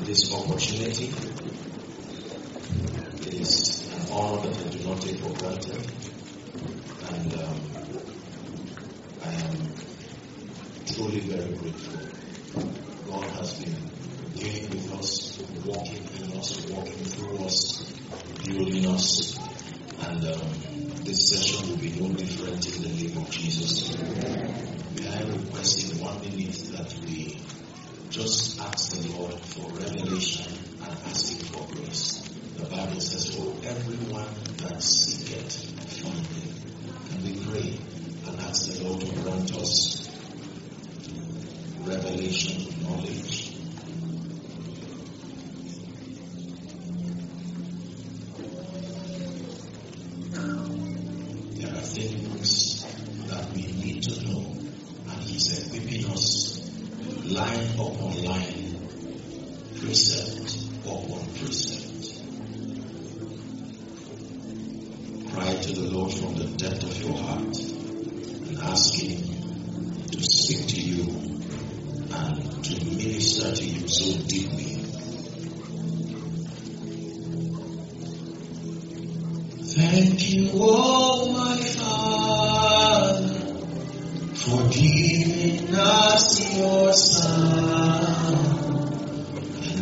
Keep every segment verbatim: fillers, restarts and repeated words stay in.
this opportunity. It is an honor that I do not take for granted. And um, I am truly very grateful. God has been dealing with us, walking in us, walking through us, building us. And um, this session will be no different in the name of Jesus. May I request in one minute that we just ask the Lord for revelation and ask Him for grace. The Bible says, for everyone that seeketh, findeth. And we pray and ask the Lord to grant us revelation, knowledge. There are things that we need to know, and He's equipping us line upon line, precept upon precept. Cry to the Lord from the depth of your heart and ask Him to speak to you and to minister to you so deeply. Thank you, oh my Father, for giving us your Son and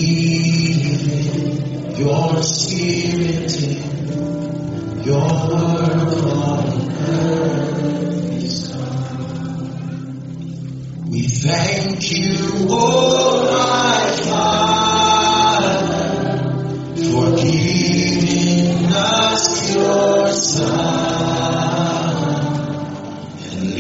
leaving your Spirit in your work on earth is done. We thank you, oh my Father, for giving us your Son and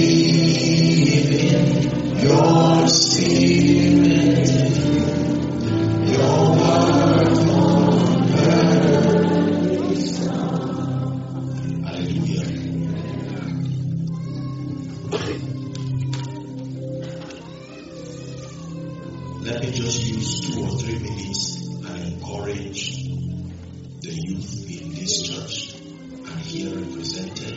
leaving your Spirit in your work on earth is done. Hallelujah. Let me just use two or three minutes and encourage the youth in this church and here represented.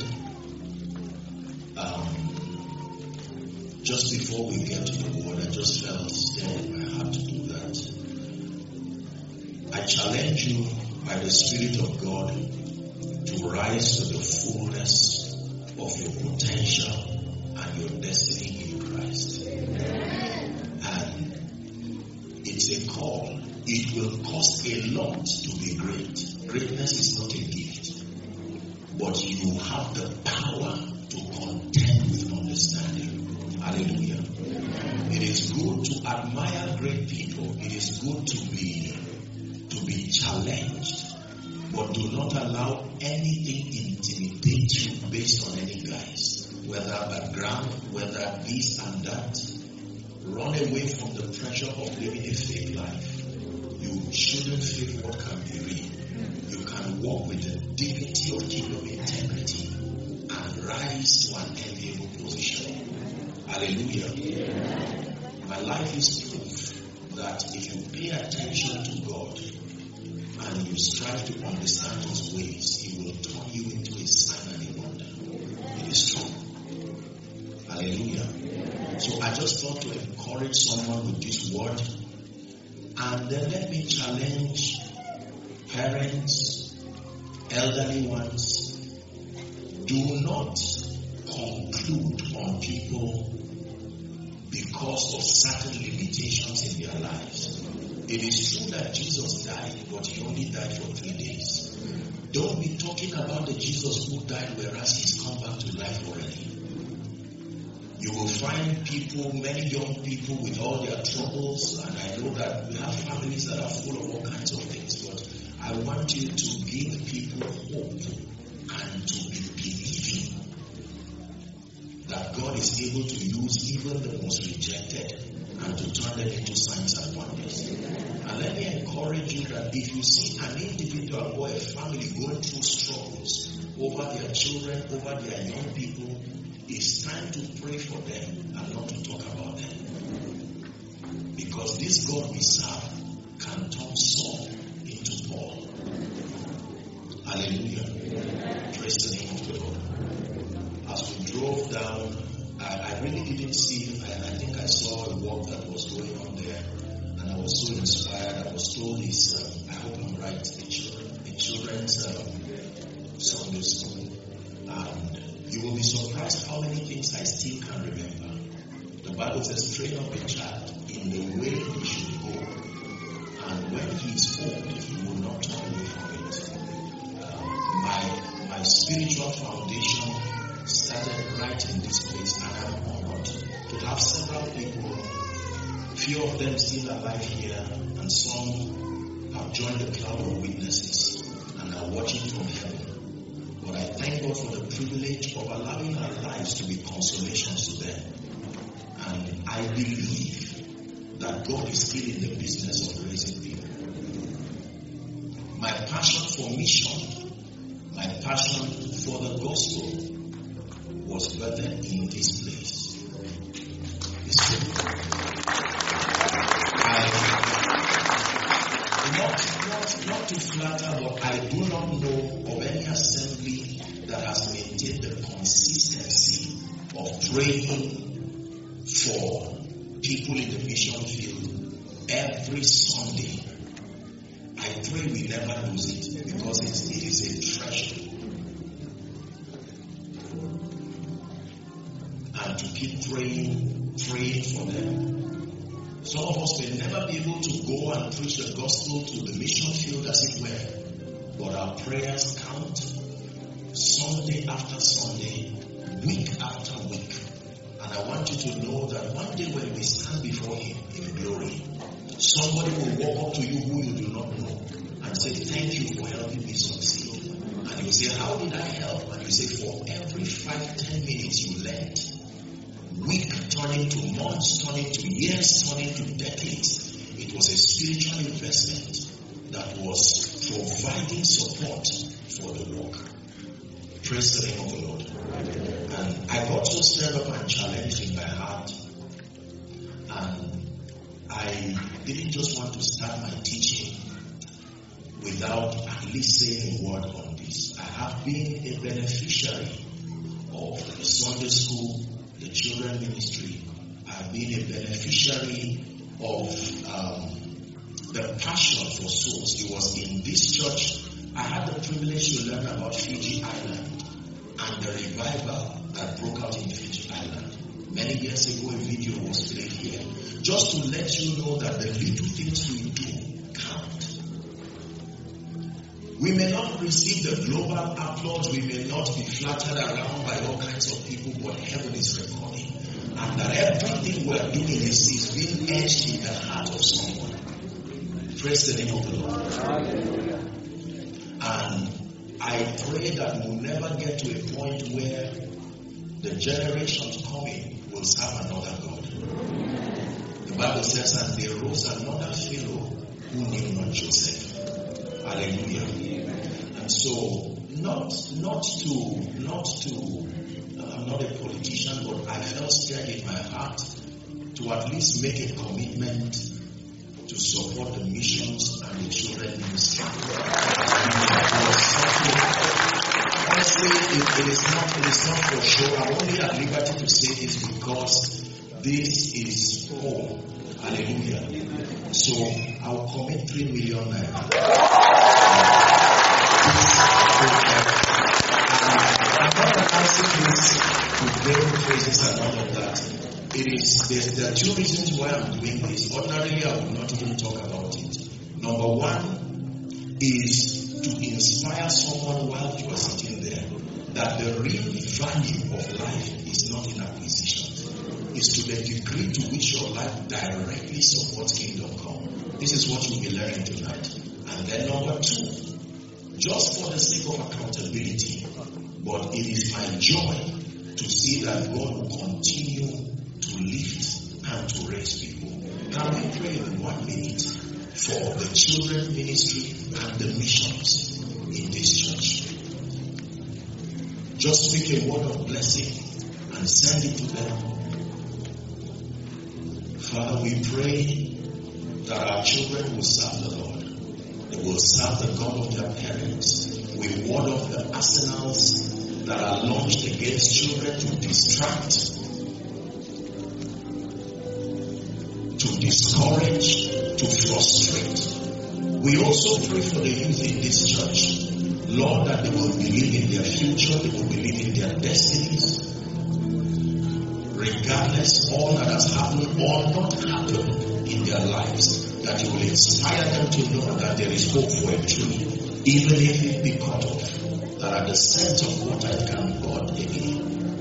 Um, just before we get to the word, I just felt stirred in my heart to do that. I challenge you by the Spirit of God to rise to the fullness of your potential and your destiny in Christ. And it's a call. It will cost a lot to be great. Greatness is not a gift, but you have the power to contend with understanding. Hallelujah. It is good to admire great people. It is good to be to be challenged, but do not allow anything intimidate you based on any guise, whether background, whether this and that. Run away from the pressure of living a fake life. You shouldn't fake what can be real. You can walk with the dignity of kingdom integrity and rise to an enviable position. Hallelujah. My life is proof that if you pay attention to God and you strive to understand His ways, He will turn you into a sign and a wonder. It is true. Hallelujah. So I just thought to encourage someone with this word. And then let me challenge parents, elderly ones. Do not conclude on people because of certain limitations in their lives. It is true that Jesus died, but He only died for three days. Don't be talking about the Jesus who died whereas He's come back to life already. You will find people, many young people with all their troubles, and I know that we have families that are full of all kinds of things, but I want you to give people hope and to be believing that God is able to use even the most rejected and to turn them into signs and wonders. And let me encourage you that if you see an individual or a family going through struggles over their children, over their young people, it's time to pray for them and not to talk about them. Because this God we serve can turn Saul into Paul. Hallelujah. Praise the name of the Lord. As we drove down, I, I really didn't see, I, I think I saw a walk that was going on there. And I was so inspired. I was told this, um, I hope I'm right, the children, the children's um, Sunday school. And you will be surprised how many things I still can remember. The Bible says, train up a child in the way he should go. And when he is old, he will not turn away from it. Um, my, my spiritual foundation started right in this place, and I'm honored to have several people, few of them still alive here, and some have joined the cloud of witnesses and are watching from heaven. But I thank God for the privilege of allowing our lives to be consolations to them. And I believe that God is still in the business of raising people. My passion for mission, my passion for the gospel was birthed in this place. I, not, not, not to flatter, but I do not know of any assembly that has maintained the consistency of praying for people in the mission field every Sunday. I pray we never lose it, because it's, it is a treasure. And to keep praying, praying for them. Some of us may never be able to go and preach the gospel to the mission field as it were, but our prayers count Sunday after Sunday, week after week. And I want you to know that one day when we stand before Him in glory, somebody will walk up to you who you do not know and say, thank you for helping me succeed. And you say, how did I help? And you say, for every five, ten minutes you lent, week turning to months, turning to years, turning to decades, it was a spiritual investment that was providing support for the work. Praise the name of the Lord. And I got so stirred up and challenged in my heart. And I didn't just want to start my teaching without at least saying a word on this. I have been a beneficiary of the Sunday school, the children ministry. I have been a beneficiary of um, the passion for souls. It was in this church I had the privilege to learn about Fiji Island and the revival that broke out in Fiji Island. Many years ago, a video was played here, just to let you know that the little things we do count. We may not receive the global applause, we may not be flattered around by all kinds of people, but heaven is recording. And that everything we are doing is, is being etched in the heart of someone. Praise the name of the Lord. Hallelujah. And I pray that we'll never get to a point where the generations coming will serve another God. The Bible says, and there rose another fellow who knew not Joseph. Hallelujah. And so, not not to, not to, I'm not a politician, but I felt stirred in my heart to at least make a commitment to support the missions and the children ministry. Honestly, it, it is not, it is not for sure. I'm only at liberty to say this because this is home. Hallelujah. So I'll commit three million naira. I'm not announcing this with very praises and all of that. It is, there are two reasons why I'm doing this. Ordinarily, I would not even talk about it. Number one is to inspire someone while you are sitting there that the real value of life is not in acquisitions. It's to the degree to which your life directly supports kingdom come. This is what you'll be learning tonight. And then number two, just for the sake of accountability, but it is my joy to see that God will continue to lift and to raise people. Can we pray in one minute for the children ministry and the missions in this church? Just speak a word of blessing and send it to them. Father, we pray that our children will serve the Lord. They will serve the God of their parents. We ward off the arsenals that are launched against children to distract, to discourage, to We also pray for the youth in this church, Lord, that they will believe in their future, they will believe in their destinies. Regardless all that has happened or not happened in their lives, that you will inspire them to know that there is hope for a tree, even if it be cut off, that at the scent of water it can bud again.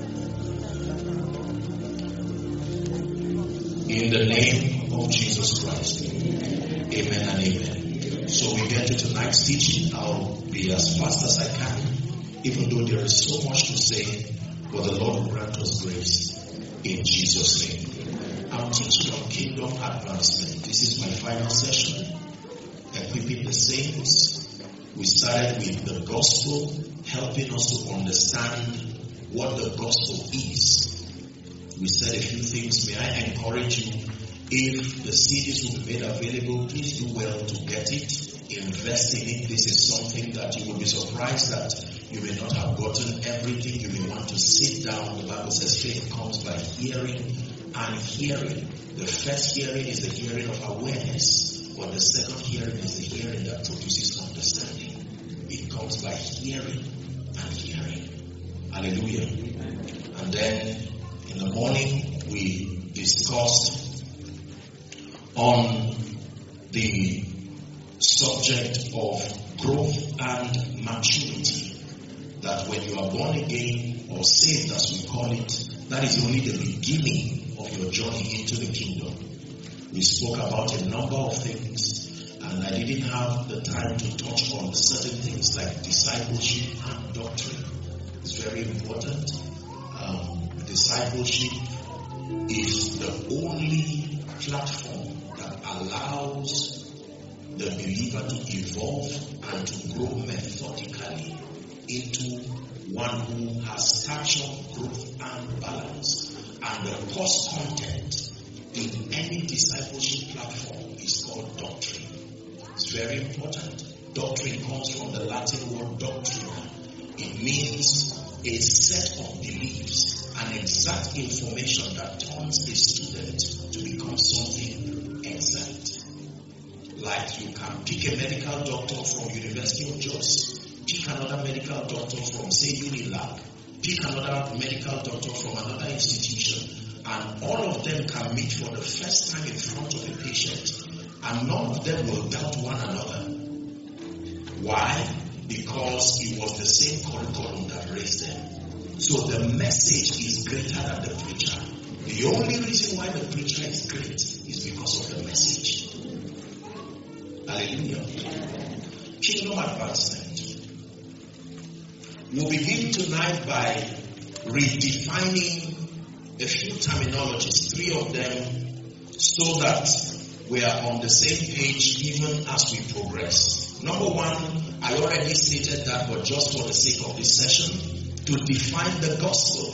In the name of Jesus Christ. Amen and amen. So we get to tonight's teaching. I'll be as fast as I can, even though there is so much to say, but the Lord will grant us grace in Jesus' name. I'm teaching on kingdom advancement. This is my final session, equipping the saints. We started with the gospel, helping us to understand what the gospel is. We said a few things. May I encourage you, if the C Ds will be made available, please do well to get it. Invest in it. This is something that you will be surprised that you may not have gotten everything. You may want to sit down. The Bible says faith comes by hearing and hearing. The first hearing is the hearing of awareness, but the second hearing is the hearing that produces understanding. It comes by hearing and hearing. Hallelujah. And then in the morning we discussed on the subject of growth and maturity. That when you are born again or saved as we call it, that is only the beginning of your journey into the kingdom. We spoke about a number of things, and I didn't have the time to touch on certain things like discipleship and doctrine. It's very important. Um, discipleship is the only platform that allows the believer to evolve and to grow methodically into one who has stature, growth, and balance. And the course content in any discipleship platform is called doctrine. It's very important. Doctrine comes from the Latin word doctrina. It means a set of beliefs, an exact information that turns a student to become something exact. Like you can pick a medical doctor from University of Jos, pick another medical doctor from, say, Unilag, pick another medical doctor from another institution, and all of them can meet for the first time in front of a patient, and none of them will doubt one another. Why? Because it was the same curriculum that raised them. So the message is greater than the preacher. The only reason why the preacher is great is because of the message. Hallelujah. Kingdom advancement. We'll begin tonight by redefining a few terminologies, three of them, so that we are on the same page even as we progress. Number one, I already stated that, but just for the sake of this session, to define the gospel.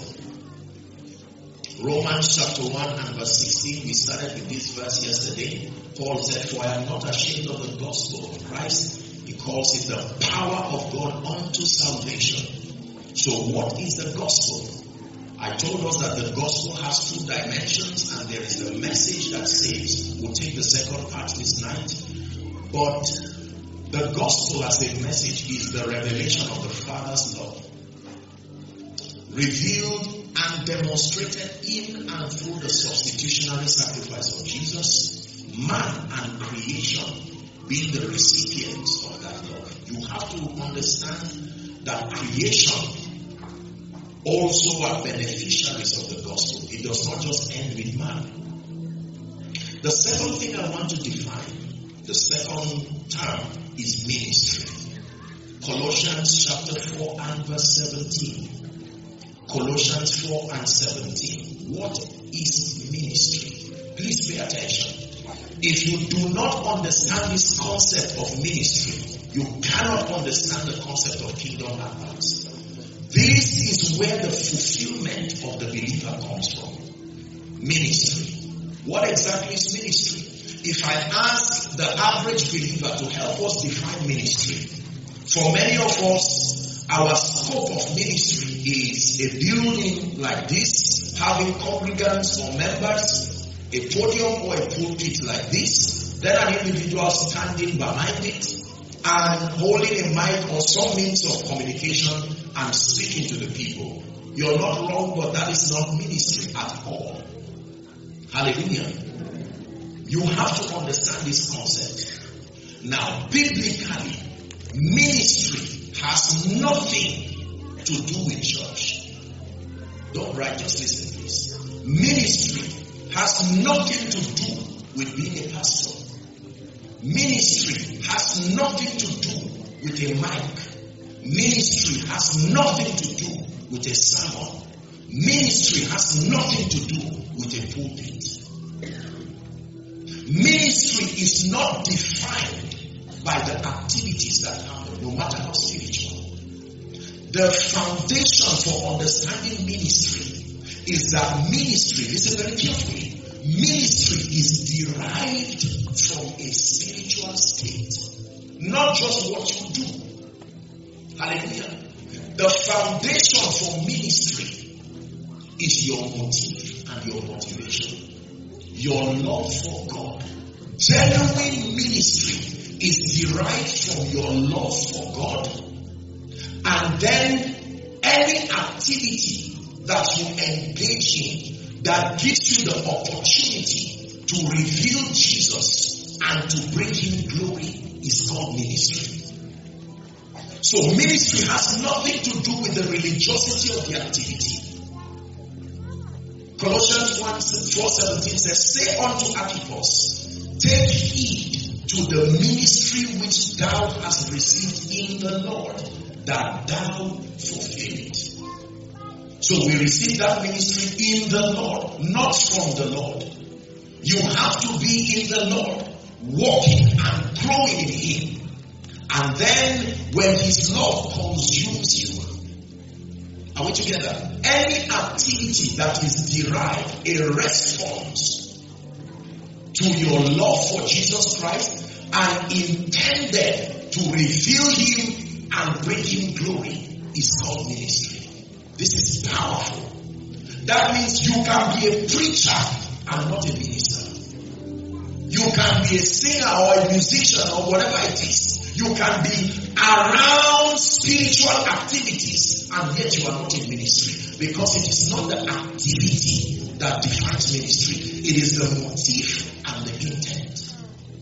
Romans chapter one and verse sixteen, we started with this verse yesterday. Paul said, "For I am not ashamed of the gospel of Christ." He calls it the power of God unto salvation. So what is the gospel? I told us that the gospel has two dimensions, and there is the message that saves. We'll take the second part this night. But the gospel as a message is the revelation of the Father's love, revealed and demonstrated in and through the substitutionary sacrifice of Jesus, man and creation being the recipients of that love. You have to understand that creation also are beneficiaries of the gospel. It does not just end with man. The second thing I want to define, the second term, is ministry. Colossians chapter four and verse seventeen. Colossians four and seventeen. What is ministry? Please pay attention. If you do not understand this concept of ministry, you cannot understand the concept of kingdom advance. This is where the fulfillment of the believer comes from. Ministry. What exactly is ministry? If I ask the average believer to help us define ministry, for many of us, our scope of ministry is a building like this, having congregants or members, a podium or a pulpit like this, then an individual standing behind it and holding a mic or some means of communication and speaking to the people. You're not wrong, but that is not ministry at all. Hallelujah. You have to understand this concept. Now, biblically, ministry has nothing to do with church. Don't write, just listen, please. Ministry has nothing to do with being a pastor. Ministry has nothing to do with a mic. Ministry has nothing to do with a sermon. Ministry has nothing to do with a pulpit. Ministry is not defined by the activities that happen, no matter how spiritual. The foundation for understanding ministry is that ministry, listen very carefully, ministry is derived from a spiritual state, not just what you do. Hallelujah. The foundation for ministry is your motive and your motivation. Your love for God. Genuine ministry is derived from your love for God. And then any activity that you engage in that gives you the opportunity to reveal Jesus and to bring him glory is called ministry. So ministry has nothing to do with the religiosity of the activity. Colossians one four seventeen says, say unto Archippus, take heed to the ministry which thou hast received in the Lord, that thou fulfill it. So we receive that ministry in the Lord, not from the Lord. You have to be in the Lord, walking and growing in him. And then when his love consumes you, are we together? Any activity that is derived, a response to your love for Jesus Christ and intended to reveal him and bring him glory is called ministry. This is powerful. That means you can be a preacher and not a minister. You can be a singer or a musician or whatever it is. You can be around spiritual activities and yet you are not in ministry, because it is not the activity that defines ministry. It is the motive and the intent.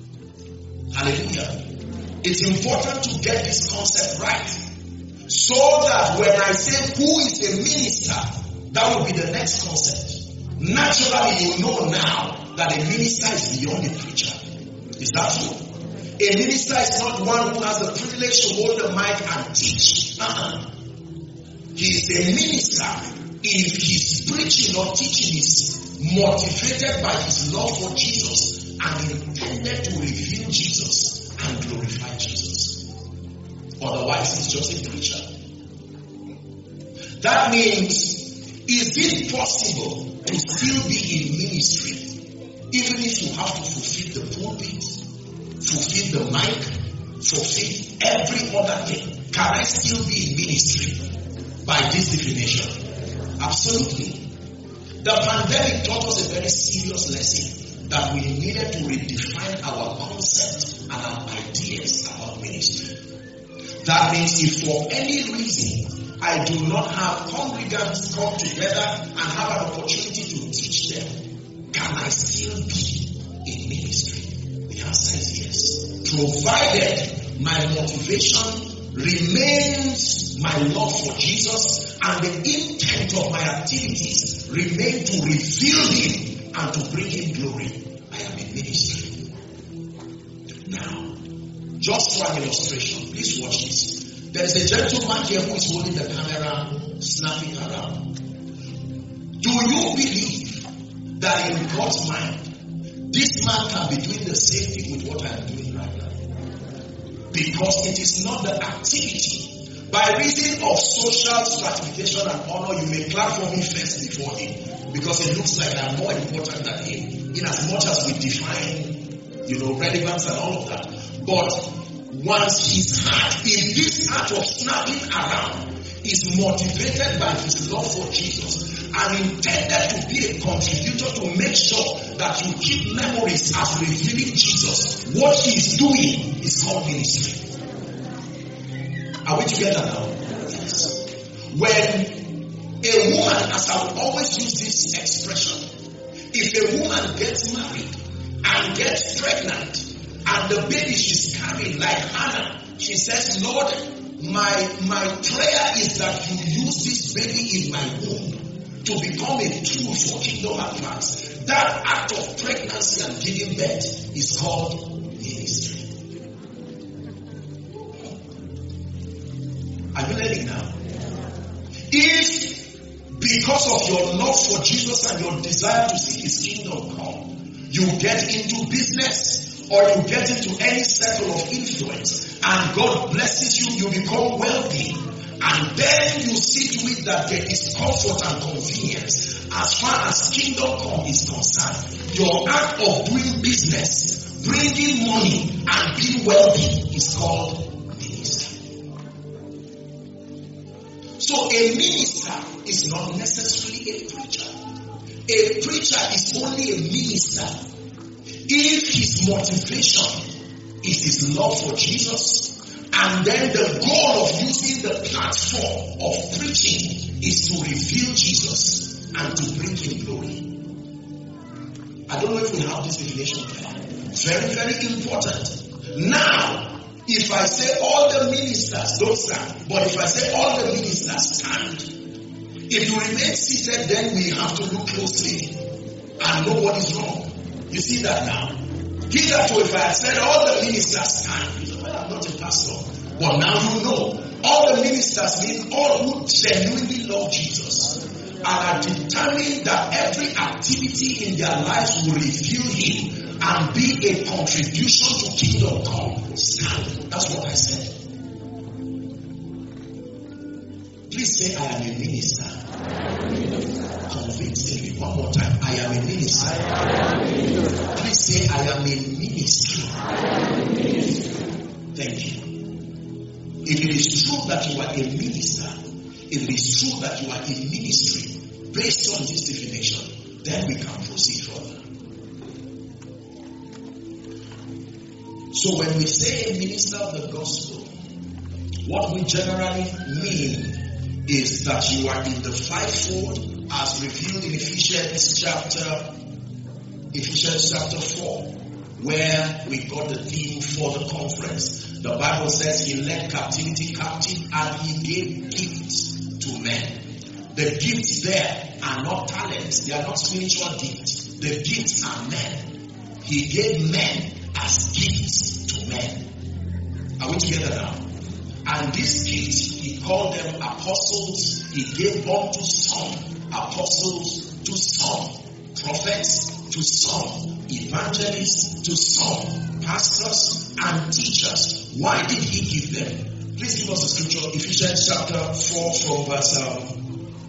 Hallelujah. It's important to get this concept right, so that when I say who is a minister, that will be the next concept. Naturally, you know now that a minister is beyond a preacher. Is that true? A minister is not one who has the privilege to hold the mic and teach. Uh-uh. He is a minister if his preaching or teaching is motivated by his love for Jesus and intended to reveal Jesus and glorify Jesus. Otherwise, he's just a preacher. That means, is it possible to still be in ministry even if you have to fulfill the pulpit, fulfill the mic, fulfill every other thing? Can I still be in ministry by this definition? Absolutely. The pandemic taught us a very serious lesson, that we needed to redefine our concept and our ideas about ministry. That means if for any reason I do not have congregants come together and have an opportunity to teach them, can I still be in ministry? The answer is yes. Provided my motivation remains my love for Jesus and the intent of my activities remain to reveal him and to bring him glory, I am in ministry. Now, just for an illustration, please watch this. There is a gentleman here who is holding the camera, snapping around. Do you believe that in God's mind, this man can be doing the same thing with what I am doing right now? Because it is not the activity. By reason of social stratification and honor, you may clap for me first before him, because it looks like I'm more important than him, in as much as we define, you know, relevance and all of that. But once his heart, if this act of snapping around is motivated by his love for Jesus and intended to be a contributor to make sure that you keep memories as revealing Jesus, what he is doing is called ministry. Are we together now? Yes. When a woman, as I will always use this expression, if a woman gets married and gets pregnant and the baby she's carrying, like Hannah, she says, Lord, my, my prayer is that you use this baby in my womb to become a tool for kingdom advance. That act of pregnancy and giving birth is called ministry. Are you learning now? If because of your love for Jesus and your desire to see his kingdom come, you get into business or you get into any circle of influence and God blesses you, you become wealthy, and then you see to it that there is comfort and convenience as far as kingdom come is concerned. Your act of doing business, bringing money and being wealthy is called ministry. So a minister is not necessarily a preacher. A preacher is only a minister if his motivation is his love for Jesus, and then the goal of using the platform of preaching is to reveal Jesus and to bring him glory. I don't know if we have this definition clear. Very, very important. Now, if I say all the ministers don't stand, but if I say all the ministers stand, if you remain seated, then we have to look closely and know what is wrong. You see that now? Hitherto, if I had said all the ministers stand, you say, well, I'm not a pastor. But now you know, all the ministers mean all who genuinely love Jesus and are determined that every activity in their lives will reveal him and be a contribution to kingdom come. Stand. That's what I said. Please say, I am a minister. Convincingly, one more time. I am a minister. Please say, I am a ministry. Thank you. If it is true that you are a minister, if it is true that you are in ministry, based on this definition, then we can proceed further. So when we say a minister of the gospel, what we generally mean is that you are in the fivefold as revealed in Ephesians chapter Ephesians chapter four, where we got the theme for the conference. The Bible says he led captivity captive and he gave gifts to men. The gifts there are not talents, they are not spiritual gifts. The gifts are men. He gave men as gifts to men. Are we together now? And these gifts, he called them apostles. He gave born to some apostles, to some prophets, to some evangelists, to some pastors and teachers. Why did he give them? Please give us the scripture, Ephesians chapter four from verse um,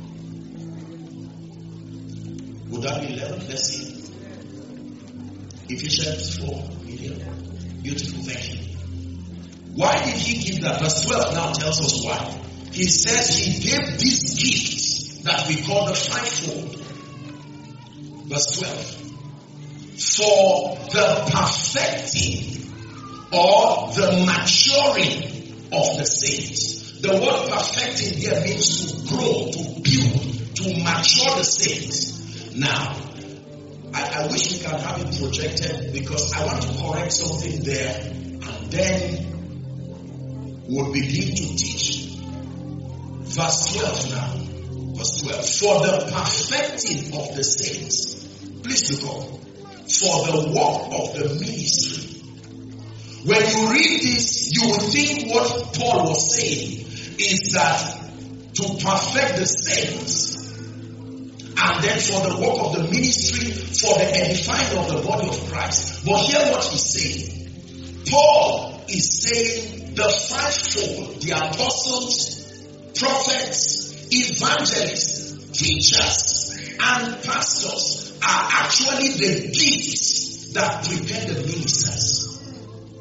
would that be eleven? Let's see. Ephesians four. Beautiful, thank you. Why did he give that? Verse twelve now tells us why. He says he gave these gifts that we call the fivefold. Verse twelve. For the perfecting or the maturing of the saints. The word perfecting here means to grow, to build, to mature the saints. Now, I, I wish we can have it projected because I want to correct something there and then we'll begin to teach. Verse twelve now. Verse twelve. For the perfecting of the saints. Please look up. For the work of the ministry. When you read this, you will think what Paul was saying is that to perfect the saints, and then for the work of the ministry, for the edifying of the body of Christ. But hear what he's saying. Paul is saying the fivefold, the apostles, prophets, evangelists, teachers, and pastors are actually the gifts that prepare the ministers.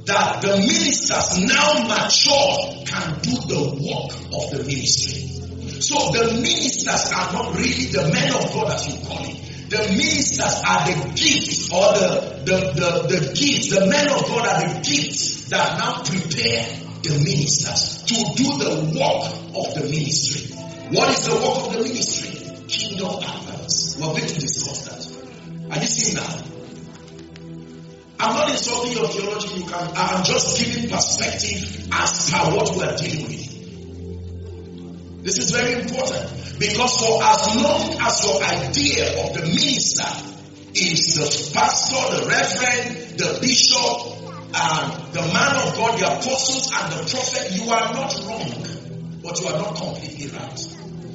that the ministers now mature can do the work of the ministry. So the ministers are not really the men of God as you call it. The ministers are the gifts, or the, the, the, the gifts, the men of God are the gifts that now prepare the ministers to do the work of the ministry. What is the work of the ministry? Kingdom advance. We're going to discuss that. Are you seeing now? I'm not insulting your theology. You can. I'm just giving perspective as per what we are dealing with. This is very important, because for as long as your idea of the minister is the pastor, the reverend, the bishop, and the man of God, the apostles, and the prophet, you are not wrong, but you are not completely right.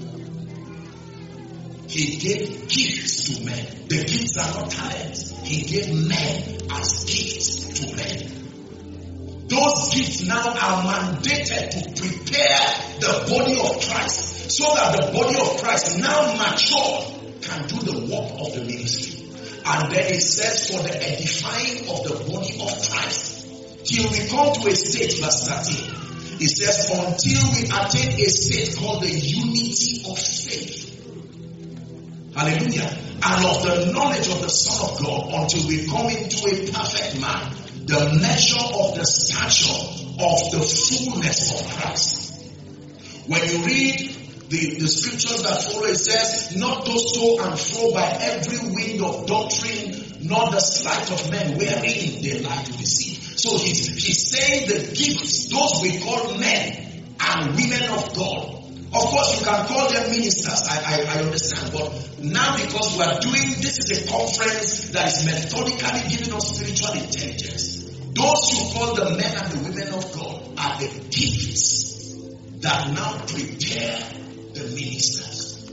He gave gifts to men. The gifts are not talents. He gave men as gifts to men. Those gifts now are mandated to prepare the body of Christ, so that the body of Christ, now mature, can do the work of the ministry. And then it says, for the edifying of the body of Christ, till we come to a state, verse thirteen, it says, until we attain a state called the unity of faith. Hallelujah. And of the knowledge of the Son of God, until we come into a perfect man, the measure of the stature of the fullness of Christ. When you read the, the scriptures that follow, it says, not to so and fro by every wind of doctrine, nor the sleight of men wherein they like to deceive. So he's, he's saying the gifts, those we call men and women of God. Of course, you can call them ministers, I, I, I understand, but now because we are doing, this is a conference that is methodically giving us spiritual intelligence. Those you call the men and the women of God are the gifts that now prepare the ministers.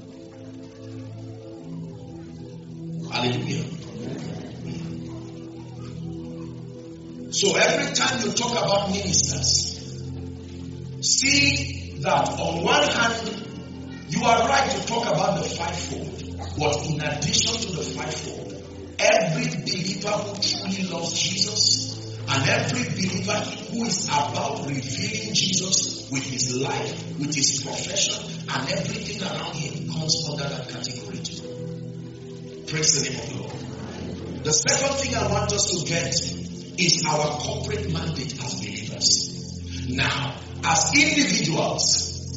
Hallelujah. So every time you talk about ministers, see that on one hand, you are right to talk about the fivefold, but in addition to the fivefold, every believer who truly loves Jesus, and every believer who is about revealing Jesus with his life, with his profession, and everything around him comes under that category too. Praise the name of the Lord. The second thing I want us to get is our corporate mandate as believers. Now, as individuals,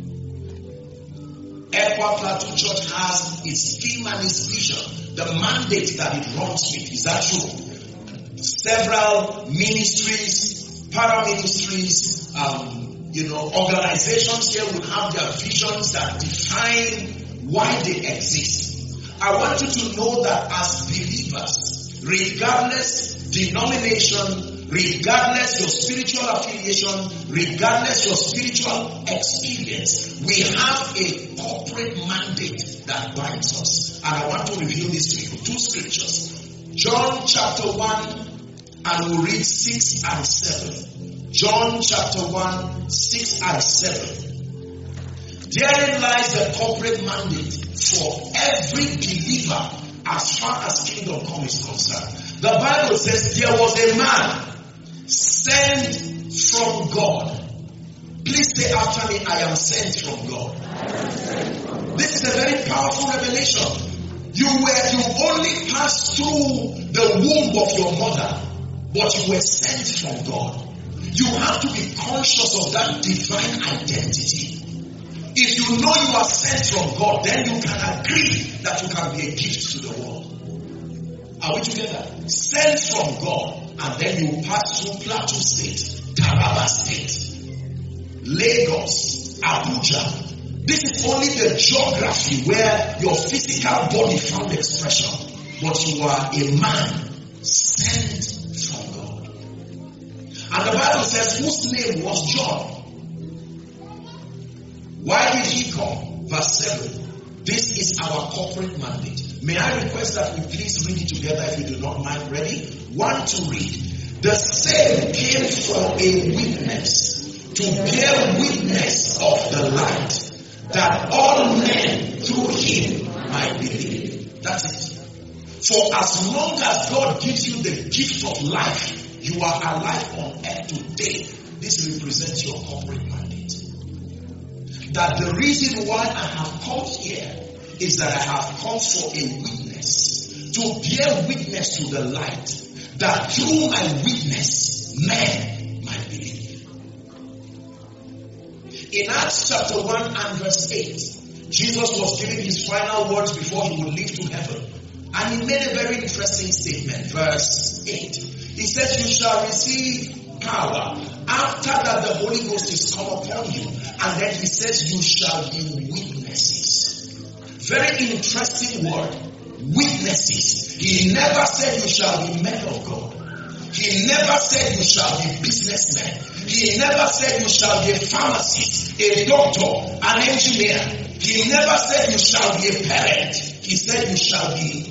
Equa Plateau Church has its scheme and its vision, the mandate that it runs with. Is that true? Several ministries, para-ministries, um, you know, organizations here will have their visions that define why they exist. I want you to know that as believers, regardless denomination, regardless your spiritual affiliation, regardless your spiritual experience, we have a corporate mandate that binds us. And I want to review this to you. Two scriptures. John chapter one, and we'll read six and seven. John chapter one, six and seven. Therein lies the corporate mandate for every believer as far as kingdom come is concerned. The Bible says there was a man sent from God. Please say after me, I am sent from God. This is a very powerful revelation. You were, you only passed through the womb of your mother, but you were sent from God. You have to be conscious of that divine identity. If you know you are sent from God, then you can agree that you can be a gift to the world. Are we together? Sent from God, and then you pass through Plateau State, Taraba State, Lagos, Abuja. This is only the geography where your physical body found expression. But you are a man sent from God. And the Bible says, whose name was John? Why did he come? Verse seven. This is our corporate mandate. May I request that we please read it together if you do not mind. Ready? One to read. The same came for a witness, to bear witness of the light, that all men through him might believe. That's it. For as long as God gives you the gift of life, You are alive on earth today. This represents your corporate mandate. That the reason why I have come here is that I have come for a witness. To bear witness to the light. That through my witness, men might believe. In Acts chapter one and verse eight, Jesus was giving his final words before he would leave to heaven. And he made a very interesting statement. Verse eight. He says, you shall receive power after that the Holy Ghost is come upon you. And then he says, you shall be witnesses. Very interesting word. Witnesses. He never said you shall be men of God. He never said you shall be businessmen. He never said you shall be a pharmacist, a doctor, an engineer. He never said you shall be a parent. He said you shall be.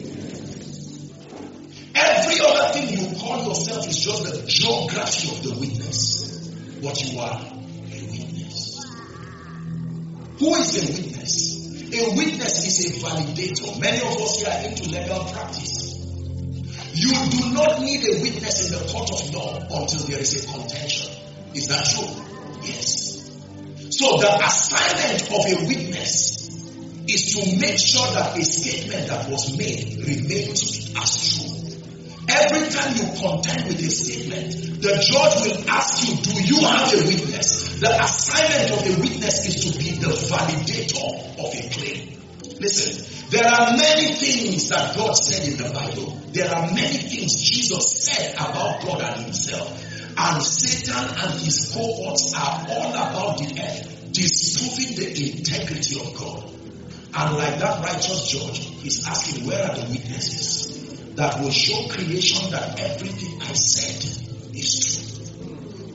Every other thing you call yourself is just the geography of the witness. But you are a witness. Who is a witness? A witness is a validator. Many of us here are into legal practice. You do not need a witness in the court of law until there is a contention. Is that true? Yes. So the assignment of a witness is to make sure that a statement that was made remains as true. Every time you contend with a statement, the judge will ask you, do you have a witness? The assignment of a witness is to be the validator of a claim. Listen, there are many things that God said in the Bible. There are many things Jesus said about God and himself. And Satan and his cohorts are all about the earth, disproving the integrity of God. And like that righteous judge, he's asking, where are the witnesses that will show creation that everything I said is true?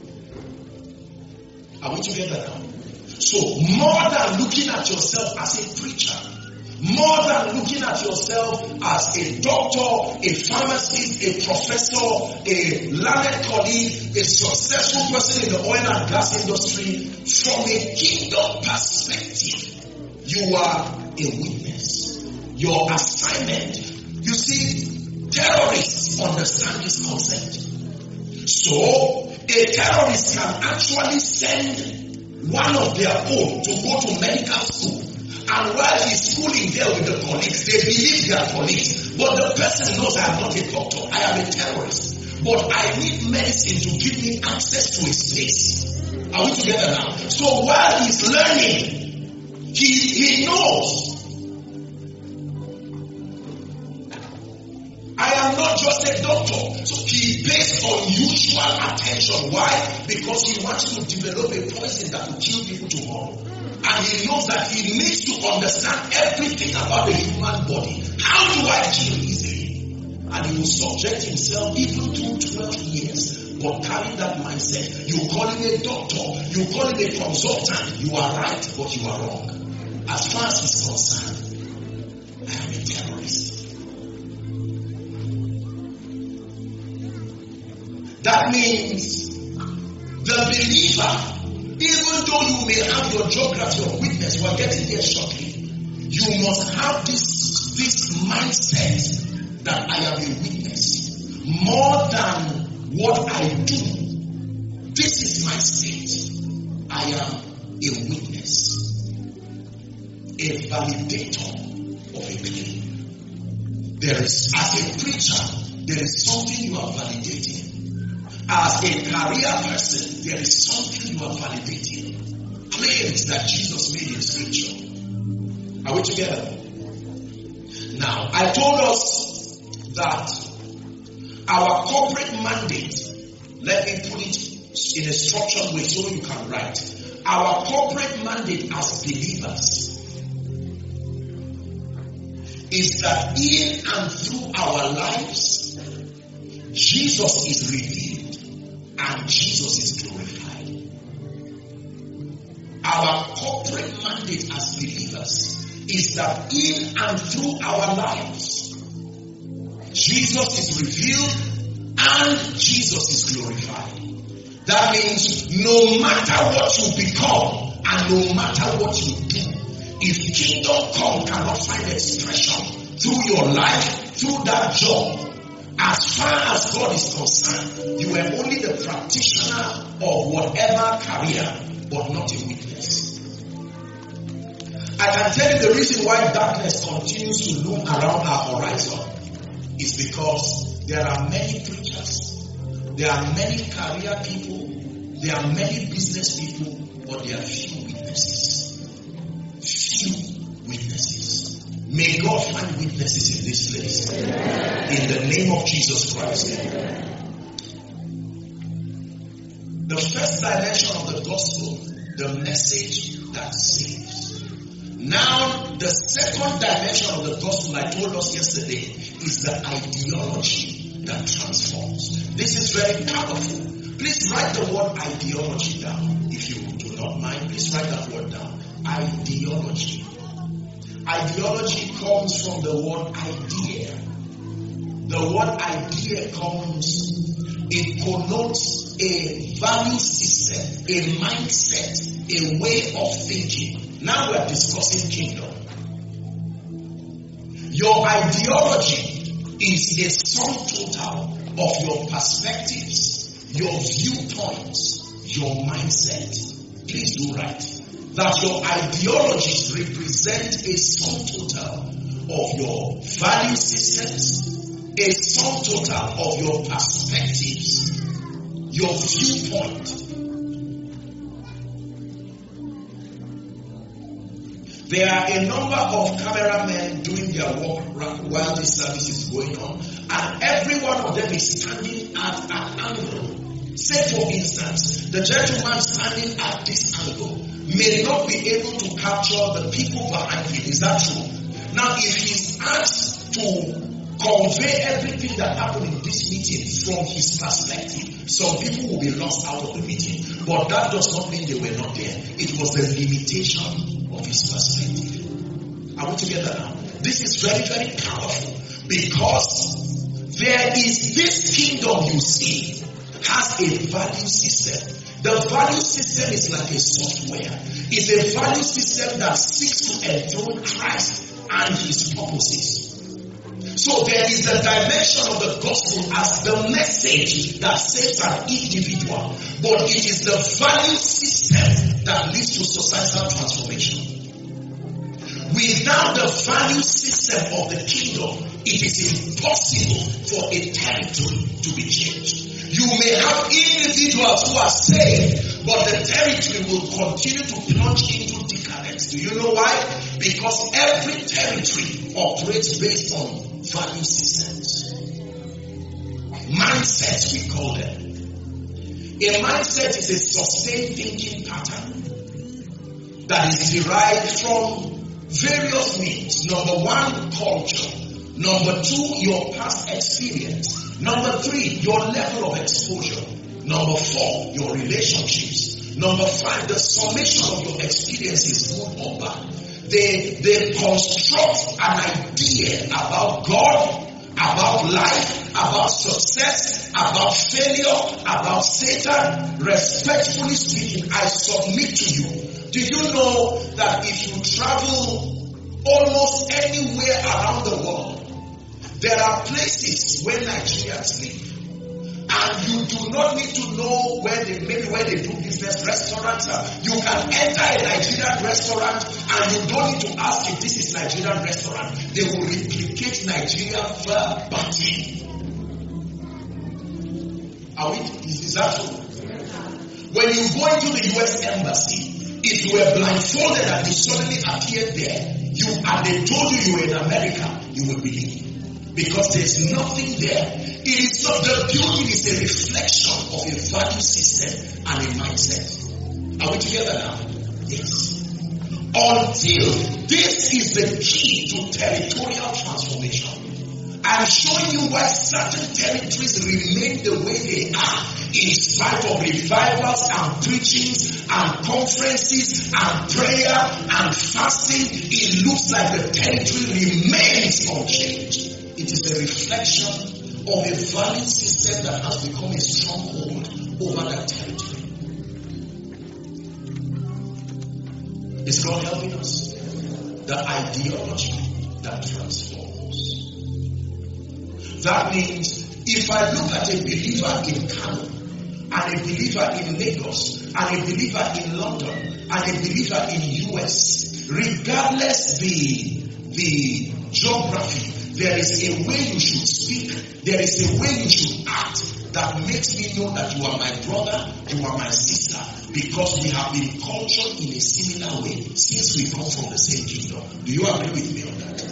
Are we together now? So, more than looking at yourself as a preacher, more than looking at yourself as a doctor, a pharmacist, a professor, a learned colleague, a successful person in the oil and gas industry, from a kingdom perspective, you are a witness. Your assignment, you see, terrorists understand this concept. So, a terrorist can actually send one of their own to go to medical school. And while he's schooling there with the colleagues, they believe they are colleagues. But the person knows I am not a doctor. I am a terrorist. But I need medicine to give me access to a space. Are we together now? So while he's learning, he, he knows I am not just a doctor. So he pays unusual attention. Why? Because he wants to develop a poison that will kill people tomorrow. And he knows that he needs to understand everything about the human body. How do I kill easily? And he will subject himself even to twelve years. But carrying that mindset, you call him a doctor, you call him a consultant, you are right, but you are wrong. As far as he's concerned, I am a terrorist. That means the believer, even though you may have your geography of witness, we are getting there shortly, you must have this, this mindset that I am a witness. More than what I do, this is my state. I am a witness, a validator of a claim. There is, as a preacher, there is something you are validating. As a career person, there is something you are validating. Claims that Jesus made in Scripture. Are we together? Now, I told us that our corporate mandate, let me put it in a structured way so you can write. Our corporate mandate as believers is that in and through our lives, Jesus is revealed. And Jesus is glorified. Our corporate mandate as believers is that in and through our lives, Jesus is revealed and Jesus is glorified. That means no matter what you become and no matter what you do, if kingdom come cannot find expression through your life, through that job, As far as God is concerned, you were only the practitioner of whatever career, but not a witness. I can tell you the reason why darkness continues to loom around our horizon is because there are many preachers, there are many career people, there are many business people, but there are few witnesses. Few witnesses. May God find witnesses in this place. In the name of Jesus Christ. The first dimension of the gospel, the message that saves. Now, the second dimension of the gospel I told us yesterday is the ideology that transforms. This is very powerful. Please write the word ideology down. If you do not mind, please write that word down. Ideology. Ideology comes from the word idea. The word idea comes, it connotes a value system, a mindset, a way of thinking. Now we are discussing kingdom. Your ideology is a sum total of your perspectives, your viewpoints, your mindset. Please do write that your ideologies represent a sum total of your value systems, a sum total of your perspectives, your viewpoint. There are a number of cameramen doing their work while this service is going on, and every one of them is standing at an angle. Say for instance, the gentleman standing at this angle may not be able to capture the people behind him. Is that true? Now, if he's asked to convey everything that happened in this meeting from his perspective, some people will be lost out of the meeting. But that does not mean they were not there. It was the limitation of his perspective. Are we together now? This is very, very powerful, because there is this kingdom you see has a value system. The value system is like a software. It's a value system that seeks to enthrone Christ and his purposes. So there is a dimension of the gospel as the message that saves an individual, but it is the value system that leads to societal transformation. Without the value system of the kingdom, it is impossible for a territory to be changed. You may have individuals who are saved, but the territory will continue to plunge into decadence. Do you know why? Because every territory operates based on value systems. Mindsets, we call them. A mindset is a sustained thinking pattern that is derived from various means. Number one, culture. Number two, your past experience. Number three, your level of exposure. Number four, your relationships. Number five, the summation of your experiences, good or bad. They, they construct an idea about God, about life, about success, about failure, about Satan. Respectfully speaking, I submit to you. Do you know that if you travel almost anywhere around the world, there are places where Nigerians live, and you do not need to know where they maybe where they do business, restaurants. You can enter a Nigerian restaurant and you don't need to ask if this is Nigerian restaurant. They will replicate Nigeria verbatim. Are we? Is, is that true? When you go into the U S embassy, if you were blindfolded and you suddenly appeared there, you and they told you you were in America, you would believe. Because there's nothing there. It is not, the building is a reflection of a value system and a mindset. Are we together now? Yes. Until this is the key to territorial transformation. I'm showing you why certain territories remain the way they are in spite of revivals and preachings and conferences and prayer and fasting. It looks like the territory remains unchanged. It is a reflection of a value system that has become a stronghold over that territory. Is God helping us? The ideology that transforms. That means If I look at a believer in Kano, and a believer in Lagos, and a believer in London, and a believer in U S, regardless the, the geography, there is a way you should speak, there is a way you should act that makes me know that you are my brother, you are my sister, because we have been cultured in a similar way since we come from the same kingdom. Do you agree with me on that?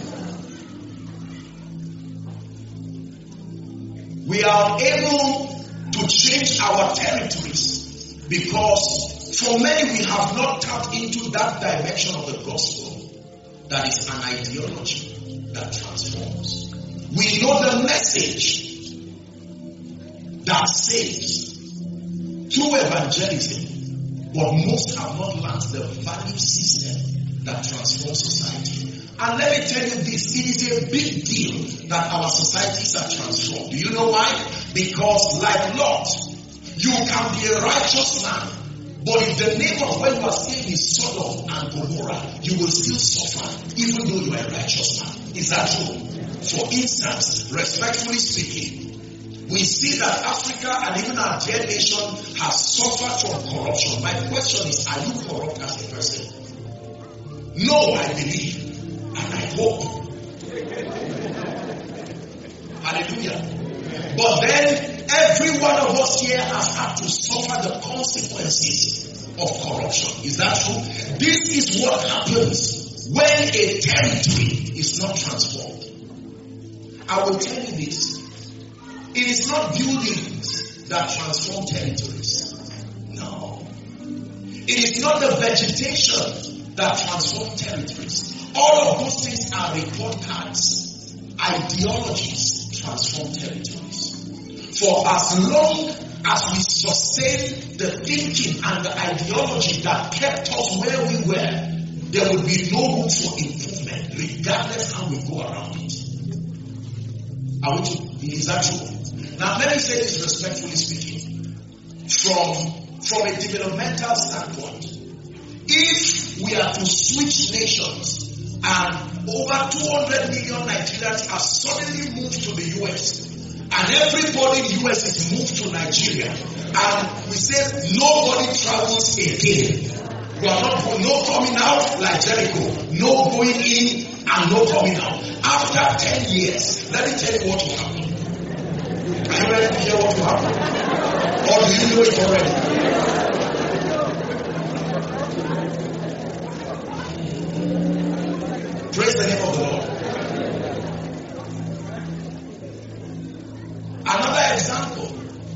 We are able to change our territories because for many we have not tapped into that dimension of the gospel that is an ideology that transforms. We know the message that saves through evangelism, but most have not learned the value system that transforms society. And let me tell you this, it is a big deal that our societies are transformed. Do you know why? Because like Lot, you can be a righteous man, but if the name of where you are staying is Sodom and Gomorrah, you will still suffer even though you are a righteous man. Is that true? For instance, respectfully speaking, we see that Africa and even our dear nation has suffered from corruption. My question is, are you corrupt as a person? No, I believe. And I hope. Hallelujah. But then, every one of us here has had to suffer the consequences of corruption. Is that true? This is what happens when a territory is not transformed. I will tell you this. It is not buildings that transform territories. No. It is not the vegetation that transforms territories. All of those things are report cards. Ideologies transform territories. For as long as we sustain the thinking and the ideology that kept us where we were, there will be no room for improvement, regardless how we go around it. Are we to, is that true? Now let me say this respectfully speaking. From, from a developmental standpoint, if we are to switch nations, and over two hundred million Nigerians have suddenly moved to the U S. And everybody in the U S is moved to Nigeria. And we say nobody travels again. You are not no coming out like Jericho. No going in and no coming out. After ten years, let me tell you what will happen. Are you ready to hear what will happen? Or do you know it already? Praise the name of the Lord. Another example.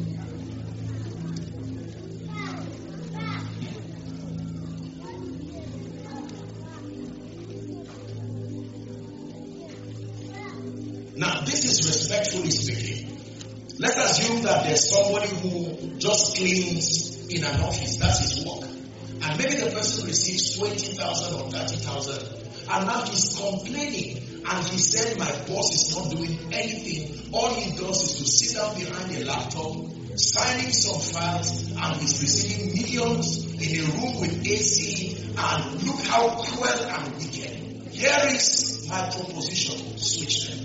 Now, this is respectfully speaking. Let's assume that there's somebody who just cleans in an office. That's his work. And maybe the person receives twenty thousand or thirty thousand. And now he's complaining. And he said, my boss is not doing anything. All he does is to sit down behind a laptop, signing some files, and he's receiving millions in a room with A C. And look how cruel and wicked. Here is my proposition. Switch them.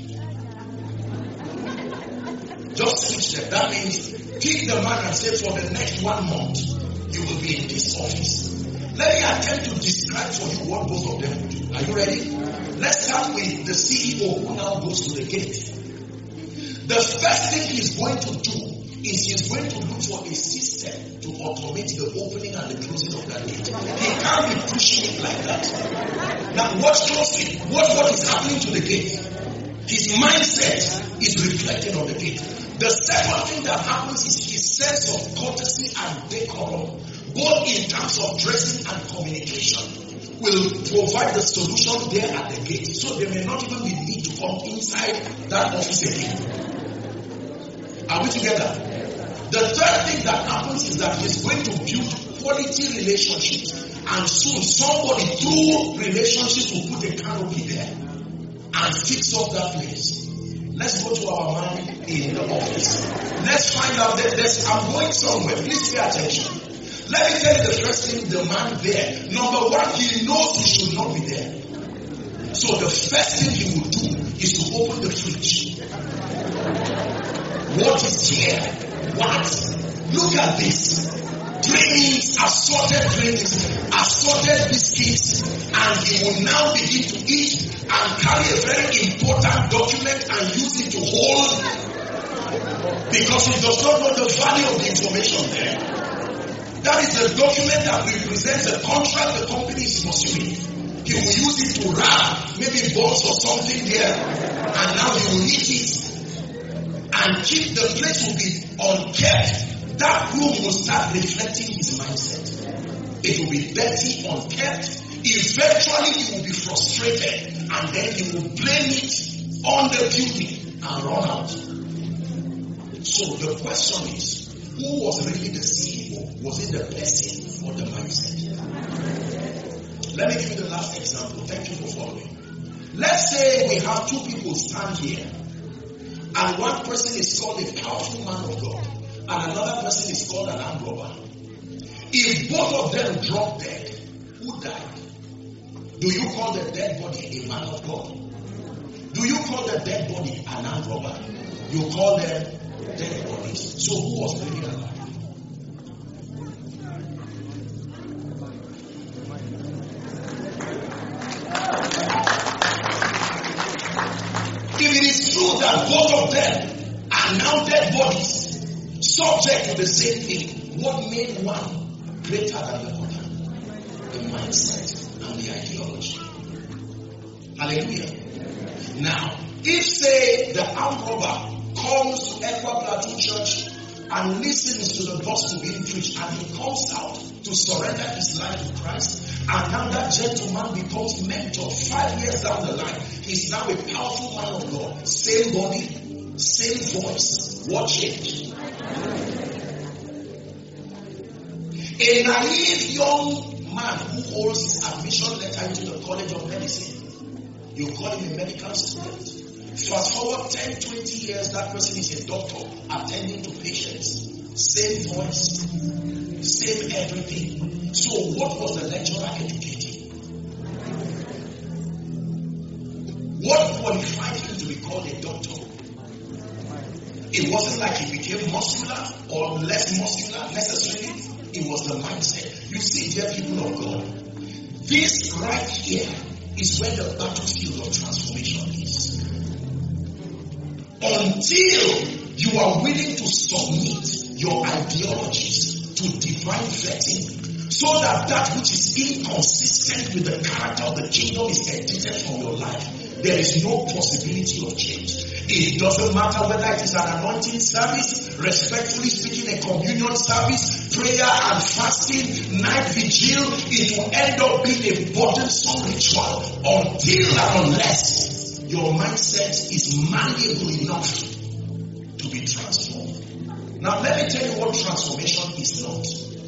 Just switch them. That means pick the man and say, for the next one month, you will be in this office. Let me attempt to describe for you what both of them will do. Are you ready? Let's start with the C E O who now goes to the gate. The first thing he's going to do is he's going to look for a system to automate the opening and the closing of that gate. He can't be pushing it like that. Now watch closely. Watch what is happening to the gate. His mindset is reflected on the gate. The second thing that happens is his sense of courtesy and decorum, both in terms of dressing and communication, will provide the solution there at the gate. So there may not even be need to come inside that office again. Are we together? The third thing that happens is that he's going to build quality relationships. And soon somebody through relationships will put a canopy there and fix up that place. Let's go to our man in the office. Let's find out that there's, I'm going somewhere. Please pay attention. Let me tell you the first thing, the man there. Number one, he knows he should not be there. So the first thing he will do is to open the fridge. What is here? What? Look at this. Drinks, assorted drinks, assorted biscuits, and he will now begin to eat and carry a very important document and use it to hold, because he does not know the value of the information there. That is the document that represents the contract the company is pursuing. He will use it to wrap maybe balls or something there, and now he will eat it and keep the place will be unkept. That room will start reflecting his mindset. It will be dirty, unkept. Eventually he will be frustrated, and then he will blame it on the building and run out. So the question is, who was really the C E O? Was it the person or the mindset? Let me give you the last example. Thank you for following. Let's say we have two people stand here, and one person is called a powerful man of God, and another person is called an armed robber. If both of them drop dead, who died? Do you call the dead body a man of God? Do you call the dead body an armed robber? You call them dead bodies. So who was really alive? If it is true that both of them are now dead bodies, subject to the same thing, what made one greater than the other? The mindset and the ideology. Hallelujah. Now, if say the armed robber comes to Equa Plateau Church and listens to the gospel being preached, and he comes out to surrender his life to Christ, and now that gentleman becomes mentor five years down the line, he's now a powerful man of God. Same body, same voice. What changed? A naive young man who holds his admission letter into the College of Medicine, you call him a medical student. Fast forward ten, twenty years, that person is a doctor attending to patients. Same voice, same everything. So what was the lecturer educating? What qualified him to be called a doctor? It wasn't like he became muscular or less muscular necessarily. It was the mindset. You see, dear people of God, this right here is where the battlefield of transformation is. Until you are willing to submit your ideologies to divine vetting, so that that which is inconsistent with the character of the kingdom is edited from your life, there is no possibility of change. It doesn't matter whether it is an anointing service, respectfully speaking, a communion service, prayer and fasting, night vigil, it will end up being a burdensome ritual until and unless your mindset is malleable enough to be transformed. Now let me tell you what transformation is not.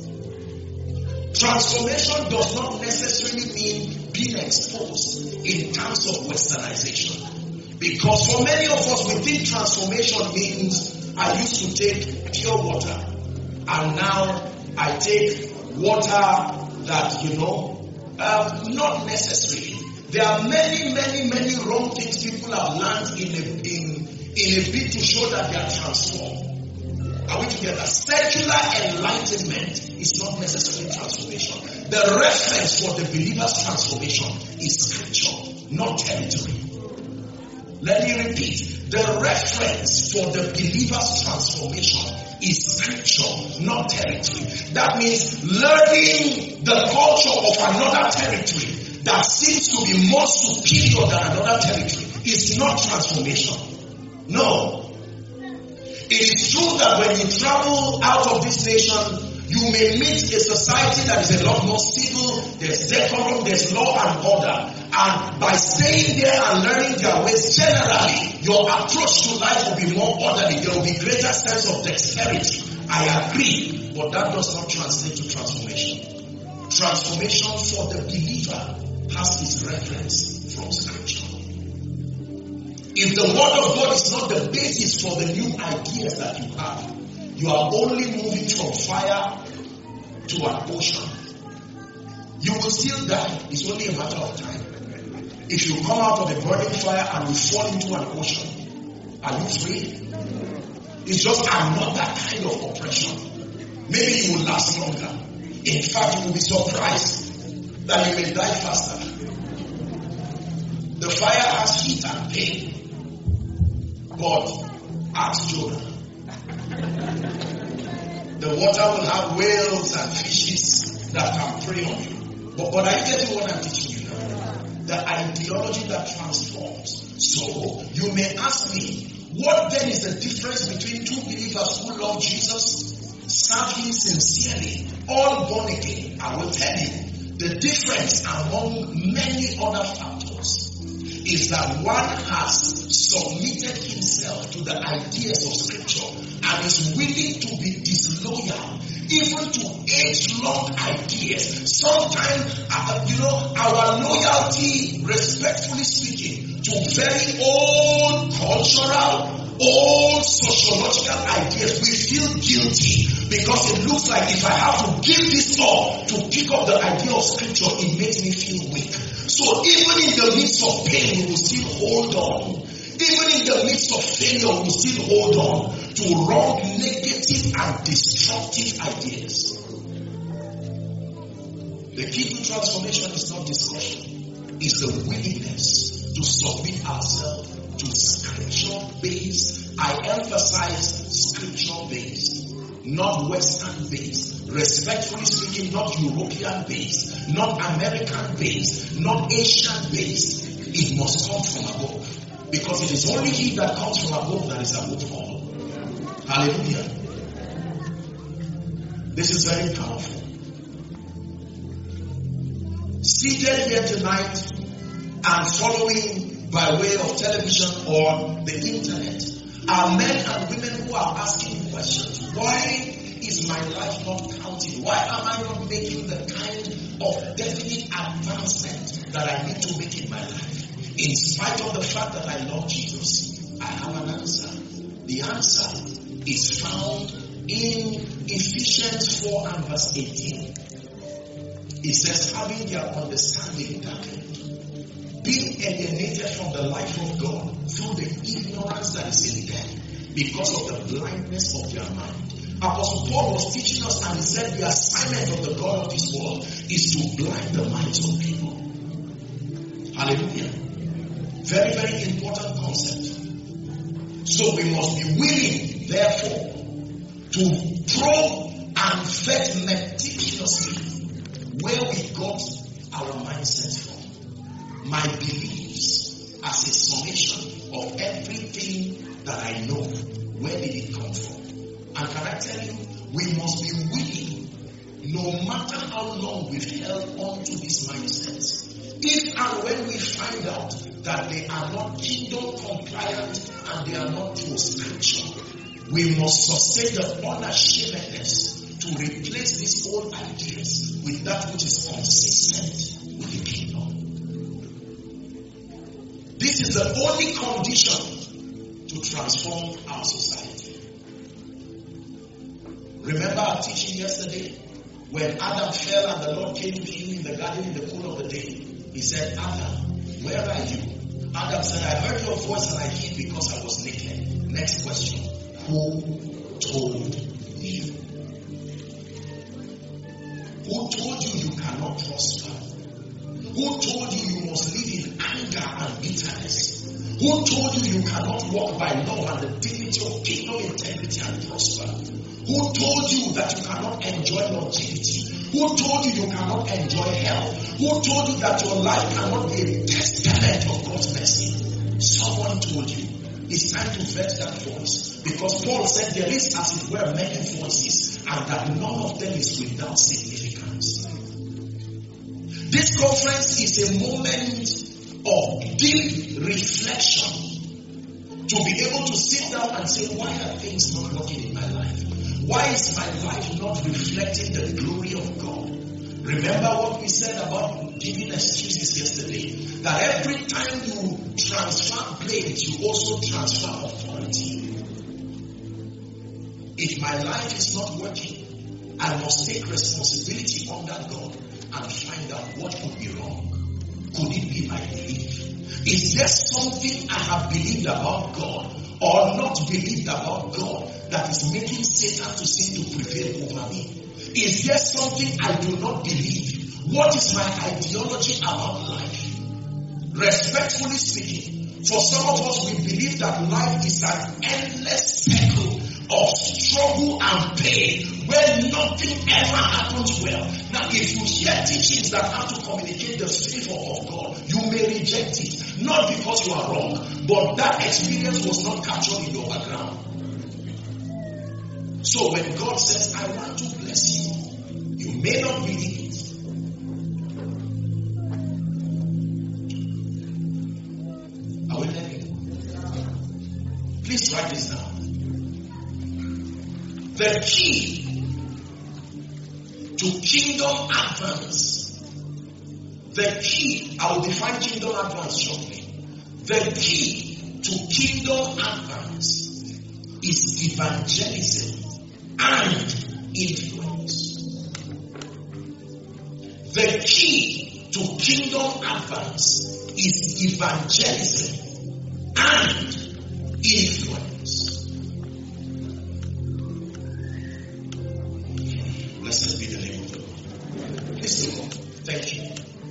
Transformation does not necessarily mean being exposed in terms of westernization. Because for many of us, we think transformation means I used to take pure water and now I take water that, you know, uh, not necessarily. There are many, many, many wrong things people have learned in a, in, in a bid to show that they are transformed. Are we together? Secular enlightenment is not necessarily transformation. The reference for the believer's transformation is scripture, not territory. Let me repeat. The reference for the believer's transformation is scripture, not territory. That means learning the culture of another territory that seems to be more superior than another territory is not transformation. No. It is true that when you travel out of this nation, you may meet a society that is a lot more civil, there's decorum, there's law and order. And by staying there and learning their ways, generally, your approach to life will be more orderly. There will be greater sense of dexterity. I agree, but that does not translate to transformation. Transformation for the believer has its reference from scripture. If the word of God is not the basis for the new ideas that you have, you are only moving from fire to an ocean. You will still die. It's only a matter of time. If you come out of a burning fire and you fall into an ocean, are you free? It's just another kind of oppression. Maybe you will last longer. In fact, you will be surprised that you may die faster. The fire has heat and pain. But ask Jonah. The water will have whales and fishes that can prey on you. But, but are you getting what I'm teaching you now? The ideology that transforms. So, you may ask me, what then is the difference between two believers who love Jesus, serve Him sincerely, all born again? I will tell you, the difference among many other factors is that one has submitted himself to the ideas of Scripture and is willing to be disloyal even to age-long ideas. Sometimes, uh, you know, our loyalty, respectfully speaking, to very old cultural, old sociological ideas, we feel guilty because it looks like if I have to give this up to pick up the idea of Scripture, it makes me feel weak. So even in the midst of pain, we will still hold on. Even in the midst of failure, we will still hold on to wrong, negative, and destructive ideas. The key to transformation is not discussion. It's the willingness to submit ourselves to Scripture-based. I emphasize Scripture-based, not Western-based. Respectfully speaking, not European-based, not American-based, not Asian-based. It must come from above. Because it is only He that comes from above that is above all. Hallelujah. This is very powerful. Seated here tonight and following by way of television or the internet are men and women who are asking questions. Why is my life not counting? Why am I not making the kind of definite advancement that I need to make in my life? In spite of the fact that I love Jesus, I have an answer. The answer is found in Ephesians four and verse eighteen. It says, having their understanding darkened, being alienated from the life of God through the ignorance that is in them, because of the blindness of their mind. Apostle Paul was teaching us and he said the assignment of the God of this world is to blind the minds of people. Hallelujah. Very, very important concept. So we must be willing, therefore, to probe and vet meticulously where we got our mindset from. My beliefs as a summation of everything that I know. Where did it come from? And can I tell you, we must be willing, no matter how long we've held on to these mindsets. If and when we find out that they are not kingdom compliant and they are not true Scripture, we must sustain the unashamedness to replace these old ideas with that which is consistent with the kingdom. This is the only condition to transform our society. Remember our teaching yesterday? When Adam fell and the Lord came to him in the garden in the cool of the day, He said, Adam, where are you? Adam said, I heard your voice and I hid because I was naked. Next question. Who told you? Who told you you cannot prosper? Who told you you must live in anger and bitterness? Who told you you cannot walk by law and the dignity of kingdom integrity and prosper? Who told you that you cannot enjoy longevity? Who told you you cannot enjoy health? Who told you that your life cannot be a testament of God's mercy? Someone told you. It's time to vet that voice. Because Paul said there is, as it were, many voices, and that none of them is without significance. This conference is a moment of deep reflection to be able to sit down and say, why are things not working in my life? Why is my life not reflecting the glory of God? Remember what we said about giving excuses yesterday? That every time you transfer blame, you also transfer authority. If my life is not working, I must take responsibility under God and find out what could be wrong. Could it be my belief? Is there something I have believed about God or not believed about God that is making Satan to seem to prevail over me? Is there something I do not believe? What is my ideology about life? Respectfully speaking, for some of us, we believe that life is an endless cycle of struggle and pain where nothing ever happens well. Now, if you hear teachings that have to communicate the favor of God, you may reject it. Not because you are wrong, but that experience was not captured in your background. So when God says, I want to bless you, you may not believe it. Are we learning? Please write this down. The key to kingdom advance, the key, I will define kingdom advance shortly. The key to kingdom advance is evangelism and influence. The key to kingdom advance is evangelism and influence. Blessed be the name of the Lord. Please look. Thank you.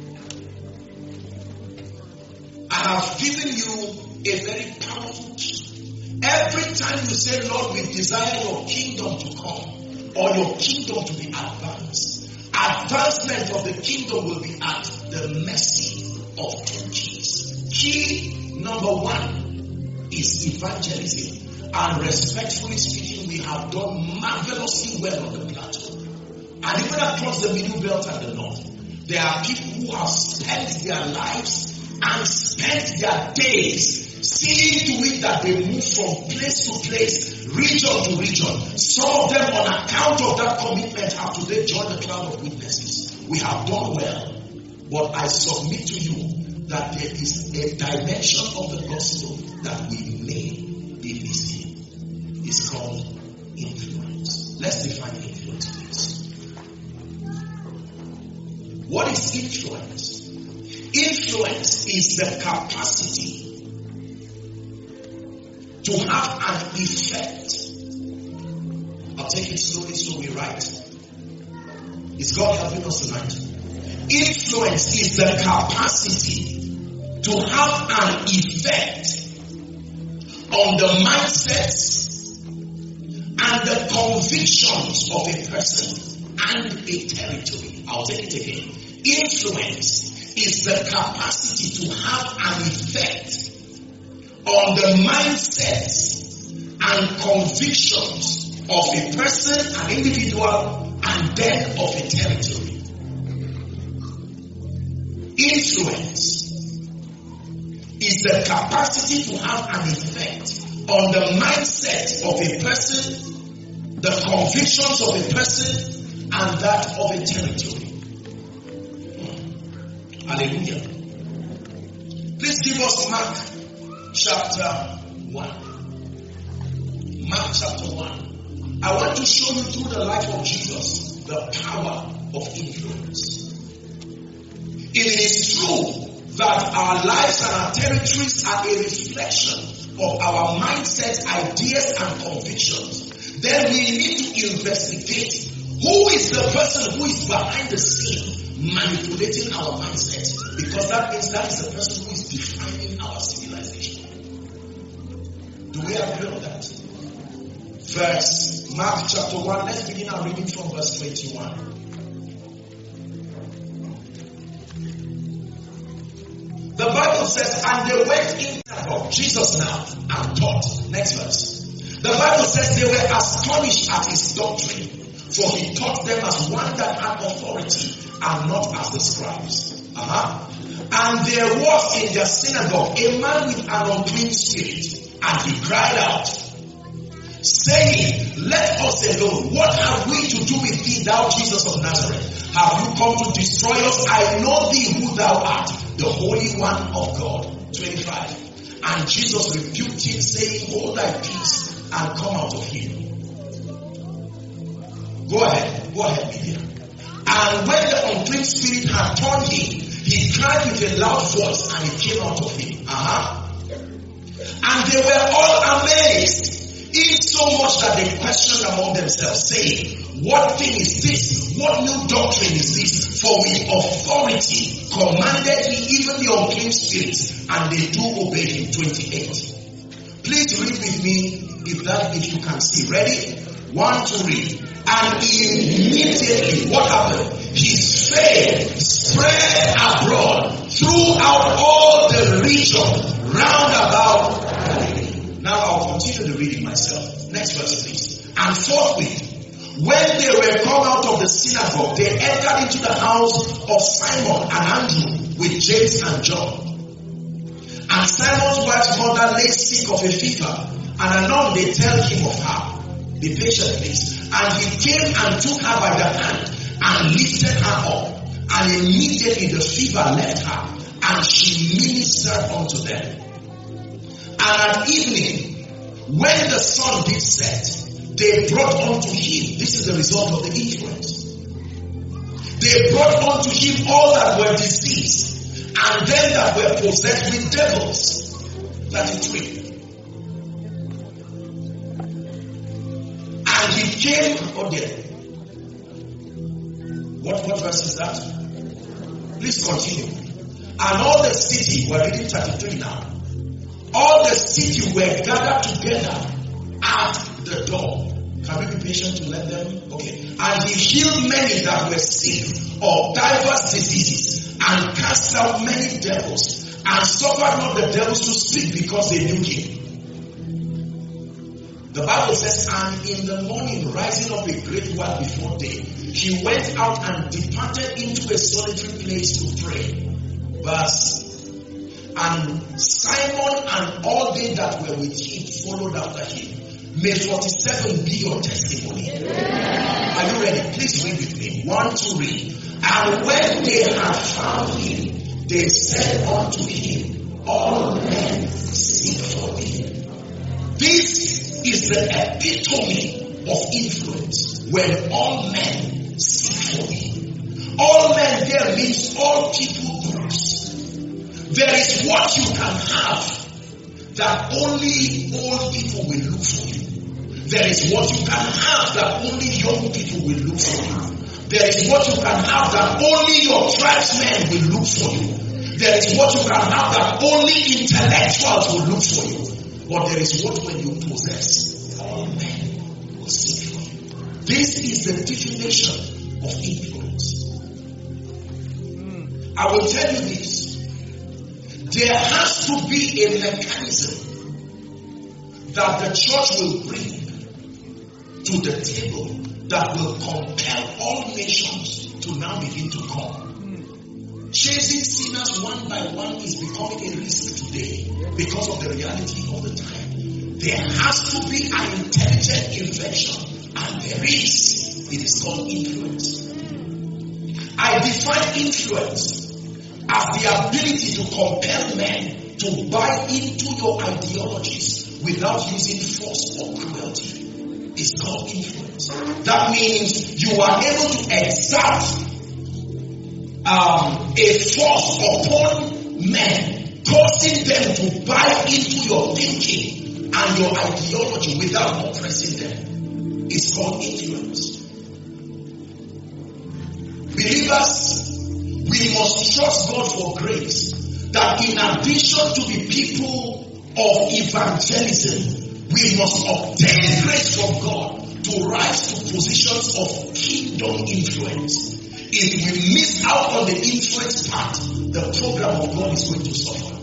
I have given you a very powerful key. Every time you say, Lord, we desire your kingdom to come or your kingdom to be advanced, advancement of the kingdom will be at the mercy of two keys. Key number one is evangelism. And respectfully speaking, we have done marvelously well on the plateau. And even across the middle belt and the north, there are people who have spent their lives and spent their days seeing to it that they move from place to place, region to region. Some of them, on account of that commitment, have today joined the cloud of witnesses. We have done well, but I submit to you that there is a dimension of the gospel that we may be missing. It's called influence. Let's define influence, please. What is influence? Influence is the capacity to have an effect. I'll take it slowly so we write. Is God helping us tonight? Influence is the capacity to have an effect on the mindsets and the convictions of a person and a territory. I'll take it again. Influence is the capacity to have an effect on the mindsets and convictions of a person, an individual, and then of a territory. Influence is the capacity to have an effect on the mindset of a person, the convictions of a person, and that of a territory. Hmm. Hallelujah. Please give us Mark chapter one. Mark chapter one. I want to show you through the life of Jesus the power of influence. It is true that our lives and our territories are a reflection of our mindsets, ideas, and convictions. Then we need to investigate who is the person who is behind the scene manipulating our mindset, because that means that is the person who is defining our civilization. Do we agree on that? Verse Mark chapter one, let's begin our reading from verse twenty-one. The Bible says, and they went in of Jesus now and taught. Next verse. The Bible says they were astonished at his doctrine, for he taught them as one that had authority and not as the scribes. Uh-huh. And there was in their synagogue a man with an unclean spirit, and he cried out, saying, let us alone. What have we to do with thee, thou Jesus of Nazareth? Have you come to destroy us? I know thee who thou art, the Holy One of God. twenty-five. And Jesus rebuked him, saying, hold thy peace and come out of him. Go ahead. Go ahead, Lydia. And when the unclean spirit had turned him, he cried with a loud voice and it came out of him. Uh-huh. And they were all amazed, in so much that they questioned among themselves, saying, what thing is this? What new doctrine is this? For with authority commanded he even the unclean spirits, and they do obey him. twenty-eight. Please read with me, if that, if you can see. Ready? One to read. And immediately, what happened? His fame spread abroad throughout all the region round about. Now I'll continue the reading myself. Next verse, please. And forthwith, when they were come out of the synagogue, they entered into the house of Simon and Andrew with James and John. And Simon's wife's mother lay sick of a fever, and anon they tell him of her. Be patient, please. And he came and took her by the hand and lifted her up, and immediately the fever left her, and she ministered unto them. And at evening, when the sun did set, they brought unto him, this is the result of the influence, they brought unto him all that were diseased, and them that were possessed with devils. thirty-three. And he came, oh dear. What, what verse is that? Please continue. And all the city, we're reading thirty-three now. All the city were gathered together at the door. Can we be patient to let them? Okay. And he healed many that were sick of diverse diseases, and cast out many devils, and suffered not the devils to speak, because they knew him. The Bible says, and in the morning, rising up a great while before day, he went out and departed into a solitary place to pray. Verse. And Simon and all they that were with him followed after him. May forty-seven be your testimony. Are you ready? Please read with me. One to read. And when they had found him, they said unto him, all men seek for thee. This is the epitome of influence, when all men seek for thee. All men there means all people groups. There is what you can have that only old people will look for you. There is what you can have that only young people will look for you. There is what you can have that only your tribesmen will look for you. There is what you can have that only intellectuals will look for you. But there is what when you possess, all men will seek for you. This is the definition of influence. I will tell you this. There has to be a mechanism that the church will bring to the table that will compel all nations to now begin to come. Chasing sinners one by one is becoming a risk today because of the reality of the time. There has to be an intelligent invention, and there is. It is called influence. I define influence as the ability to compel men to buy into your ideologies without using force or cruelty. It's called influence. That means you are able to exert um, a force upon men, causing them to buy into your thinking and your ideology without oppressing them. It's called influence. Believers, we must trust God for grace, that in addition to the people of evangelism, we must obtain grace from God to rise to positions of kingdom influence. If we miss out on the influence part, the program of God is going to suffer.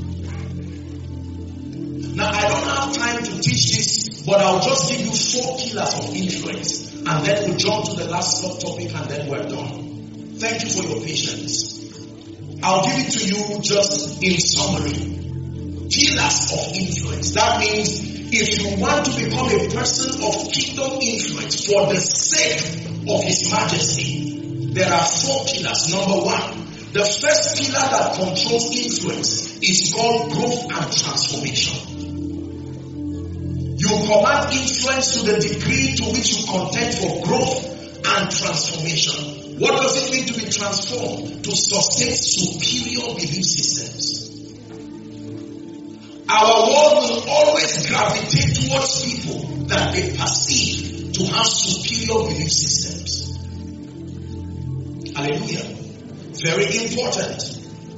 Now, I don't have time to teach this, but I'll just give you four pillars of influence, and then we'll jump to the last subtopic, and then we're done. Thank you for your patience. I'll give it to you just in summary. Pillars of influence. That means if you want to become a person of kingdom influence for the sake of His Majesty, there are four pillars. Number one, the first pillar that controls influence is called growth and transformation. You command influence to the degree to which you contend for growth and transformation. What does it mean to be transformed? To sustain superior belief systems. Our world will always gravitate towards people that they perceive to have superior belief systems. Hallelujah. Very important.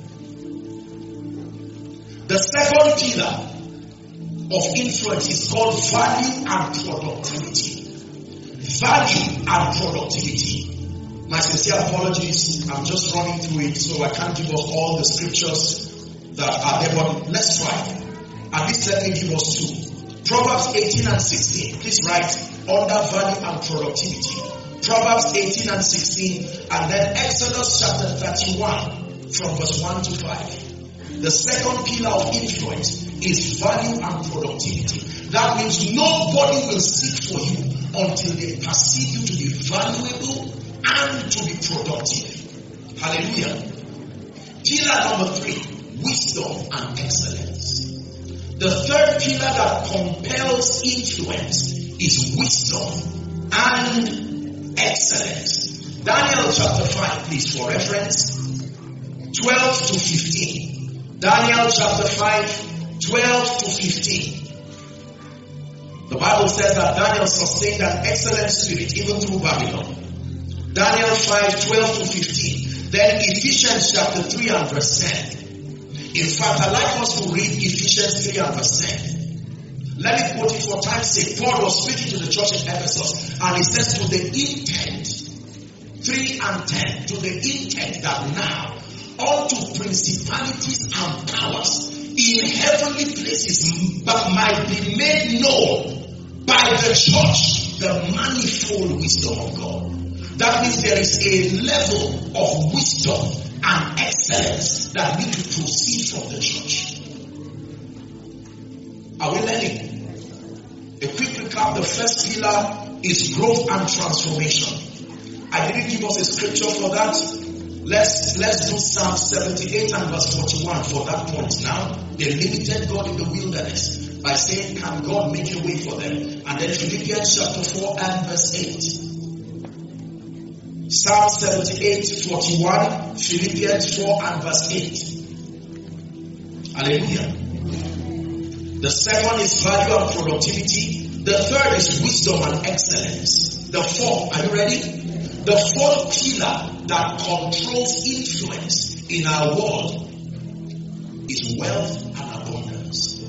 The second pillar of influence is called value and productivity. Value and productivity. My sincere apologies, I'm just running through it, so I can't give us all the scriptures that are there, but let's try. At least let me give us two. Proverbs eighteen and sixteen. Please write under value and productivity. Proverbs eighteen and sixteen, and then Exodus chapter thirty-one from verse one to five. The second pillar of influence is value and productivity. That means nobody will seek for you until they perceive you to be valuable and to be productive. Hallelujah. Pillar number three, wisdom and excellence. The third pillar that compels influence is wisdom and excellence. Daniel chapter five, please, for reference. twelve to fifteen. Daniel chapter five, twelve to fifteen. The Bible says that Daniel sustained an excellent spirit even through Babylon. Daniel five, twelve to fifteen. Then Ephesians chapter three and verse ten. In fact, I'd like us to read Ephesians three and verse ten. Let me quote it for time's sake. Paul was speaking to the church in Ephesus, and he says, to the intent, three and ten, to the intent that now, unto principalities and powers in heavenly places but might be made known by the church the manifold wisdom of God. That means there is a level of wisdom and excellence that need to proceed from the church. Are we learning? A quick recap. The first pillar is growth and transformation. I didn't give us a scripture for that. Let's let's do Psalm seventy-eight and verse forty-one for that point. Now, they limited God in the wilderness by saying, can God make a way for them? And then Philippians chapter four and verse eight. Psalm seventy-eight, forty-one, Philippians four and verse eight. Hallelujah. The second is value and productivity. The third is wisdom and excellence. The fourth, are you ready? The fourth pillar that controls influence in our world is wealth and abundance.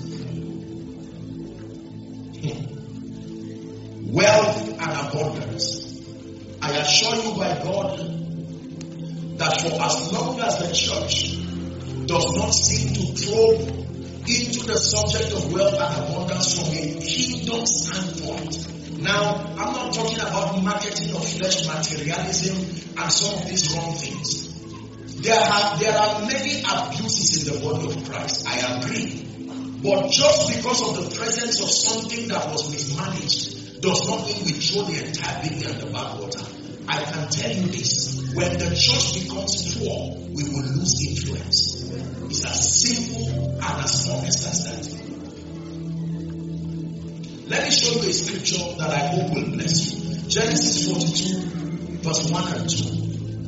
Hmm. Wealth and abundance. I assure you by God that for as long as the church does not seem to probe into the subject of wealth and abundance from a kingdom standpoint. Now, I'm not talking about marketing of flesh, materialism, and some of these wrong things. There are, there are many abuses in the body of Christ, I agree. But just because of the presence of something that was mismanaged does not mean we throw the entire baby in the backwater. I can tell you this, when the church becomes poor, we will lose influence. It's as simple and as honest as that. Let me show you a scripture that I hope will bless you. Genesis forty-two, verse one and two.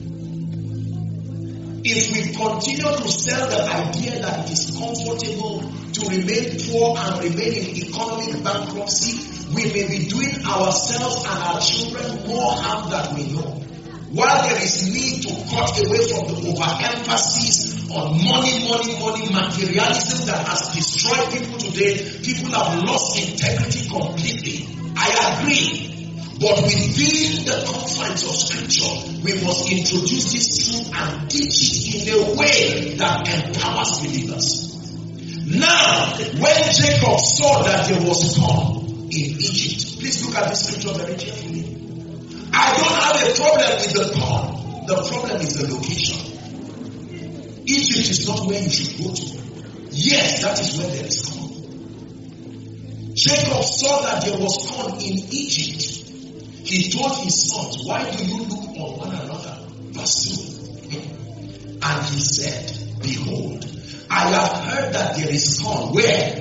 If we continue to sell the idea that it is comfortable to remain poor and remain in economic bankruptcy, we may be doing ourselves and our children more harm than we know. While there is need to cut away from the overemphasis on money, money, money, materialism that has destroyed people today, people have lost integrity completely. I agree. But within the confines of scripture, we must introduce this truth and teach it in a way that empowers believers. Now, when Jacob saw that there was corn in Egypt, please look at this scripture very carefully. I don't have a problem with the corn. The problem is the location. Egypt is not where you should go to. Yes, that is where there is corn. Jacob saw that there was corn in Egypt. He told his sons, why do you look on one another? Verse two. And he said, behold, I have heard that there is corn. Where?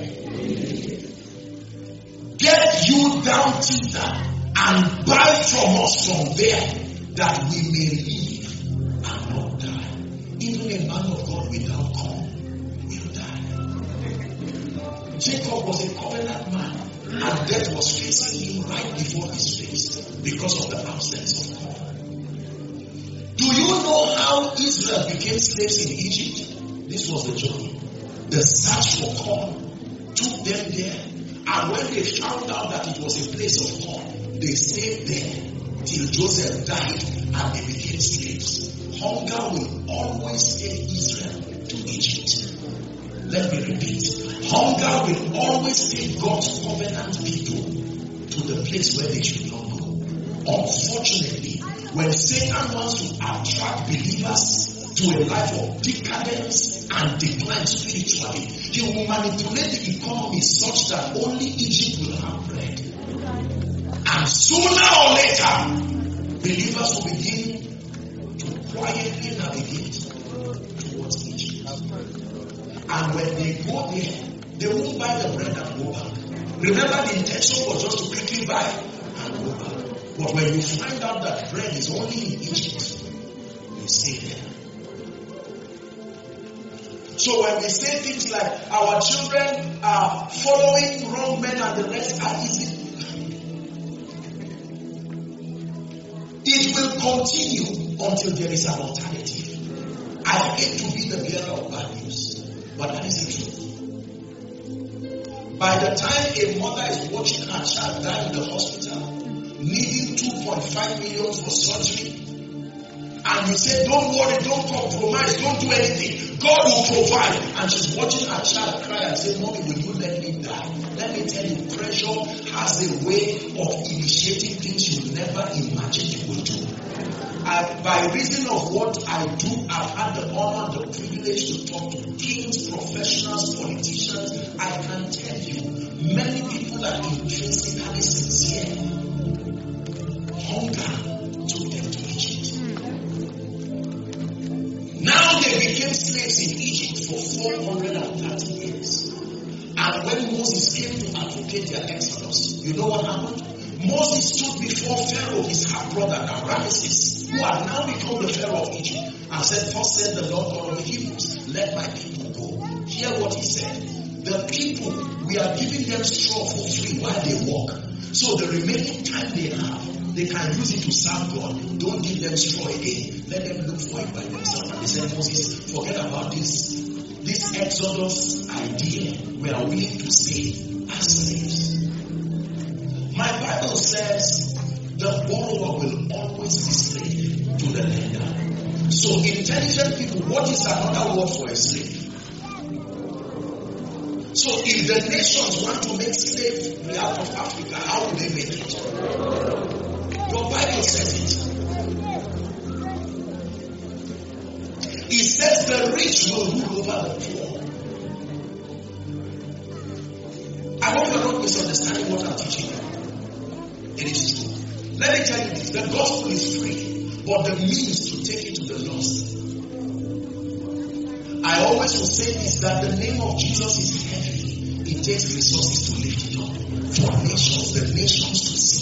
Get you down thither and buy from us from there, that we may live and not die. Even a man of God without corn will die. Jacob was a covenant man, and death was facing him right before his face because of the absence of corn. Do you know how Israel became slaves in Egypt? This was the journey. The search for corn took them there, and when they found out that it was a place of corn, they stayed there till Joseph died and they became slaves. Hunger will always take Israel to Egypt. Let me repeat. Hunger will always take God's covenant people to the place where they should not go. Unfortunately, when Satan wants to attract believers to a life of decadence and decline spiritually, he will manipulate the economy such that only Egypt will have bread. And sooner or later, believers will begin to quietly navigate towards Egypt. And when they go there, they won't buy the bread and go back. Remember, the intention was just to quickly buy and go back. But when you find out that bread is only in Egypt, you stay there. So when we say things like our children are following wrong men and the rest are easy, it will continue until there is an alternative. I hate to be the bearer of bad news, but that is the truth. By the time a mother is watching her child die in the hospital, needing two point five million for surgery, and you say, don't worry, don't compromise, don't do anything, God will provide, and she's watching her child cry and say, Mommy, will you let me die? Let me tell you, pressure has a way of initiating things you never imagined you would do. And by reason of what I do, I've had the honor and the privilege to talk to kings, professionals, politicians. I can tell you, many people are intrinsically sincere. Hunger took them to Egypt. Now they became slaves in Egypt for four hundred thirty years. And when Moses came to advocate their exodus, you know what happened? Moses stood before Pharaoh, his half-brother, and Ramesses, who had now become the Pharaoh of Egypt, and said, Thus said the Lord God of the Hebrews, let my people go. Hear what he said. The people, we are giving them straw for free while they walk. So the remaining time they have, they can use it to serve God. Don't give them straw again. Let them look for it by themselves. And they said, Moses, forget about this. This Exodus idea, we are willing to stay as slaves. My Bible says the borrower will always be slave to the lender. So intelligent people, what is another word for a slave? So if the nations want to make slavery out of Africa, how will they make it? Your Bible says it. It says the rich will rule over the poor. I hope you are not misunderstanding what I'm teaching you. It is true. Let me tell you this. The gospel is free, but the means to take it to the lost. I always will say this, that the name of Jesus is heavy. It takes resources to lift it up. For nations, the nations to see.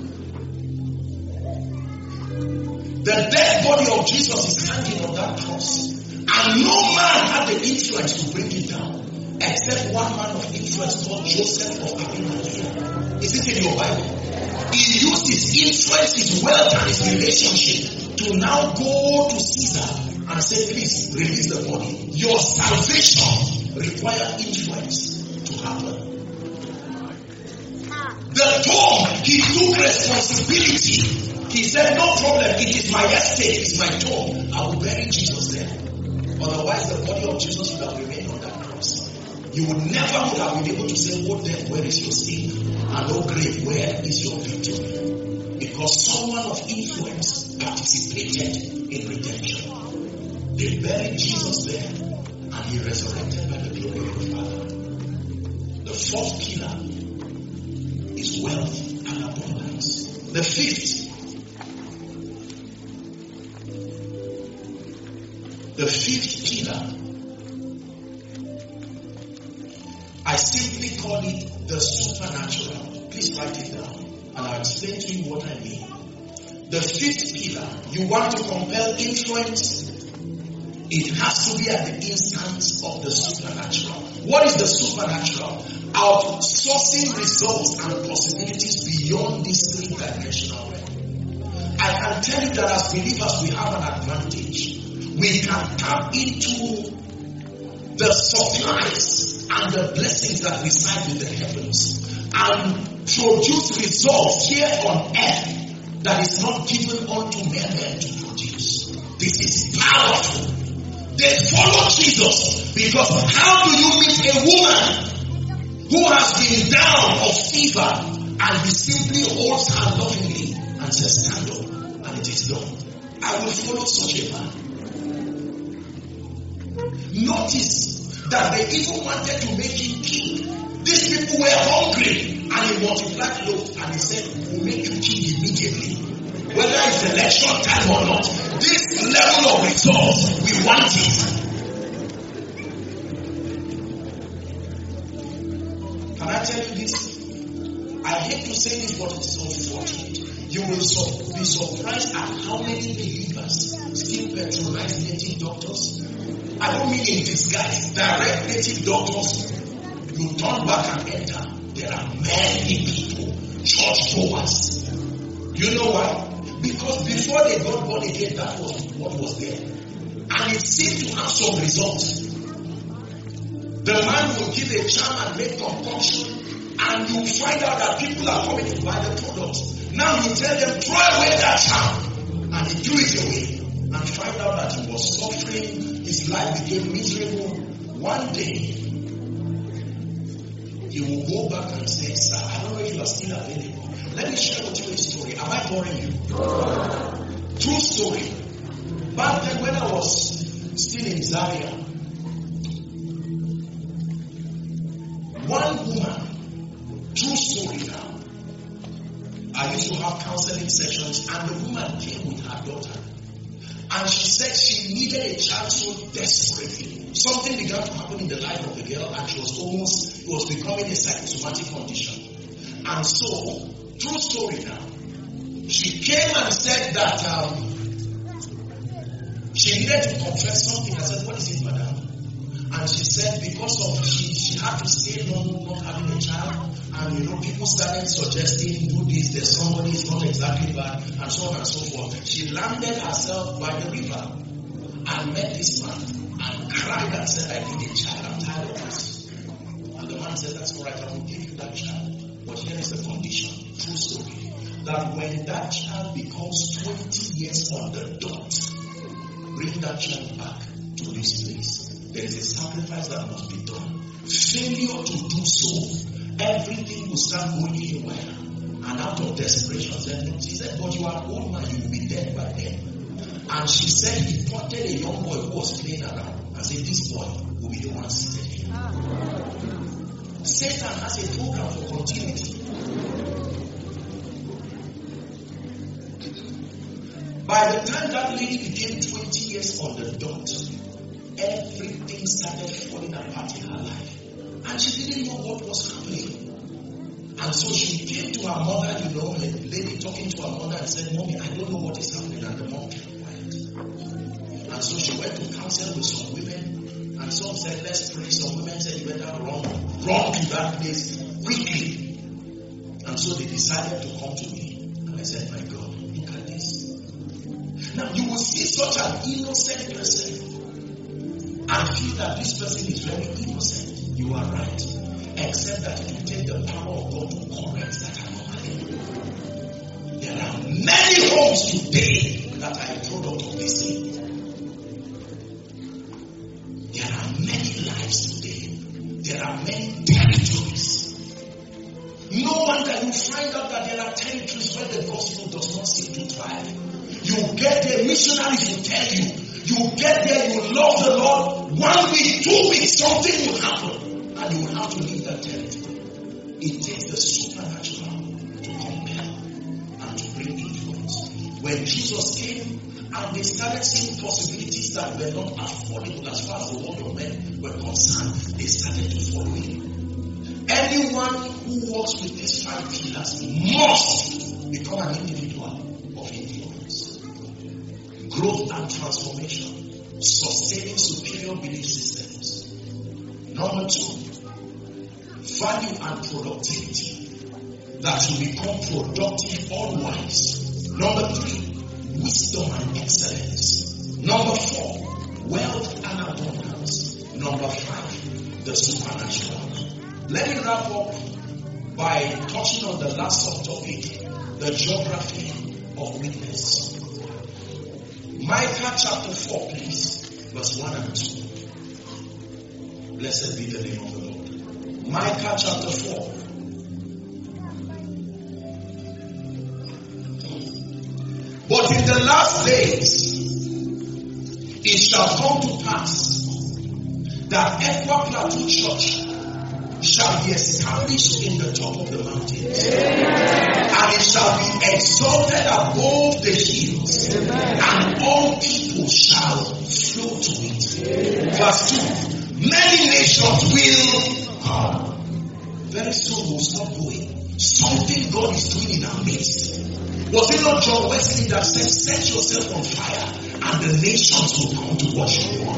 The dead body of Jesus is hanging on that cross. And no man had the influence to bring it down. Except one man of influence called Joseph of Arimathea. Is it in your Bible? He used his influence, his wealth, and his relationship to now go to Caesar and say, please release the body. Your salvation requires influence to happen. The tomb, he took responsibility. He said, no problem, it is my estate, it's my tomb. I will bury Jesus there. Otherwise, the body of Jesus would have remained on that cross. You would never would have been able to say, oh death, where is your sting? And oh grave, where is your victory? Because someone of influence participated in redemption. They buried Jesus there, and he resurrected by the glory of the Father. The fourth pillar is wealth and abundance. The fifth, the fifth pillar, I simply call it the supernatural. Please write it down, and I'll explain to you what I mean. The fifth pillar, you want to compel influence, It has to be at the instance of the supernatural. What is the supernatural? Outsourcing results and possibilities beyond this three-dimensional realm. I can tell you that as believers we have an advantage. We can tap into the supplies and the blessings that reside in the heavens and produce results here on earth that is not given unto mere men to produce. This is powerful. They follow Jesus because how do you meet a woman who has been down of fever and he simply holds her lovingly and says, stand up, and it is done. I will follow such a man. Notice that they even wanted to make him king. These people were hungry and he multiplied loaves and he said, we'll make you king immediately. Whether it's election time or not, this level of results, we want it. Can I tell you this? I hate to say this, but it's unfortunate. You will so, be surprised at how many believers still patronize native doctors. I don't mean in disguise. Direct native doctors, you turn back and enter. There are many people, church goers. You know why? Because before they got born again, that was what was there. And it seemed to have some results. The man will give a charm and make concoction, and you find out that people are coming to buy the products. Now you tell them, throw away that charm, and he threw it away. And find out that he was suffering, his life became miserable. One day, he will go back and say, sir, I don't know if you are still available. Let me share with you a story. Am I boring you? True story. Back then when I was still in Zaria, one woman, true story now, I used to have counseling sessions and the woman came with her daughter. And she said she needed a child so desperately. Something began to happen in the life of the girl and she was almost, it was becoming a psychosomatic condition. And so, true story now, she came and said that um, she needed to confess something. I said, what is it, madam? And she said because of, she, she had to stay long not having a child. And you know, people started suggesting, do this, there's somebody, it's not exactly bad, and so on and so forth. She landed herself by the river and met this man and cried and said, I need a child, I'm tired of this. And the man said, that's all right, I will give you that child. But here is the condition, true story, that when that child becomes twenty years on the dot, bring that child back to this place. There is a sacrifice that must be done. Failure to do so, everything will start going haywire. And out of desperation, she said, but you are an old man, you will be dead by then. And she said he pointed a young boy who was playing around and said, this boy will be the one seated here. Satan has a program for continuity. By the time that lady became twenty years on the dot, everything started falling apart in her life. And she didn't know what was happening. And so she came to her mother, you know, a lady talking to her mother and said, Mommy, I don't know what is happening. And the mom kept quiet. And so she went to counsel with some women. And some said, let's pray. Some women said, you better run. Run to that place quickly. And so they decided to come to me. And I said, my God, look at this. Now you will see such an innocent person and feel that this person is very innocent. You are right. Except that if you take the power of God to correct that anomaly. There are many homes today that are a product of this thing. There are many lives today. There are many territories. No wonder you find out that there are territories where the gospel does not seem to thrive. You get there, missionaries will tell you. You get there, you love the Lord. One week, two weeks, something will happen. And you will have to leave that territory. It takes the supernatural to compel and to bring influence. When Jesus came and they started seeing possibilities that were not affordable as far as the world of men were concerned, they started to follow him. Anyone who works with these five pillars must become an individual of influence. Growth and transformation. sustaining superior belief systems. Number two, value and productivity, that you become productive always. Number three, wisdom and excellence. Number four, wealth and abundance. Number five, the supernatural. Let me wrap up by touching on the last subtopic, the geography of witness. Micah chapter four, please, verse one and two. Blessed be the name of the Lord. Micah chapter four. But in the last days, it shall come to pass that Ekwa Plateau Church shall be established in the top of the mountains. Amen. And it shall be exalted above the hills. Amen. And all people shall flow to it. Amen. Verse two. Many nations will come. Very soon we'll stop going. Something God is doing in our midst. Was it not John Wesley that said, set yourself on fire and the nations will come to worship you?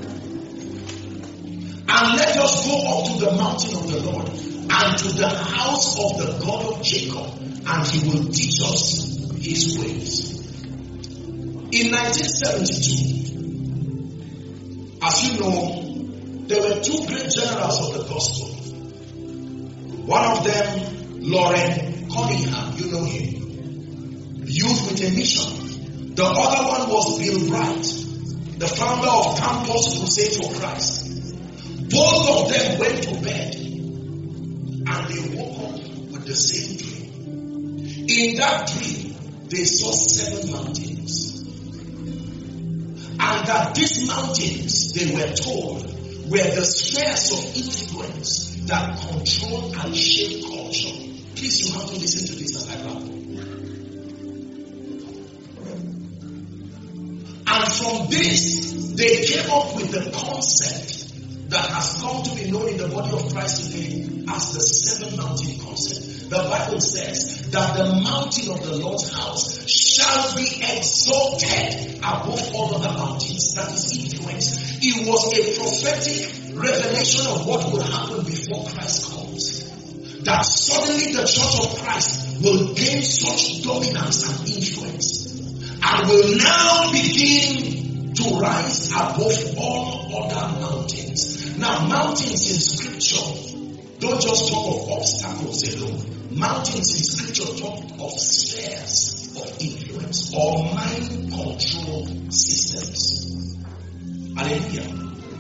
And let us go up to the mountain of the Lord and to the house of the God of Jacob, and he will teach us his ways. In nineteen seventy-two, as you know, there were two great generals of the gospel. One of them, Loren Cunningham, you know him. Youth with a Mission. The other one was Bill Bright, the founder of Campus Crusade for Christ. Both of them went to bed and they woke up with the same dream. In that dream, they saw seven mountains. And that these mountains, they were told, were the spheres of influence that control and shape culture. Please, you have to listen to this as I wrap. And from this, they came up with the concept that has come to be known in the body of Christ today as the seven mountain concept. The Bible says that the mountain of the Lord's house shall be exalted above all other mountains. That is influence. It was a prophetic revelation of what will happen before Christ comes. That suddenly the church of Christ will gain such dominance and influence and will now begin to rise above all other mountains. Now, mountains in scripture don't just talk of obstacles alone. Mountains in scripture talk of spheres of influence or mind control systems. Hallelujah.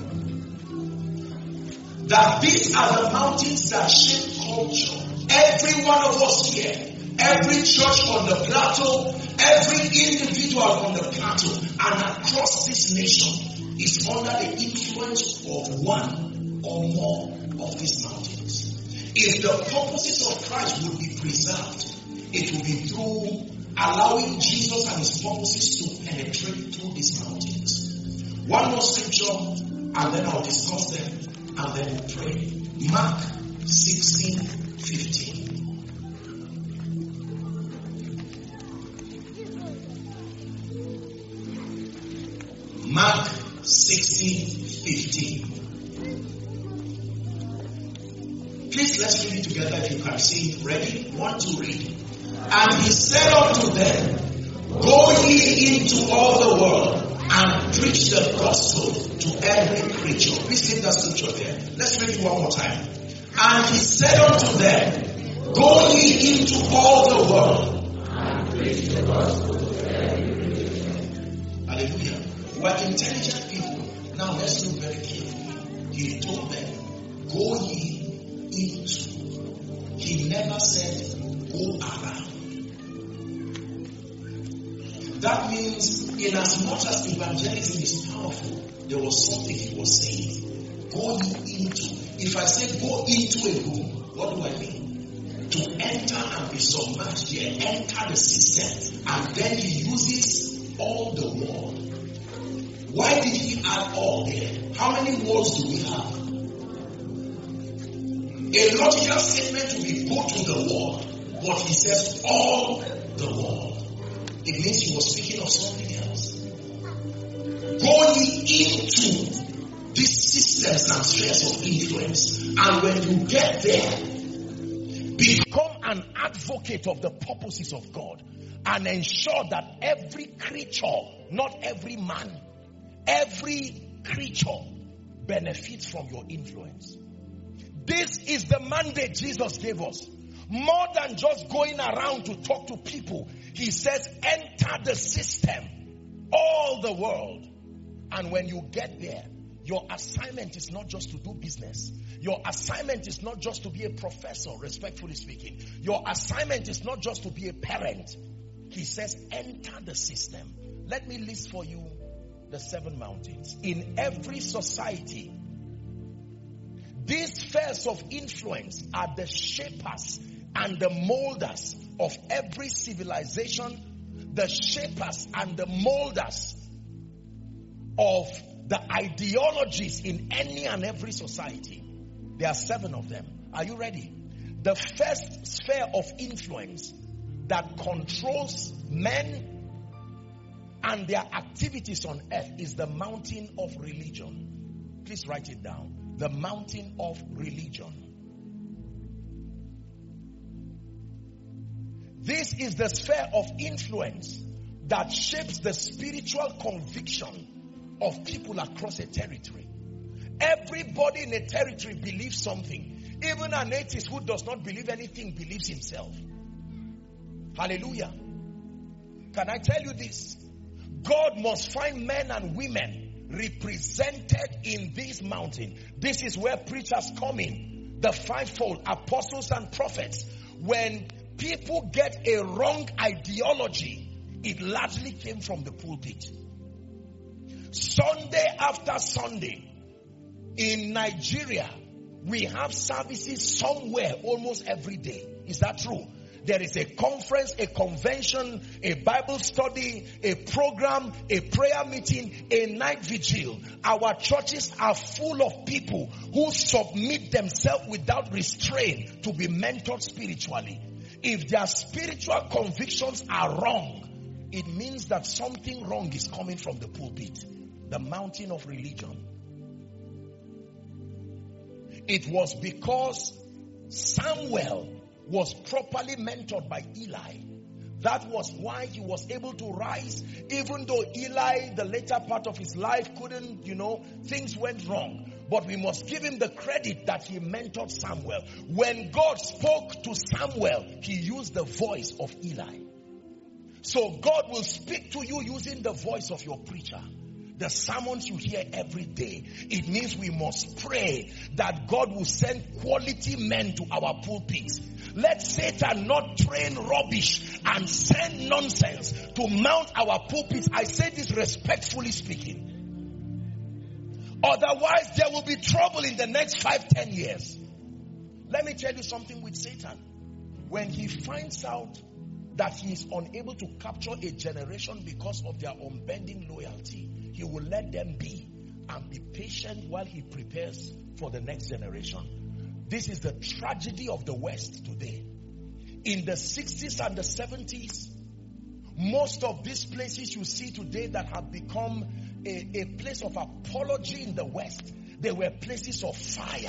That these are the mountains that shape culture. Every one of us here, every church on the plateau, every individual on the plateau, and across this nation is under the influence of one or more of these mountains. If the purposes of Christ would be preserved, it will be through allowing Jesus and his purposes to penetrate through these mountains. One more scripture, and then I'll discuss them, and then we'll pray. Mark sixteen fifteen. Mark sixteen fifteen. Please, let's read it together if you can see it. Ready? One to read. And he said unto them, go ye into all the world and preach the gospel to every creature. Please leave that scripture there. Let's read it one more time. And he said unto them, go ye into all the world and preach the gospel to every creature. Hallelujah. We're intelligent people. Now let's look very carefully. He told them, go ye into. He never said, go around. That means, in as much as evangelism is powerful, there was something he was saying. Go ye into. If I say go into a room, what do I mean? To enter and be submerged here, enter the system, and then he uses all the word. Why did he add all there? How many words do we have? A logical statement will be go to the word, but he says all the word. It means he was speaking of something else. Go ye into these systems and spheres of influence. And when you get there, become an advocate of the purposes of God and ensure that every creature, not every man, every creature benefits from your influence. This is the mandate Jesus gave us. More than just going around to talk to people, he says, enter the system, all the world. And when you get there, your assignment is not just to do business. Your assignment is not just to be a professor, respectfully speaking. Your assignment is not just to be a parent. He says, enter the system. Let me list for you the seven mountains. In every society, these spheres of influence are the shapers and the molders of every civilization, the shapers and the molders of the ideologies in any and every society. There are seven of them. Are you ready? The first sphere of influence that controls men and their activities on earth is the mountain of religion. Please write it down. The mountain of religion. This is the sphere of influence that shapes the spiritual conviction of people across a territory. Everybody in a territory believes something. Even an atheist who does not believe anything believes himself. Hallelujah. Can I tell you this? God must find men and women represented in this mountain. This is where preachers come in. The fivefold, apostles and prophets. When people get a wrong ideology, it largely came from the pulpit. Sunday after Sunday, in Nigeria, we have services somewhere almost every day. Is that true? There is a conference, a convention, a Bible study, a program, a prayer meeting, a night vigil. Our churches are full of people who submit themselves without restraint to be mentored spiritually. If their spiritual convictions are wrong, it means that something wrong is coming from the pulpit. The mountain of religion. It was because Samuel was properly mentored by Eli. That was why he was able to rise, even though Eli, the later part of his life, couldn't, you know, things went wrong. But we must give him the credit that he mentored Samuel. When God spoke to Samuel, he used the voice of Eli. So God will speak to you using the voice of your preacher. The sermons you hear every day. It means we must pray that God will send quality men to our pulpits. Let Satan not train rubbish and send nonsense to mount our pulpits. I say this respectfully speaking. Otherwise, there will be trouble in the next five, ten years. Let me tell you something with Satan. When he finds out that he is unable to capture a generation because of their unbending loyalty, he will let them be and be patient while he prepares for the next generation. This is the tragedy of the West today. In the sixties and the seventies, most of these places you see today that have become a, a place of apology in the West, they were places of fire.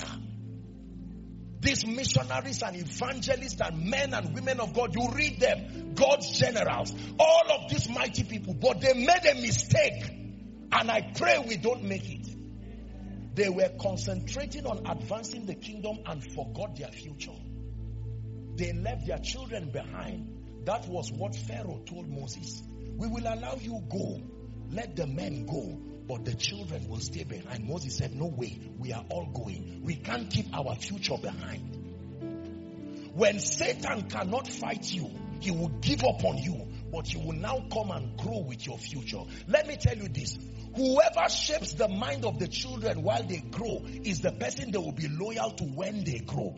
These missionaries and evangelists and men and women of God, you read them, God's generals, all of these mighty people, but they made a mistake. And I pray we don't make it. They were concentrating on advancing the kingdom and forgot their future. They left their children behind. That was what Pharaoh told Moses. We will allow you go. Let the men go, but the children will stay behind. Moses said, no way. We are all going. We can't keep our future behind. When Satan cannot fight you, he will give up on you, but he will now come and grow with your future. Let me tell you this. Whoever shapes the mind of the children while they grow is the person they will be loyal to when they grow.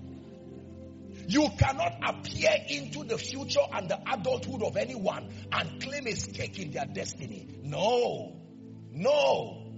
You cannot appear into the future and the adulthood of anyone and claim a stake in their destiny. No. No.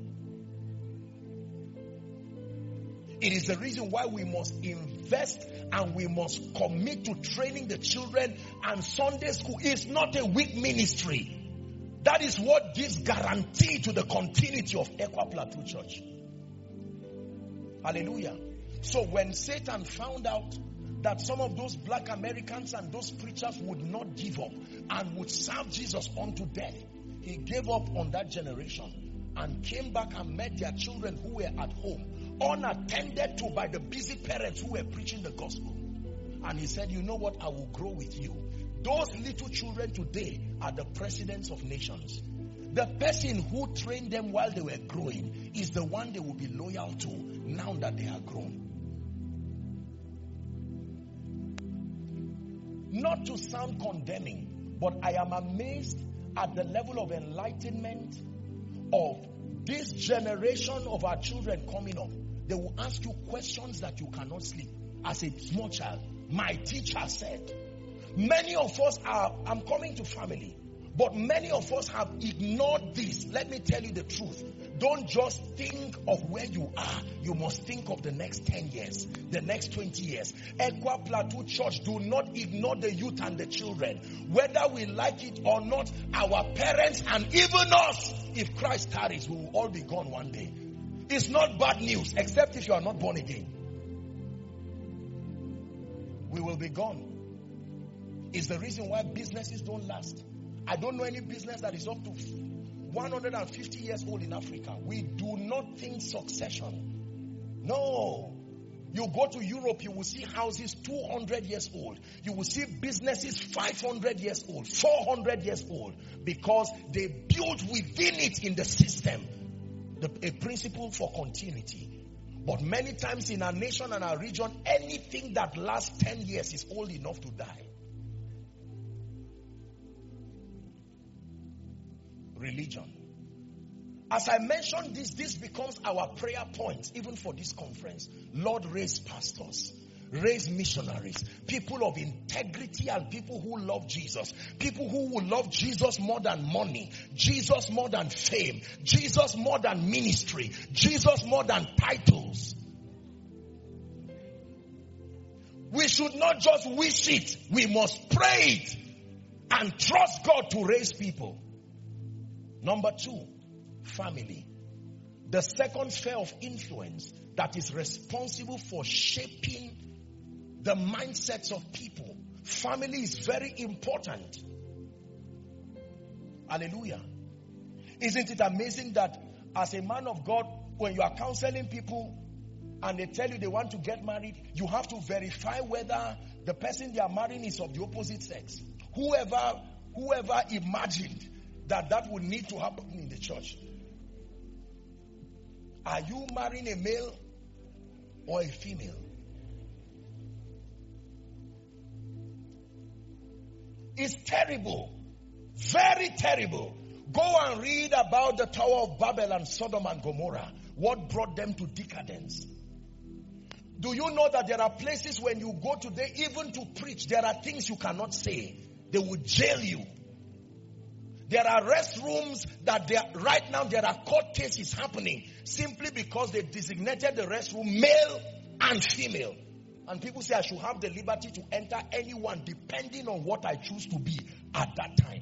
It is the reason why we must invest and we must commit to training the children. And Sunday school is not a weak ministry. That is what gives guarantee to the continuity of Ekwa Plateau Church. Hallelujah. So when Satan found out that some of those black Americans and those preachers would not give up and would serve Jesus unto death, he gave up on that generation and came back and met their children who were at home, unattended to by the busy parents who were preaching the gospel. And he said, you know what, I will grow with you. Those little children today are the presidents of nations. The person who trained them while they were growing is the one they will be loyal to now that they are grown. Not to sound condemning, but I am amazed at the level of enlightenment of this generation of our children coming up. They will ask you questions that you cannot sleep. As a small child, my teacher said, many of us are, I'm coming to family, but many of us have ignored this. Let me tell you the truth. Don't just think of where you are. You must think of the next ten years, the next twenty years. Ekwa Plateau Church, do not ignore the youth and the children. Whether we like it or not, our parents and even us, if Christ tarries, we will all be gone one day. It's not bad news, except if you are not born again. We will be gone. It's the reason why businesses don't last. I don't know any business that is up to one hundred fifty years old in Africa. We do not think succession. No. You go to Europe, you will see houses two hundred years old. You will see businesses five hundred years old, four hundred years old, because they built within it in the system the, a principle for continuity. But many times in our nation and our region, anything that lasts ten years is old enough to die. Religion. As I mentioned this, this becomes our prayer point even for this conference. Lord, raise pastors, raise missionaries, people of integrity and people who love Jesus, people who will love Jesus more than money, Jesus more than fame, Jesus more than ministry, Jesus more than titles. We should not just wish it, we must pray it and trust God to raise people. Number two, family. The second sphere of influence that is responsible for shaping the mindsets of people. Family is very important. Hallelujah. Isn't it amazing that as a man of God, when you are counseling people and they tell you they want to get married, you have to verify whether the person they are marrying is of the opposite sex. Whoever, whoever imagined that that would need to happen in the church. Are you marrying a male or a female? It's terrible. Very terrible. Go and read about the Tower of Babel and Sodom and Gomorrah. What brought them to decadence? Do you know that there are places when you go today, even to preach, there are things you cannot say. They will jail you. There are restrooms that they are, right now there are court cases happening simply because they designated the restroom male and female. And people say I should have the liberty to enter anyone depending on what I choose to be at that time.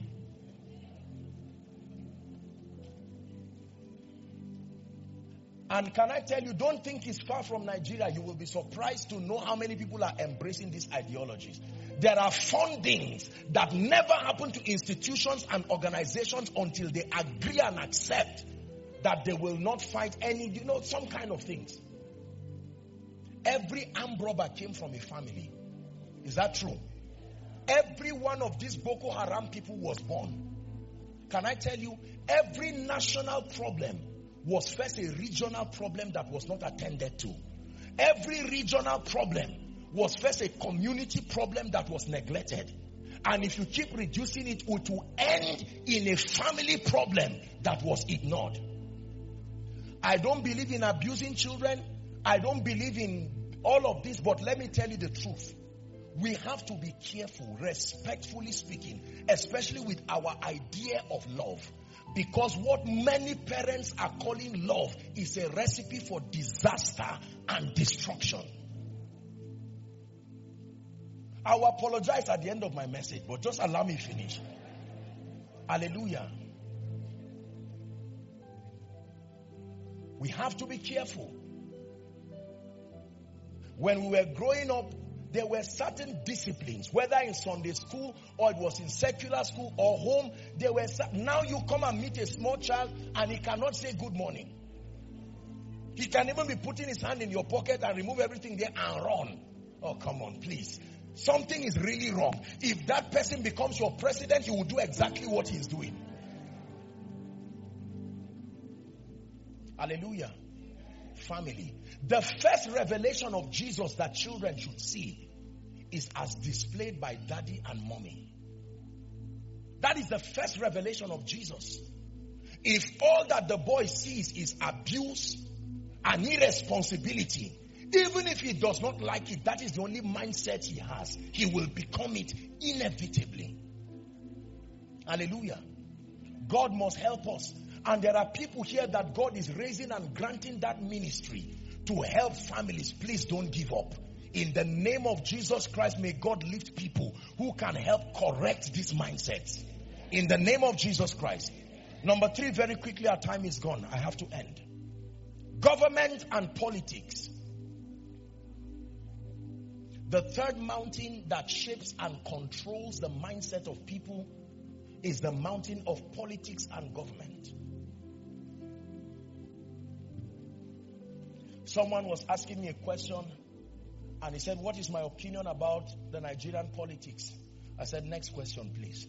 And can I tell you, don't think it's far from Nigeria. You will be surprised to know how many people are embracing these ideologies. There are fundings that never happen to institutions and organizations until they agree and accept that they will not fight any, you know, some kind of things. Every armed robber came from a family. Is that true? Every one of these Boko Haram people was born. Can I tell you, every national problem was first a regional problem that was not attended to. Every regional problem was first a community problem that was neglected. And if you keep reducing it, it will end in a family problem that was ignored. I don't believe in abusing children. I don't believe in all of this, but let me tell you the truth. We have to be careful, respectfully speaking, especially with our idea of love. Because what many parents are calling love is a recipe for disaster and destruction. I will apologize at the end of my message, but just allow me finish. Hallelujah. We have to be careful. When we were growing up, there were certain disciplines, whether in Sunday school or it was in secular school or home. There were now you come and meet a small child and he cannot say good morning. He can even be putting his hand in your pocket and remove everything there and run. Oh, come on, please. Something is really wrong. If that person becomes your president, he will do exactly what he's doing. Hallelujah. Family. The first revelation of Jesus that children should see is as displayed by daddy and mommy. That is the first revelation of Jesus. If all that the boy sees is abuse and irresponsibility, even if he does not like it, that is the only mindset he has. He will become it inevitably. Hallelujah. God must help us. And there are people here that God is raising and granting that ministry to help families. Please don't give up. In the name of Jesus Christ, may God lift people who can help correct these mindsets. In the name of Jesus Christ. Number three, very quickly, our time is gone. I have to end. Government and politics. The third mountain that shapes and controls the mindset of people is the mountain of politics and government. Someone was asking me a question and he said, what is my opinion about the Nigerian politics? I said, next question, please.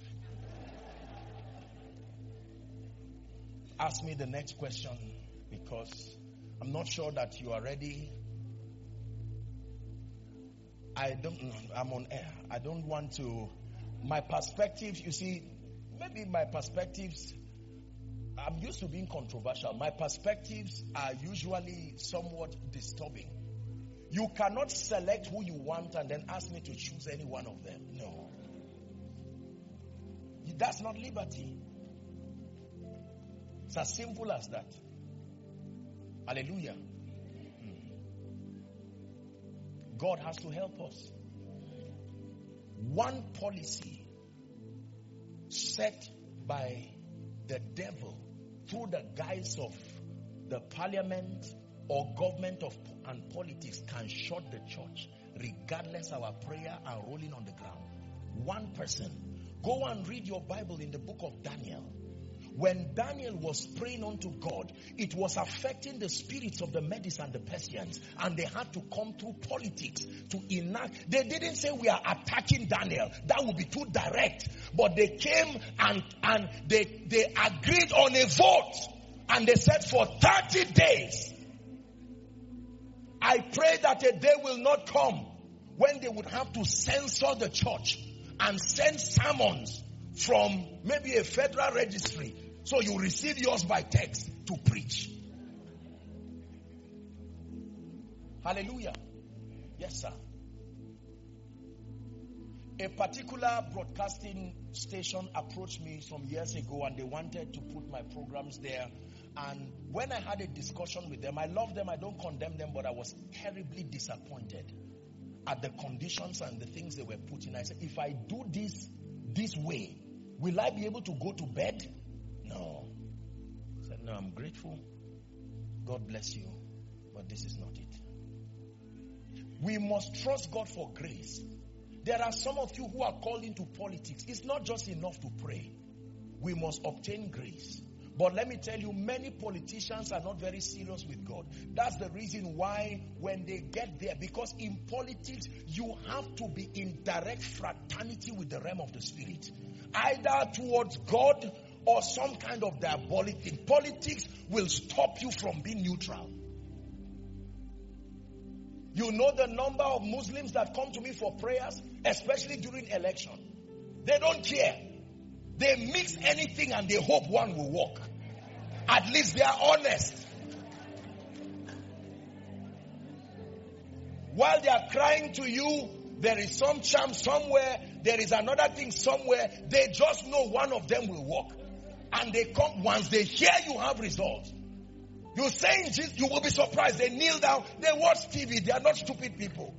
Ask me the next question because I'm not sure that you are ready. I don't know. I'm on air. I don't want to. My perspectives, you see, maybe my perspectives, I'm used to being controversial. My perspectives are usually somewhat disturbing. You cannot select who you want and then ask me to choose any one of them. No. That's not liberty. It's as simple as that. Hallelujah. God has to help us. One policy set by the devil through the guise of the parliament or government of and politics can shut the church, regardless of our prayer and rolling on the ground. One person. Go and read your Bible in the book of Daniel. When Daniel was praying unto God, it was affecting the spirits of the Medes and the Persians, and they had to come through politics to enact. They didn't say we are attacking Daniel. That would be too direct. But they came and, and they, they agreed on a vote, and they said for thirty days, I pray that a day will not come when they would have to censor the church and send sermons from maybe a federal registry. So you receive yours by text to preach. Hallelujah. Yes, sir. A particular broadcasting station approached me some years ago and they wanted to put my programs there. And when I had a discussion with them, I love them, I don't condemn them, but I was terribly disappointed at the conditions and the things they were putting. I said, if I do this this way, will I be able to go to bed? No. I said, no, I'm grateful. God bless you. But this is not it. We must trust God for grace. There are some of you who are called into politics. It's not just enough to pray. We must obtain grace. But let me tell you, many politicians are not very serious with God. That's the reason why when they get there, because in politics, you have to be in direct fraternity with the realm of the spirit. Either towards God or some kind of diabolic thing. Politics will stop you from being neutral. You know the number of Muslims that come to me for prayers, especially during election. They don't care. They mix anything and they hope one will work. At least they are honest. While they are crying to you, there is some charm somewhere, there is another thing somewhere. They just know one of them will work. And they come, once they hear you have results. You say in Jesus, you will be surprised. They kneel down, they watch T V, they are not stupid people.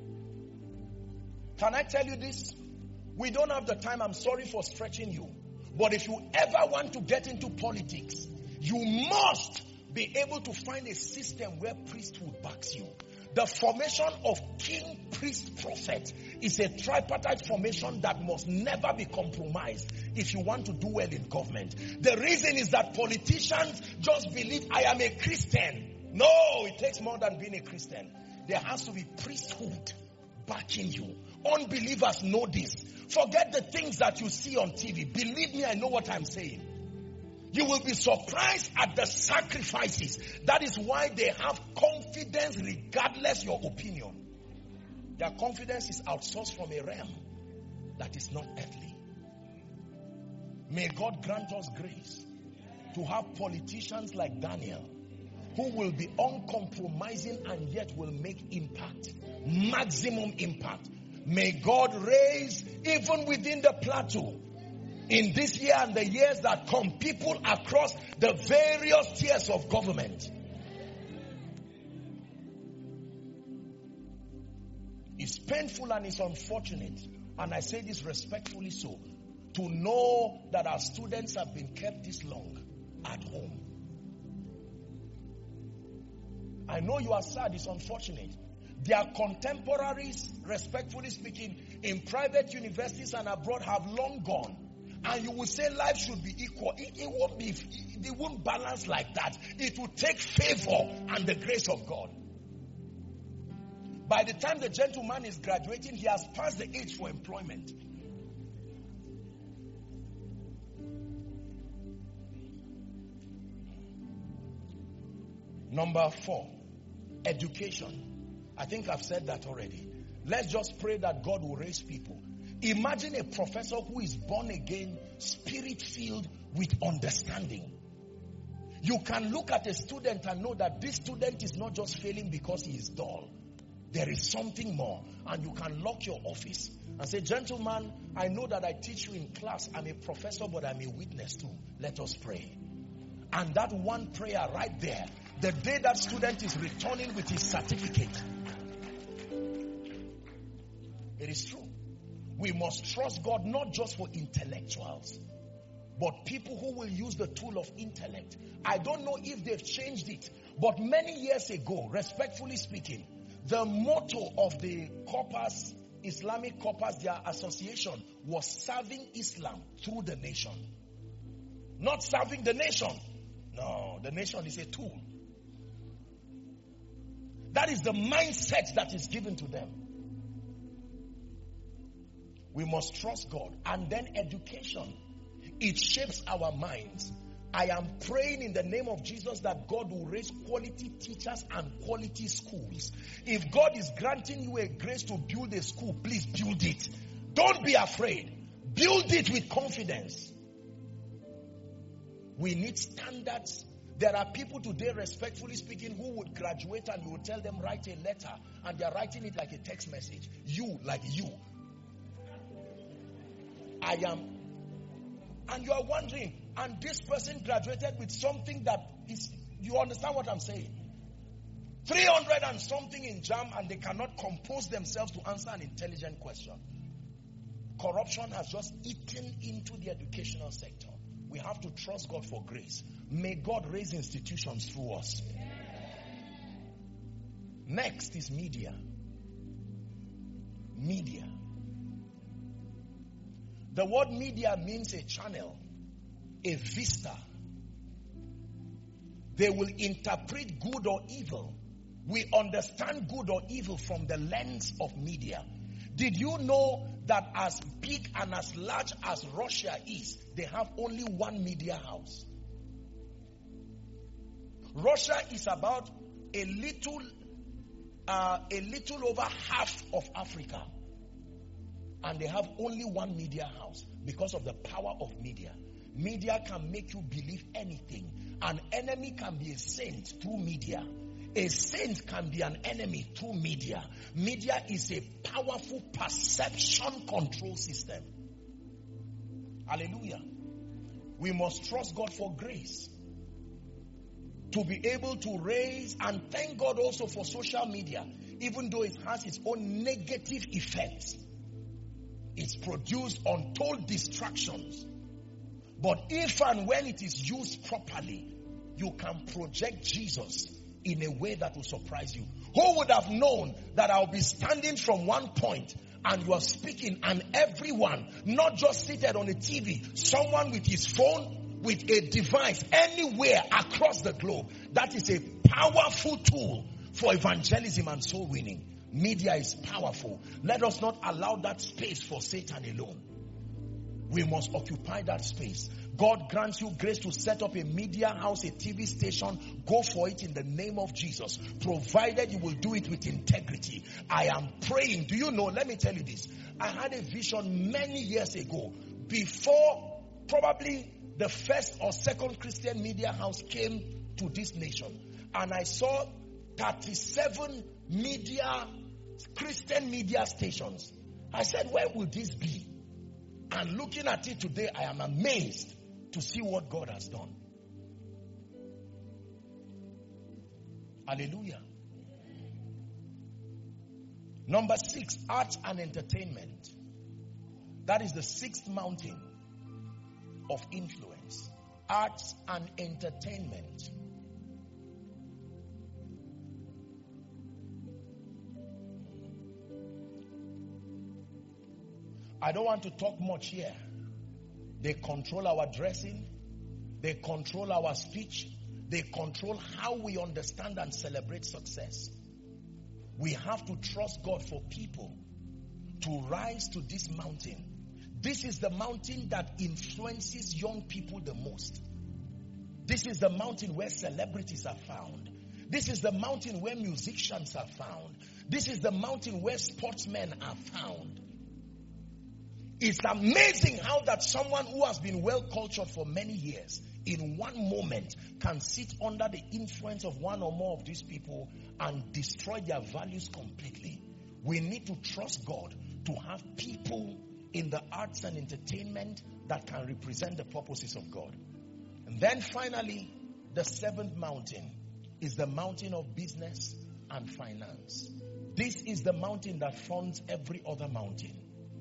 Can I tell you this? We don't have the time. I'm sorry for stretching you. But if you ever want to get into politics, you must be able to find a system where priesthood backs you. The formation of king, priest, prophet is a tripartite formation that must never be compromised if you want to do well in government. The reason is that politicians just believe, I am a Christian. No, it takes more than being a Christian. There has to be priesthood backing you. Unbelievers know this. Forget the things that you see on T V. Believe me, I know what I'm saying. You will be surprised at the sacrifices. That is why they have confidence regardless your opinion. Their confidence is outsourced from a realm that is not earthly. May God grant us grace to have politicians like Daniel who will be uncompromising and yet will make impact. Maximum impact. May God raise, even within the plateau, in this year and the years that come, people across the various tiers of government. It's painful and it's unfortunate, and I say this respectfully so, to know that our students have been kept this long at home. I know you are sad, it's unfortunate. Their contemporaries, respectfully speaking, in private universities and abroad have long gone. And you will say life should be equal. It, it won't be, it won't balance like that. It will take favor and the grace of God. By the time the gentleman is graduating, he has passed the age for employment. Number four, education. I think I've said that already. Let's just pray that God will raise people. Imagine a professor who is born again, spirit-filled with understanding. You can look at a student and know that this student is not just failing because he is dull. There is something more. And you can lock your office and say, gentlemen, I know that I teach you in class. I'm a professor, but I'm a witness too. Let us pray. And that one prayer right there, the day that student is returning with his certificate, it is true. We must trust God not just for intellectuals, but people who will use the tool of intellect. I don't know if they've changed it, but many years ago, respectfully speaking, the motto of the Corpus, Islamic Corpus, their association, was serving Islam through the nation. Not serving the nation. No, the nation is a tool. That is the mindset that is given to them. We must trust God. And then education. It shapes our minds. I am praying in the name of Jesus that God will raise quality teachers and quality schools. If God is granting you a grace to build a school, please build it. Don't be afraid. Build it with confidence. We need standards. There are people today, respectfully speaking, who would graduate and you would tell them write a letter and they are writing it like a text message. You, like you. I am. And you are wondering, and this person graduated with something that is, you understand what I'm saying? three hundred and something in JAM and they cannot compose themselves to answer an intelligent question. Corruption has just eaten into the educational sector. We have to trust God for grace. May God raise institutions through us. Next is media. Media. The word media means a channel, a vista. They will interpret good or evil. We understand good or evil from the lens of media. Did you know that as big and as large as Russia is, they have only one media house? Russia is about a little, uh, a little over half of Africa. And they have only one media house because of the power of media. Media can make you believe anything. An enemy can be a saint through media. A saint can be an enemy through media. Media is a powerful perception control system. Hallelujah. We must trust God for grace to be able to raise, and thank God also for social media, even though it has its own negative effects. It's produced untold distractions. But if and when it is used properly, you can project Jesus in a way that will surprise you. Who would have known that I'll be standing from one point and you are speaking, and everyone, not just seated on a T V, someone with his phone, with a device, anywhere across the globe. That is a powerful tool for evangelism and soul winning. Media is powerful. Let us not allow that space for Satan alone. We must occupy that space. God grants you grace to set up a media house, a T V station. Go for it in the name of Jesus, provided you will do it with integrity. I am praying. Do you know, let me tell you this. I had a vision many years ago, before probably the first or second Christian media house came to this nation. And I saw thirty-seven media, Christian media stations. I said, where will this be? And looking at it today, I am amazed to see what God has done. Hallelujah. Number six, arts and entertainment. That is the sixth mountain of influence. Arts and entertainment. I don't want to talk much here. They control our dressing. They control our speech. They control how we understand and celebrate success. We have to trust God for people to rise to this mountain. This is the mountain that influences young people the most. This is the mountain where celebrities are found. This is the mountain where musicians are found. This is the mountain where sportsmen are found. It's amazing how that someone who has been well cultured for many years, in one moment, can sit under the influence of one or more of these people and destroy their values completely. We need to trust God to have people in the arts and entertainment that can represent the purposes of God. And then finally, the seventh mountain is the mountain of business and finance. This is the mountain that funds every other mountain.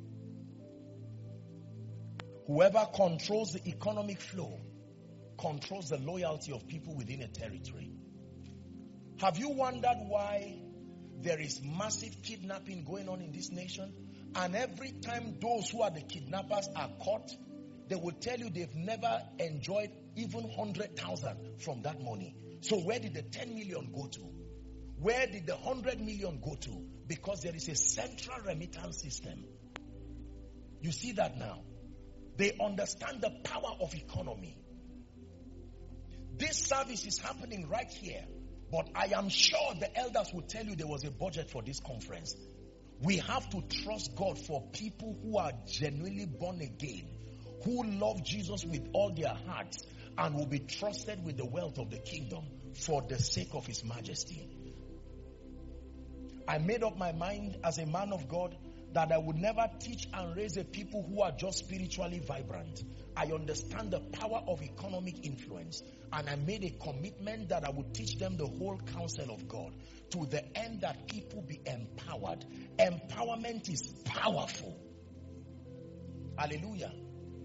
Whoever controls the economic flow controls the loyalty of people within a territory. Have you wondered why there is massive kidnapping going on in this nation? And every time those who are the kidnappers are caught, they will tell you they've never enjoyed even one hundred thousand from that money. So where did the ten million go to? Where did the one hundred million go to? Because there is a central remittance system. You see that now? They understand the power of economy. This service is happening right here. But I am sure the elders will tell you there was a budget for this conference. We have to trust God for people who are genuinely born again, who love Jesus with all their hearts, and will be trusted with the wealth of the kingdom for the sake of His majesty. I made up my mind as a man of God that I would never teach and raise a people who are just spiritually vibrant. I understand the power of economic influence, and I made a commitment that I would teach them the whole counsel of God to the end that people be empowered. Empowerment is powerful. Hallelujah.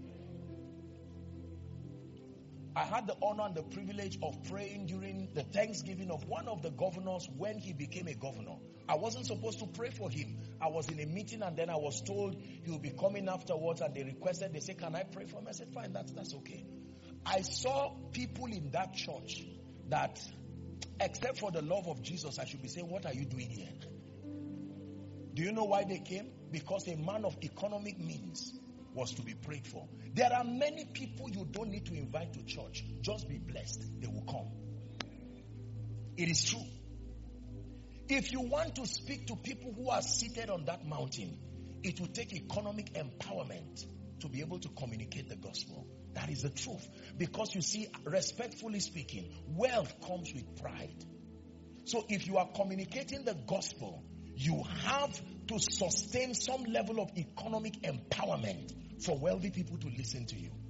I had the honor and the privilege of praying during the Thanksgiving of one of the governors when he became a governor. I wasn't supposed to pray for him. I was in a meeting and then I was told he will be coming afterwards, and they requested, they said, can I pray for him? I said, fine, that's, that's okay. I saw people in that church that, except for the love of Jesus, I should be saying, what are you doing here? Do you know why they came? Because a man of economic means was to be prayed for. There are many people you don't need to invite to church. Just be blessed. They will come. It is true. If you want to speak to people who are seated on that mountain, it will take economic empowerment to be able to communicate the gospel. That is the truth. Because you see, respectfully speaking, wealth comes with pride. So if you are communicating the gospel, you have to sustain some level of economic empowerment for wealthy people to listen to you.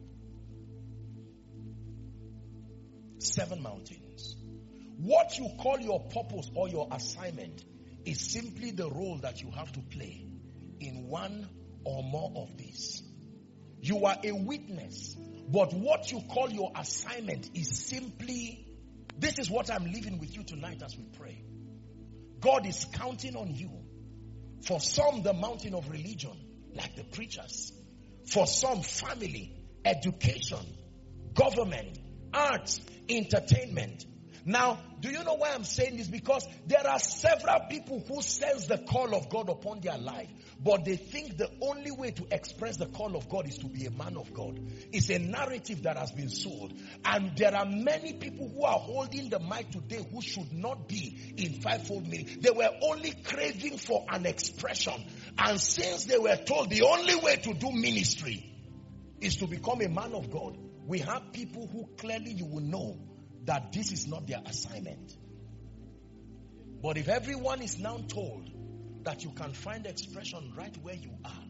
Seven mountains. What you call your purpose or your assignment is simply the role that you have to play in one or more of these. You are a witness But what you call your assignment is simply, this is what I'm leaving with you tonight as we pray. God is counting on you. For some, the mountain of religion, like the preachers. For some, family, education, government, arts, entertainment. Now, do you know why I'm saying this? Because there are several people who sense the call of God upon their life, but they think the only way to express the call of God is to be a man of God. It's a narrative that has been sold. And there are many people who are holding the mic today who should not be in fivefold ministry. They were only craving for an expression. And since they were told the only way to do ministry is to become a man of God, we have people who clearly you will know that this is not their assignment. But if everyone is now told that you can find expression right where you are,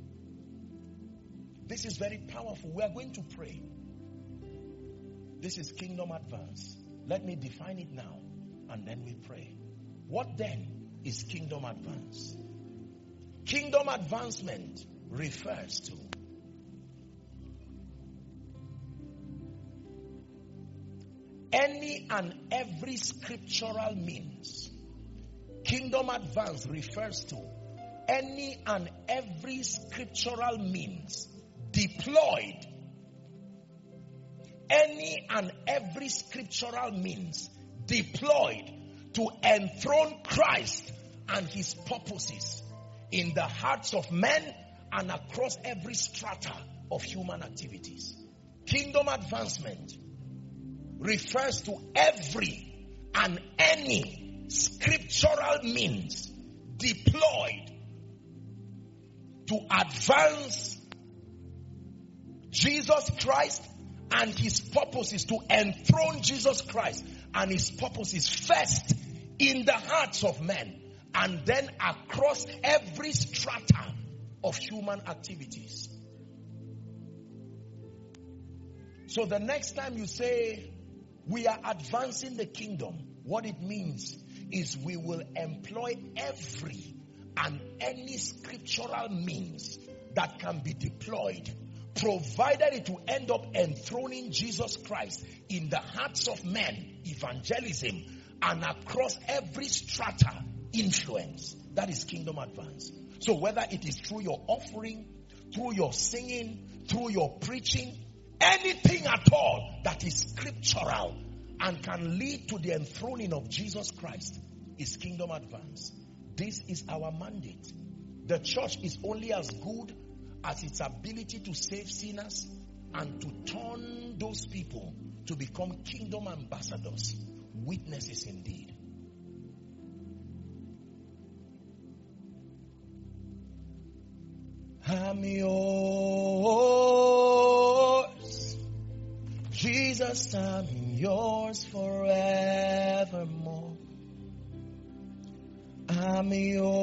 this is very powerful. We are going to pray. This is kingdom advance. Let me define it now and then we pray. What then is kingdom advance? Kingdom advancement refers to any and every scriptural means. Kingdom advance refers to any and every scriptural means deployed. Any and every scriptural means deployed to enthrone Christ and his purposes in the hearts of men and across every strata of human activities. Kingdom advancement refers to every and any scriptural means deployed to advance Jesus Christ and his purposes, to enthrone Jesus Christ and his purposes first in the hearts of men and then across every strata of human activities. So the next time you say, we are advancing the kingdom, what it means is we will employ every and any scriptural means that can be deployed, provided it will end up enthroning Jesus Christ in the hearts of men, evangelism, and across every strata, influence. That is kingdom advance. So whether it is through your offering, through your singing, through your preaching, anything at all that is scriptural and can lead to the enthroning of Jesus Christ is kingdom advance. This is our mandate. The church is only as good as its ability to save sinners and to turn those people to become kingdom ambassadors, witnesses indeed. I'm yours, Jesus, I'm yours forevermore. I'm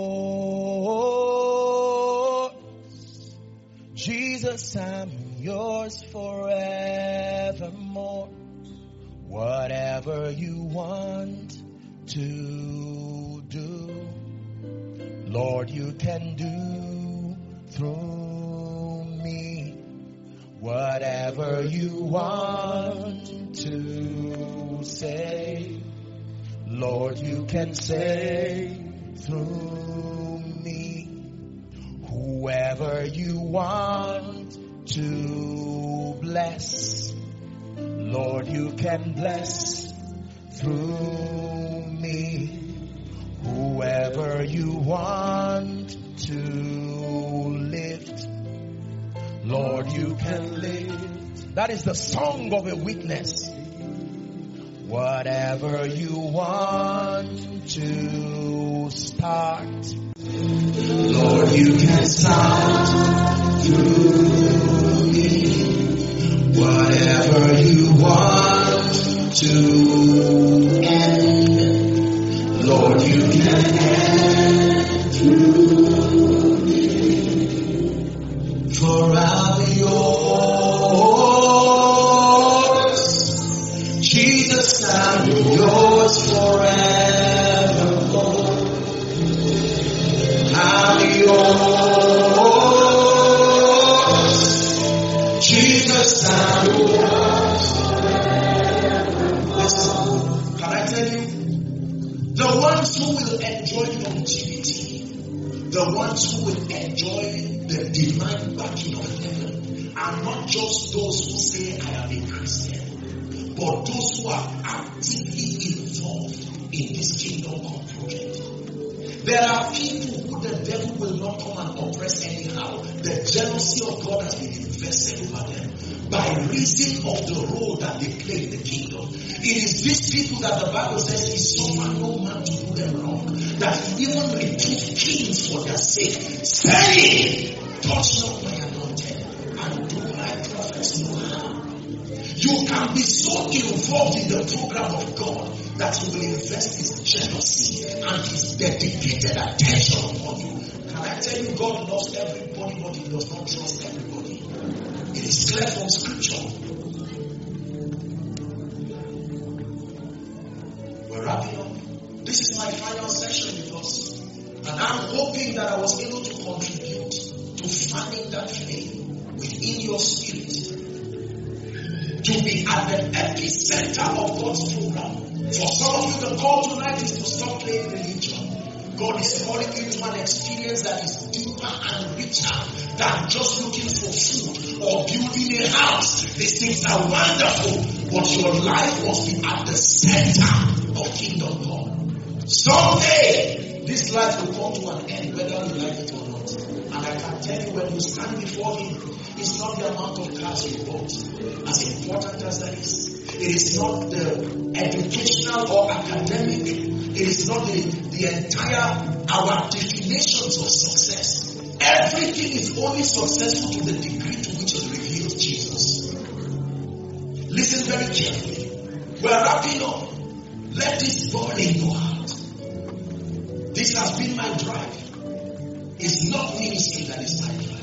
yours, Jesus, I'm yours forevermore. Whatever you want to do, Lord, you can do through me. Whatever you want to say, Lord, you can say through me. Whoever you want to bless, Lord, you can bless through me. Whoever you want to lift, Lord, you can lift. That is the song of a witness. Whatever you want to start, Lord, you can start through me. Whatever you want to end, Lord, you can end through me. For I'm yours, Jesus, I'm yours forevermore. I'm yours, Jesus, I'm the ones who will enjoy the divine backing of heaven are not just those who say, I am a Christian, but those who are actively involved in this kingdom come project. There are people who the devil will not come and oppress anyhow. The jealousy of God has been invested over them by reason of the role that they play in the kingdom. It is these people that the Bible says he suffered no man to do them wrong, that he even reproved kings for their sake, saying, touch not my anointed, and do my prophets no harm. You can be so involved in the program of God that you will invest his jealousy and his dedicated attention upon you. Can I tell you, God loves everybody, but he does not trust everybody. It is clear from scripture. We're wrapping up. This is my final session with us. And I'm hoping that I was able to contribute to fanning that flame within your spirit. To be at the epicenter of God's program. For some of you, the call tonight is to stop playing religion. God is calling you to an experience that is deeper and richer than just looking for food or building a house. These things are wonderful, but your life must be at the center of kingdom God. Someday, this life will come to an end, whether you like it or not. And I can tell you, when you stand before him, it's not the amount of cars you bought, as important as that is. It is not the educational or academic. It is not the, the entire, our definitions of success. Everything is only successful to the degree to which it reveals Jesus. Listen very carefully. We're wrapping up. Let this burn in your heart. This has been my drive. It's not ministry that is my drive.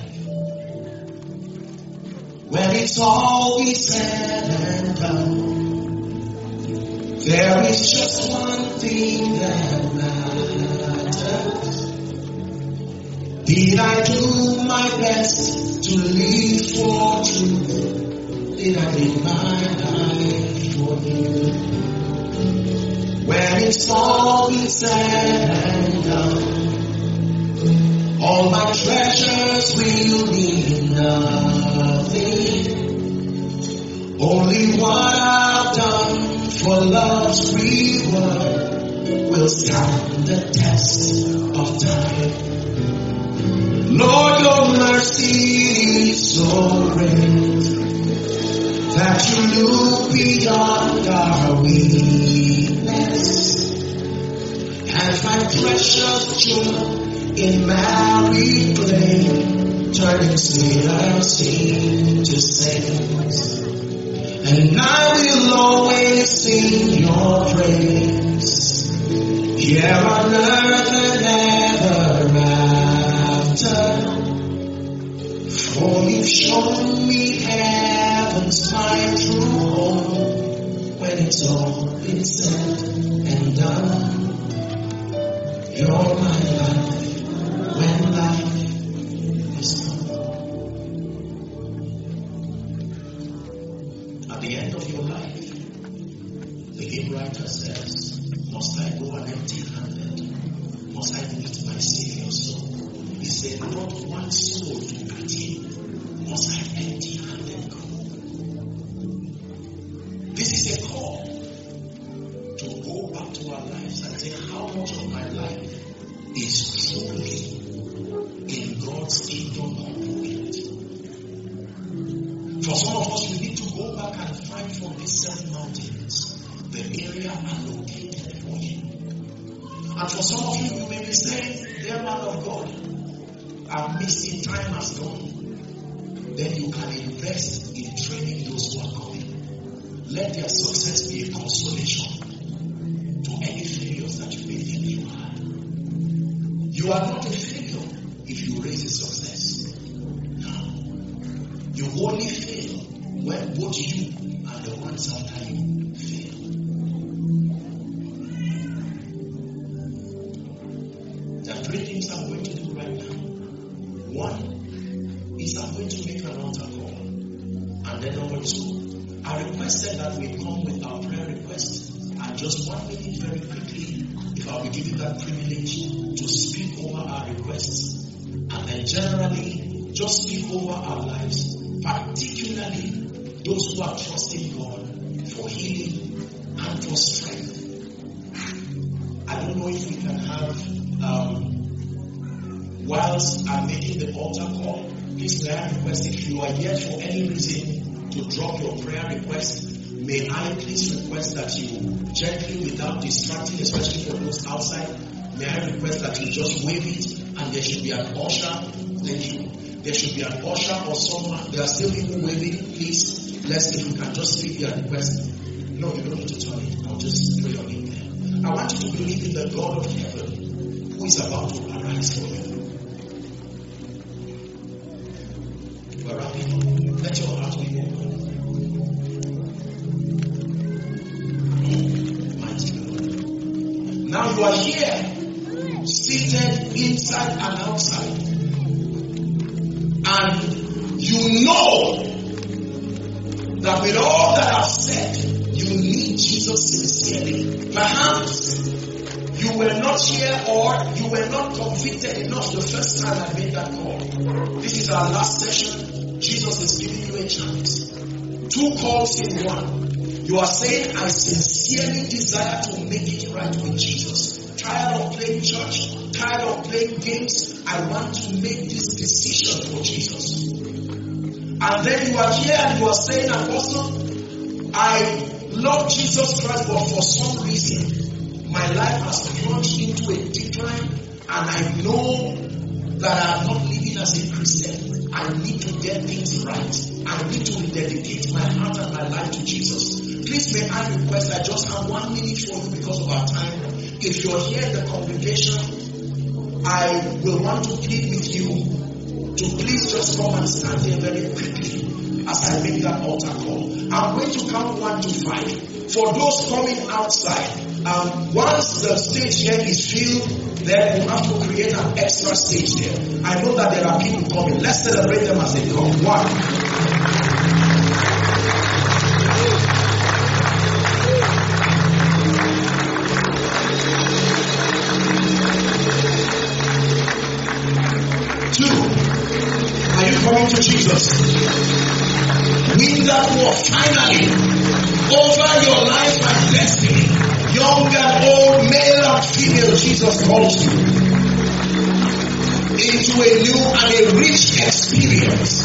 When it's all we said and done, there is just one thing that matters. Did I do my best to live for truth? Did I live my life for you? When it's all been said and done, all my treasures will mean nothing. Only what I've done for love's reward will stand the test of time. Lord, your mercy is so great that you look beyond our weakness and find precious joy in married flame, turning sinners into saints. And I will always sing your praise, here on earth and ever after. For you've shown me heaven's my true home, when it's all been said and done. You're my life when life is done. At the end of your life, the hymn writer says, must I go an empty-handed? Must I meet my Savior's soul? He said, not one soul to greet him. Must I empty-handed go? This is a call to go back to our lives and say, how much of my life is truly in God's kingdom component? For some of us, we need to go back and find from these seven mountains the area allocated for you. And for some of you, you may be saying, dear man of God, I'm missing, time has gone. Then you can invest in training those who are coming. Let their success be a consolation to any failures that you may think you are. You are not a failure if you raise a success. No. You only fail when both you and the ones after you fail. There are three things I'm going to do right now. One is I'm going to make an altar call. And then number two, I requested that we come with our prayer request. And just one minute very quickly, if I'll be given that privilege to speak over our requests, and then generally just speak over our lives, particularly those who are trusting God for healing and for strength. I don't know if we can have, um, whilst I'm making the altar call, please may I request, if you are here for any reason to drop your prayer request, may I please request that you gently, without distracting, especially for those outside, may I request that you just wave it, and there should be an usher. Thank you. There should be an usher or someone. There are still people waving. Please, let's see if we can just speak their request. No, you don't need to turn it. I'll just pray on it there. I want you to believe in the God of heaven who is about to arise for you. We're wrapping up. Let your heart be open. Now you are here, seated inside and outside, and you know that with all that I've said, you need Jesus sincerely. Perhaps you were not here, or you were not convicted enough the first time I made that call. This is our last session. Jesus is giving you a chance. Two calls in one. You are saying, I sincerely desire to make it right with Jesus. Tired of playing church, tired of playing games. I want to make this decision for Jesus. And then you are here and you are saying, Apostle, I love Jesus Christ, but for some reason, my life has plunged into a decline, and I know that I'm not living as a Christian. I need to get things right. I need to dedicate my heart and my life to Jesus. Please may I request, I just have one minute for you because of our time. If you're here in the congregation, I will want to plead with you to please just come and stand here very quickly as I make that altar call. I'm going to count one to five. For those coming outside, um, once the stage here is filled, then we have to create an extra stage there. I know that there are people coming. Let's celebrate them as they come. One. Coming to Jesus. Win that war finally over your life and destiny. Young and old, male and female, Jesus calls you into a new and a rich experience.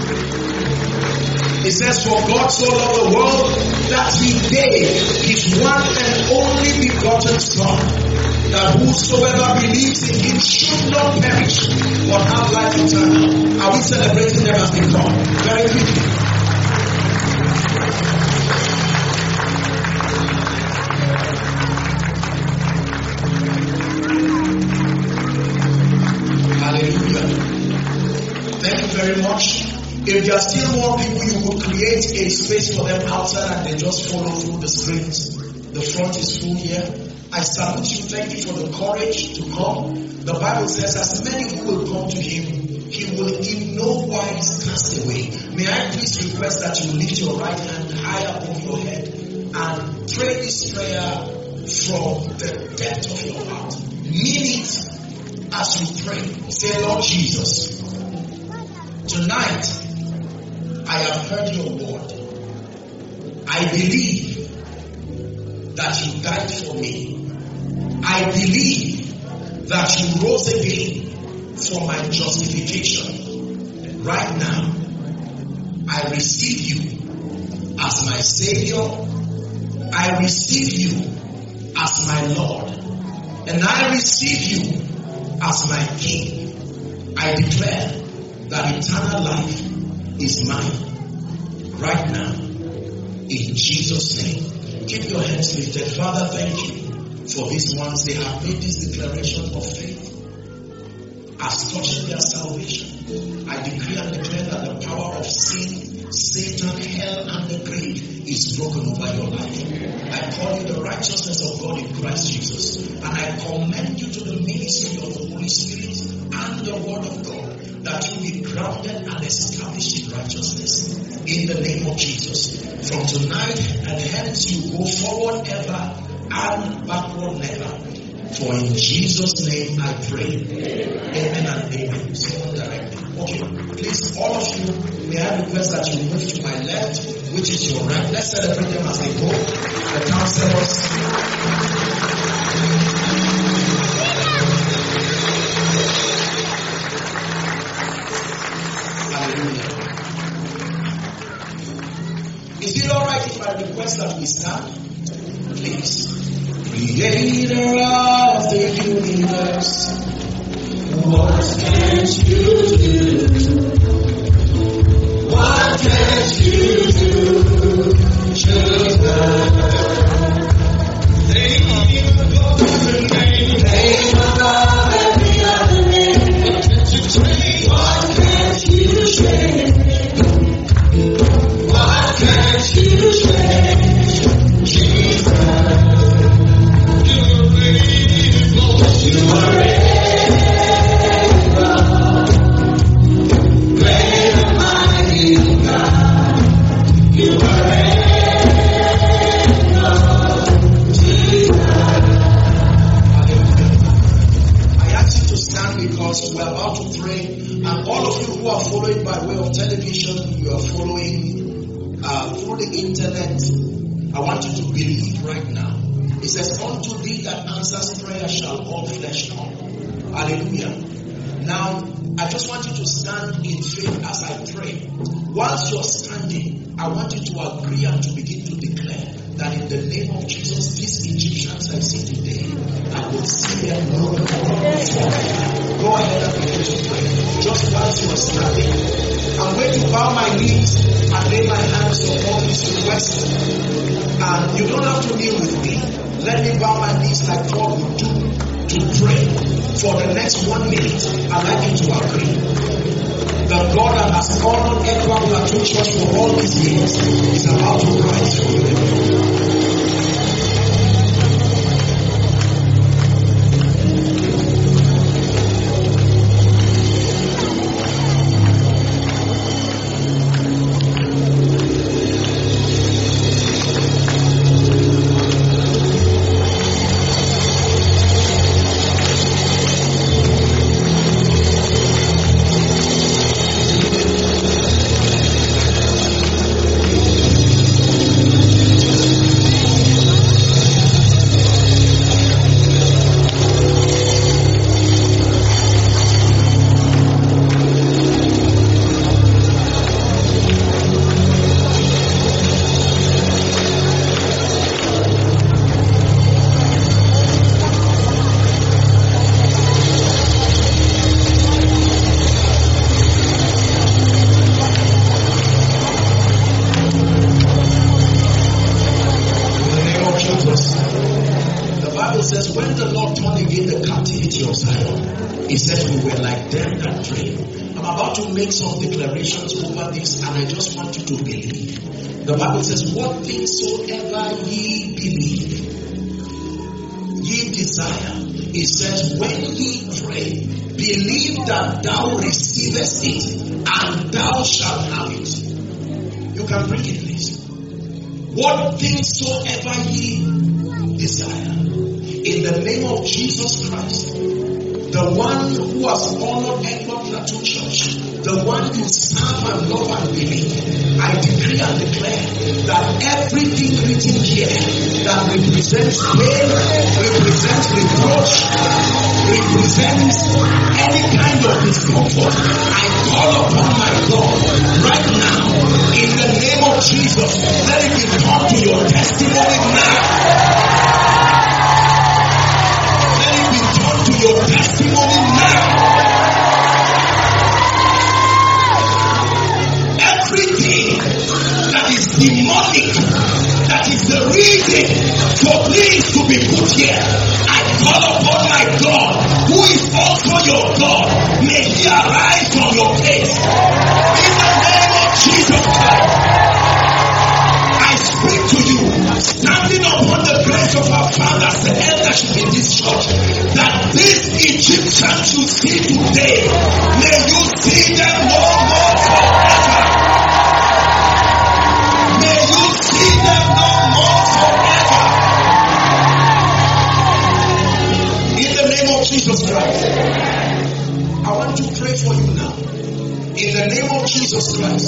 It says, for God so loved the world that he gave his one and only begotten Son, that whosoever believes in him should not perish, but have life eternal. Are we celebrating them as they come? Very quickly. Hallelujah. Thank you very much. If there are still more people, you could create a space for them outside and they just follow through the screens. The front is full here. I salute you. Thank you for the courage to come. The Bible says, as many who will come to him, he will in no wise cast away. May I please request that you lift your right hand high above your head and pray this prayer from the depth of your heart. Mean it as you pray. Say, Lord Jesus, tonight I have heard your word. I believe that you died for me. I believe that you rose again for my justification. Right now, I receive you as my Savior. I receive you as my Lord. And I receive you as my King. I declare that eternal life is mine right now. In Jesus' name. Keep your hands lifted. Father, thank you for these ones. They have made this declaration of faith as touching their salvation. I decree and declare that the power of sin, Satan, hell, and the grave is broken over your life. I call you the righteousness of God in Christ Jesus. And I commend you to the ministry of the Holy Spirit and the Word of God, that you be grounded and established in righteousness. in the name of Jesus. From tonight and hence you go forward ever and backward never. For in Jesus' name I pray. Amen and amen. Someone directly. Okay, please, all of you, may I request that you move to my left, which is your right. Let's celebrate them as they go. The counselors. Hallelujah. Is it alright if I request that we stand? Please. Creator of the universe, what can't you do? What can't you do? Just name above every name, name above every other name. What can't you change? What can't you change? Jesus. You are able, great and mighty God. You are able, Jesus. I ask you to stand because we are about to pray, and all of you who are following by way of television, you are following uh, through the internet. I want you to believe right now. It says, unto thee that answers prayer shall all flesh come. Hallelujah. Now, I just want you to stand in faith as I pray. Whilst you're standing, I want you to agree and to begin to declare that in the name of Jesus, these Egyptians I see today, I will see them no more before. Go ahead and begin to pray. Just whilst you are standing, I'm going to bow my knees and lay my hands upon this request. And you don't have to kneel with me. Let me bow my knees like Paul would do to pray. For the next one minute, I'd like you to agree. The God that has honored Edward Plateau Church for all these years is about to rise for you. He said we were like them that dream. I'm about to make some declarations over this, and I just want you to believe. The Bible says, what things soever ye believe, ye desire. It says, when ye pray, believe that thou receivest it, and thou shalt have it. You can bring it, please. What things soever ye desire. In the name of Jesus Christ, the one who has honored Edward Plateau Church, the one you serve and love and believe, I decree and declare that everything written here that represents pain, represents reproach, represents any kind of discomfort, I call upon my God right now in the name of Jesus. Let it be turned to your testimony now. To your testimony now. Everything that is demonic, that is the reason for things to be put here, I call upon my God, who is also your God. May he arise from your case. In the name of Jesus Christ, I speak to you, standing upon the grace of our fathers, the eldership in this church, that these Egyptians you see today, may you see them no more forever. Jesus Christ.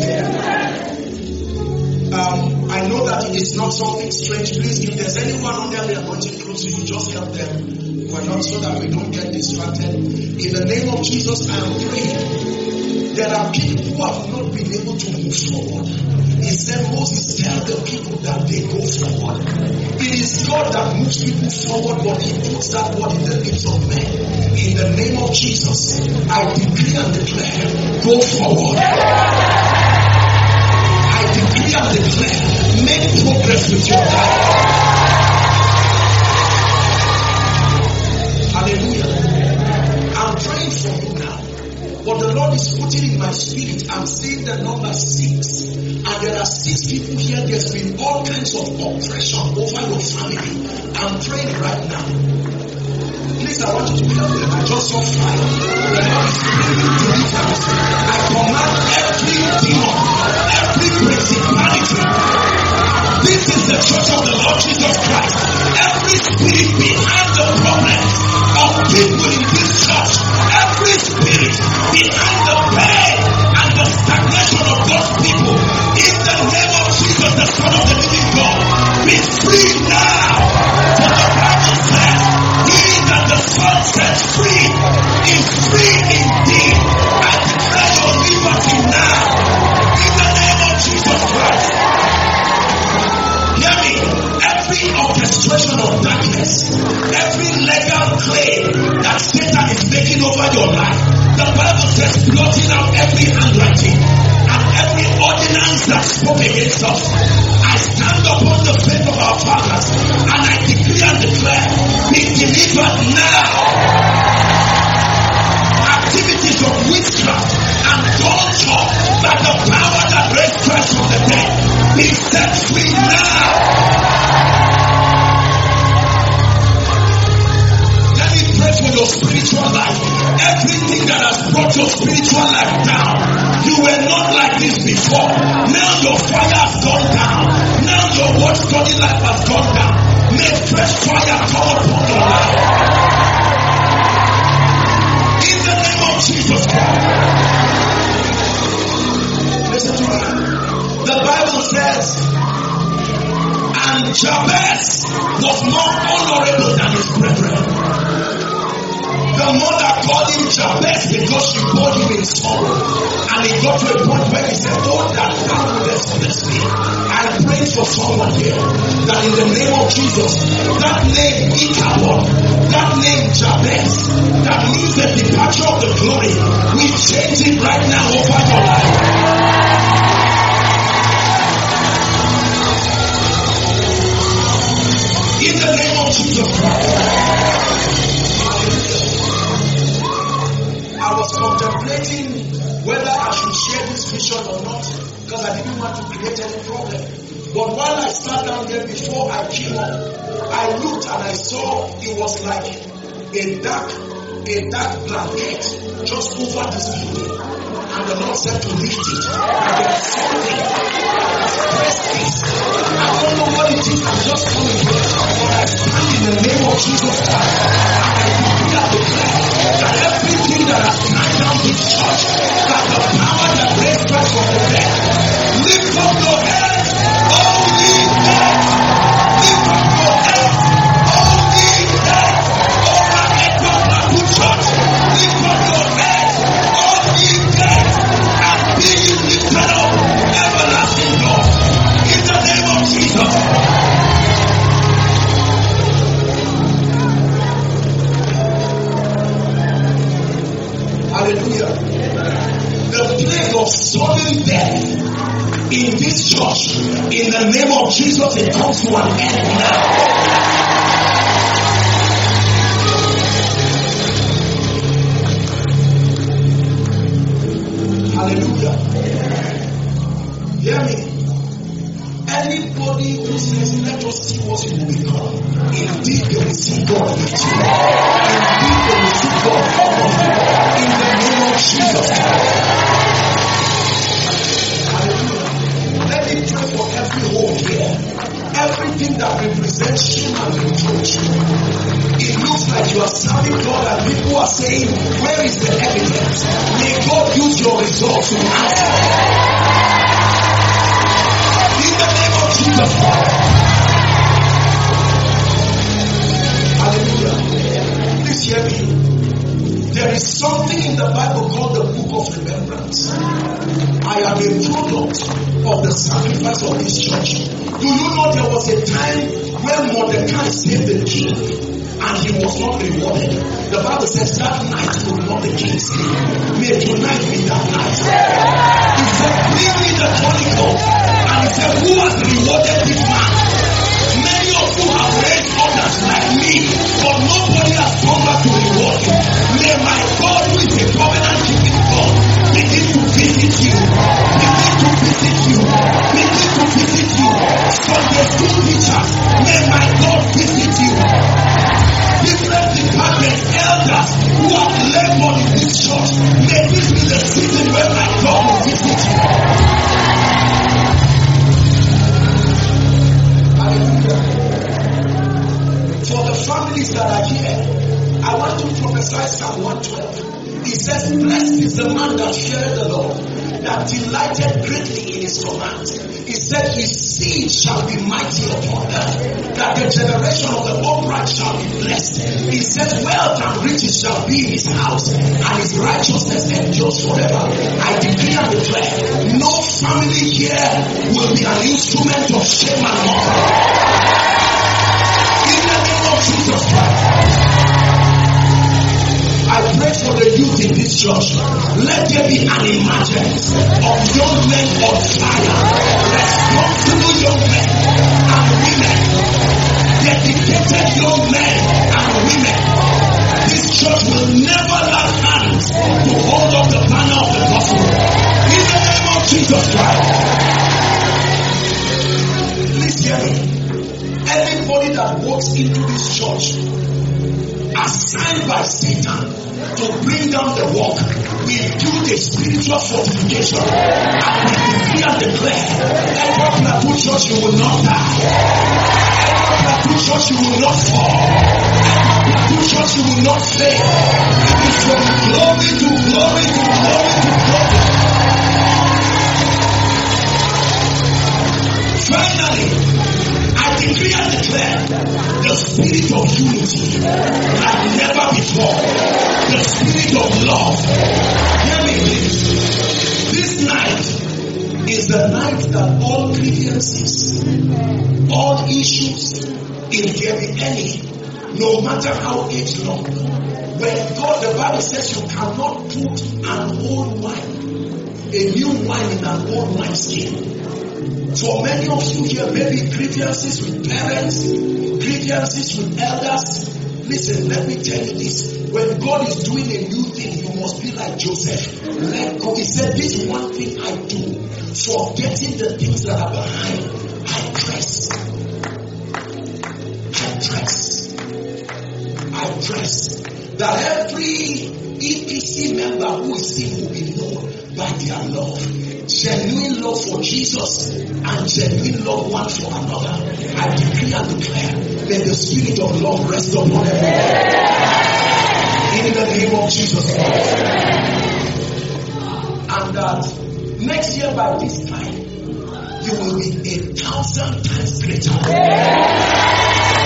Um, I know that it is not something strange. Please, if there's anyone on there, we are going to close, you just help them. We're not so that we don't get distracted. In the name of Jesus, I am praying. There are people who have not been able to move forward. He said, Moses, tell the people that they go forward. It is God that moves people forward, but He puts that word in the lips of men. In the name of Jesus, I decree and declare, go forward. I decree and declare, make progress with your life. Hallelujah. I'm praying for you now. But the Lord is putting in my spirit, I'm seeing the number six. And there are six people here. There's been all kinds of oppression over your family. I'm praying right now. Please, I want you to help them. I just saw fire. The Lord is bringing deliverance. I command every demon, every principality. This is the church of the Lord Jesus Christ. Every spirit behind the problems of people in this church, every spirit behind the pain and the stagnation of those people, in the name of Jesus, the Son of the living God, be free now. For the Bible says, he that the Son sets free is free indeed. I declare your liberty now, in the name of Jesus Christ. Hear me. Every orchestration of darkness, every legal claim that Satan is making over your life, the Bible says, blotting out every handwriting and every ordinance that spoke against us. I stand upon the faith of our fathers and I decree and declare, be delivered now. Activities of witchcraft and torture by the power that raised Christ from the dead, be set free now. Pray for your spiritual life. Everything that has brought your spiritual life down, you were not like this before. Now your fire has gone down. Now your word study life has gone down. May fresh fire come upon your life. In the name of Jesus Christ. Listen to me. The Bible says, and Jabez was more honorable than his brethren. The mother called him Jabez because she bore him in sorrow. And he got to a point where he said, oh, that thou wouldest bless me. I pray for someone here that in the name of Jesus, that name Ichabod, that name Jabez, that means the departure of the glory, we change it right now over your life. In the name of Jesus Christ. I was contemplating whether I should share this vision or not because I didn't want to create any problem. But while I sat down there before I came up, I looked and I saw it was like a dark, a dark blanket just over this building. And the Lord said to lift it. And there was something that was pressed this. I don't know what it is. I'm just coming here. But I stand in the name of Jesus Christ. And I decree and declare that everything that has tied down this church, that the power that raised Christ from the dead, lift up your head, all ye dead. Lift up your head, all ye dead. Over Echo Bible Church, lift up your head, all ye dead. And be ye lifted up, everlasting Lord. In the name of Jesus. Hallelujah. The plague of sudden death in this church, in the name of Jesus, it comes to an end now. Hallelujah. Hear me. Anybody who says, let us see what you will become, indeed they will see God lift you. Indeed they will see God cover you. In the name of Jesus. Hallelujah. Let me pray for every home here. Everything anything that represents shame and reproach. It looks like you are serving God and people are saying, where is the evidence? May God use your results to answer. In the name of Jesus Christ. Hallelujah. Please hear me. There is something in the Bible called the book of remembrance. I am a product of the sacrifice of this church. Do you know there was a time when Mordecai saved the king and he was not rewarded? The Bible says that night could not the king sleep. May tonight be that night. He said, bring me the chronicles. And he said, who has rewarded this man? Many of you have raised others like me, but nobody has come back to reward you. May my God, who is a covenant keeping God, begin to visit you. Begin to visit you. Begin to visit you. Sunday school teachers, may my God visit you. Different departments, elders who have labored in this church, may this be the season where my God will visit you. For the families that are here, I want to prophesy Psalm one twelve. It says, blessed is the man that feared the Lord, that delighted greatly in his commands. He said, his seed shall be mighty upon earth, that the generation of the upright shall be blessed. He said, wealth and riches shall be in his house, and his righteousness endures forever. I decree and declare, no family here will be an instrument of shame and mockery. In the name of Jesus Christ. I pray for the youth in this church. Let there be an emergence of young men on fire, responsible young men and women, dedicated young men and women. This church will never lack hands to hold up the banner of the gospel. In the name of Jesus Christ. Please hear me. Anybody that walks into this church assigned by Satan to bring down the work, we do the spiritual fortification and we decree and declare, Echo Plateau Church, you will not die. Echo Plateau Church, you will not fall. Echo Plateau Church, you will not fail. It is from glory to glory to glory to glory. Finally, I decree and declare the spirit of unity like never before. The spirit of love. Hear me please. This night is the night that all grievances, all issues, if there be any, no matter how age long, when God, the Bible says you cannot put an old wine, a new wine in an old wineskin. For many of you here, maybe grievances with parents, grievances with elders. Listen, let me tell you this. When God is doing a new thing, you must be like Joseph. Let go. He said, this one thing I do, forgetting the things that are behind, I press. I press. I press. That every E P C member who is in will be known by their love. Genuine love for Jesus and genuine love one for another. I decree and declare, may the spirit of love rest upon everyone. In the name of Jesus Christ. And that next year by this time, you will be a thousand times greater.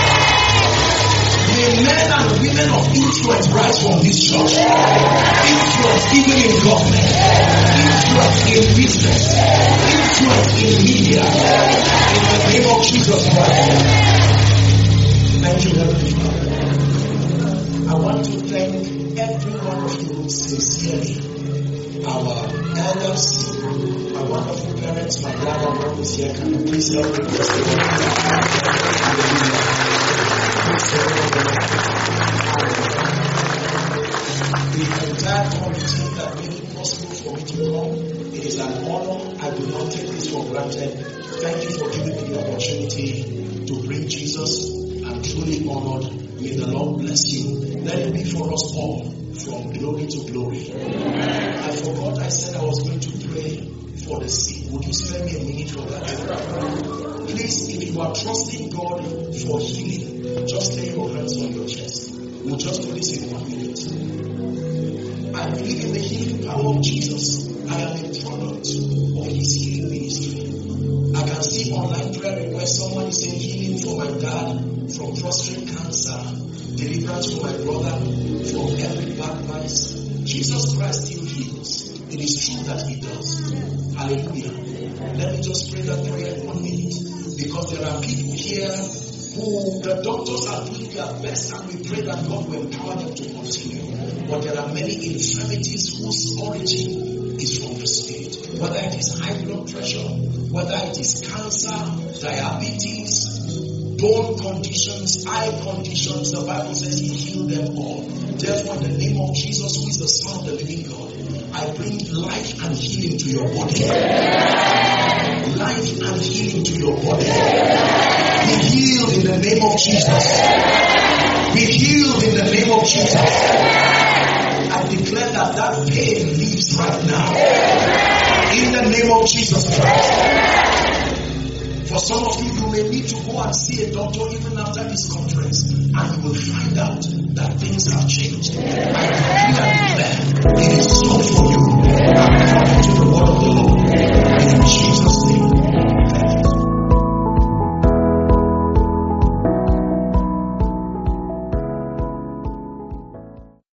May men and women of influence rise from this church. Influence even in government. Influence in business. Influence in media. In the name of Jesus Christ. Thank you, Heavenly Father. I want to thank every one of you sincerely. Our elders, my wonderful parents, my brother, mom is here. Can you please help me? The entire committee that made it possible for me to come. It is an honor. I do not take this for granted. Thank you for giving me the opportunity to bring Jesus. I'm truly honored. May the Lord bless you. Let it be for us all. from glory to glory. I forgot I said I was going to pray for the sick. Would you spare me a minute for that? Please, if you are trusting God for healing, just lay your hands on your chest. We'll just do this in one minute. I believe in the healing power of Jesus. I am a product of His healing ministry. I can see online prayer requests. Someone is saying healing for my dad from prostate cancer, deliverance for my brother from every bad vice. Jesus Christ still heals. It is true that He does. Hallelujah. Let me just pray that prayer in one minute, because there are people here who the doctors are doing their best, and we pray that God will empower them to continue. But there are many infirmities whose origin is from the spirit. Whether it is high blood pressure, whether it is cancer, diabetes, bone conditions, eye conditions, the Bible says He healed them all. Therefore, in the name of Jesus, who is the Son of the living God, I bring life and healing to your body. Life and healing to your body. Be healed in the name of Jesus. Be healed in the name of Jesus. I declare that that pain leaves right now. In the name of Jesus Christ. For some of you, you may need to go and see a doctor even after this conference, and you will find out that things have changed. I declare it is so for you.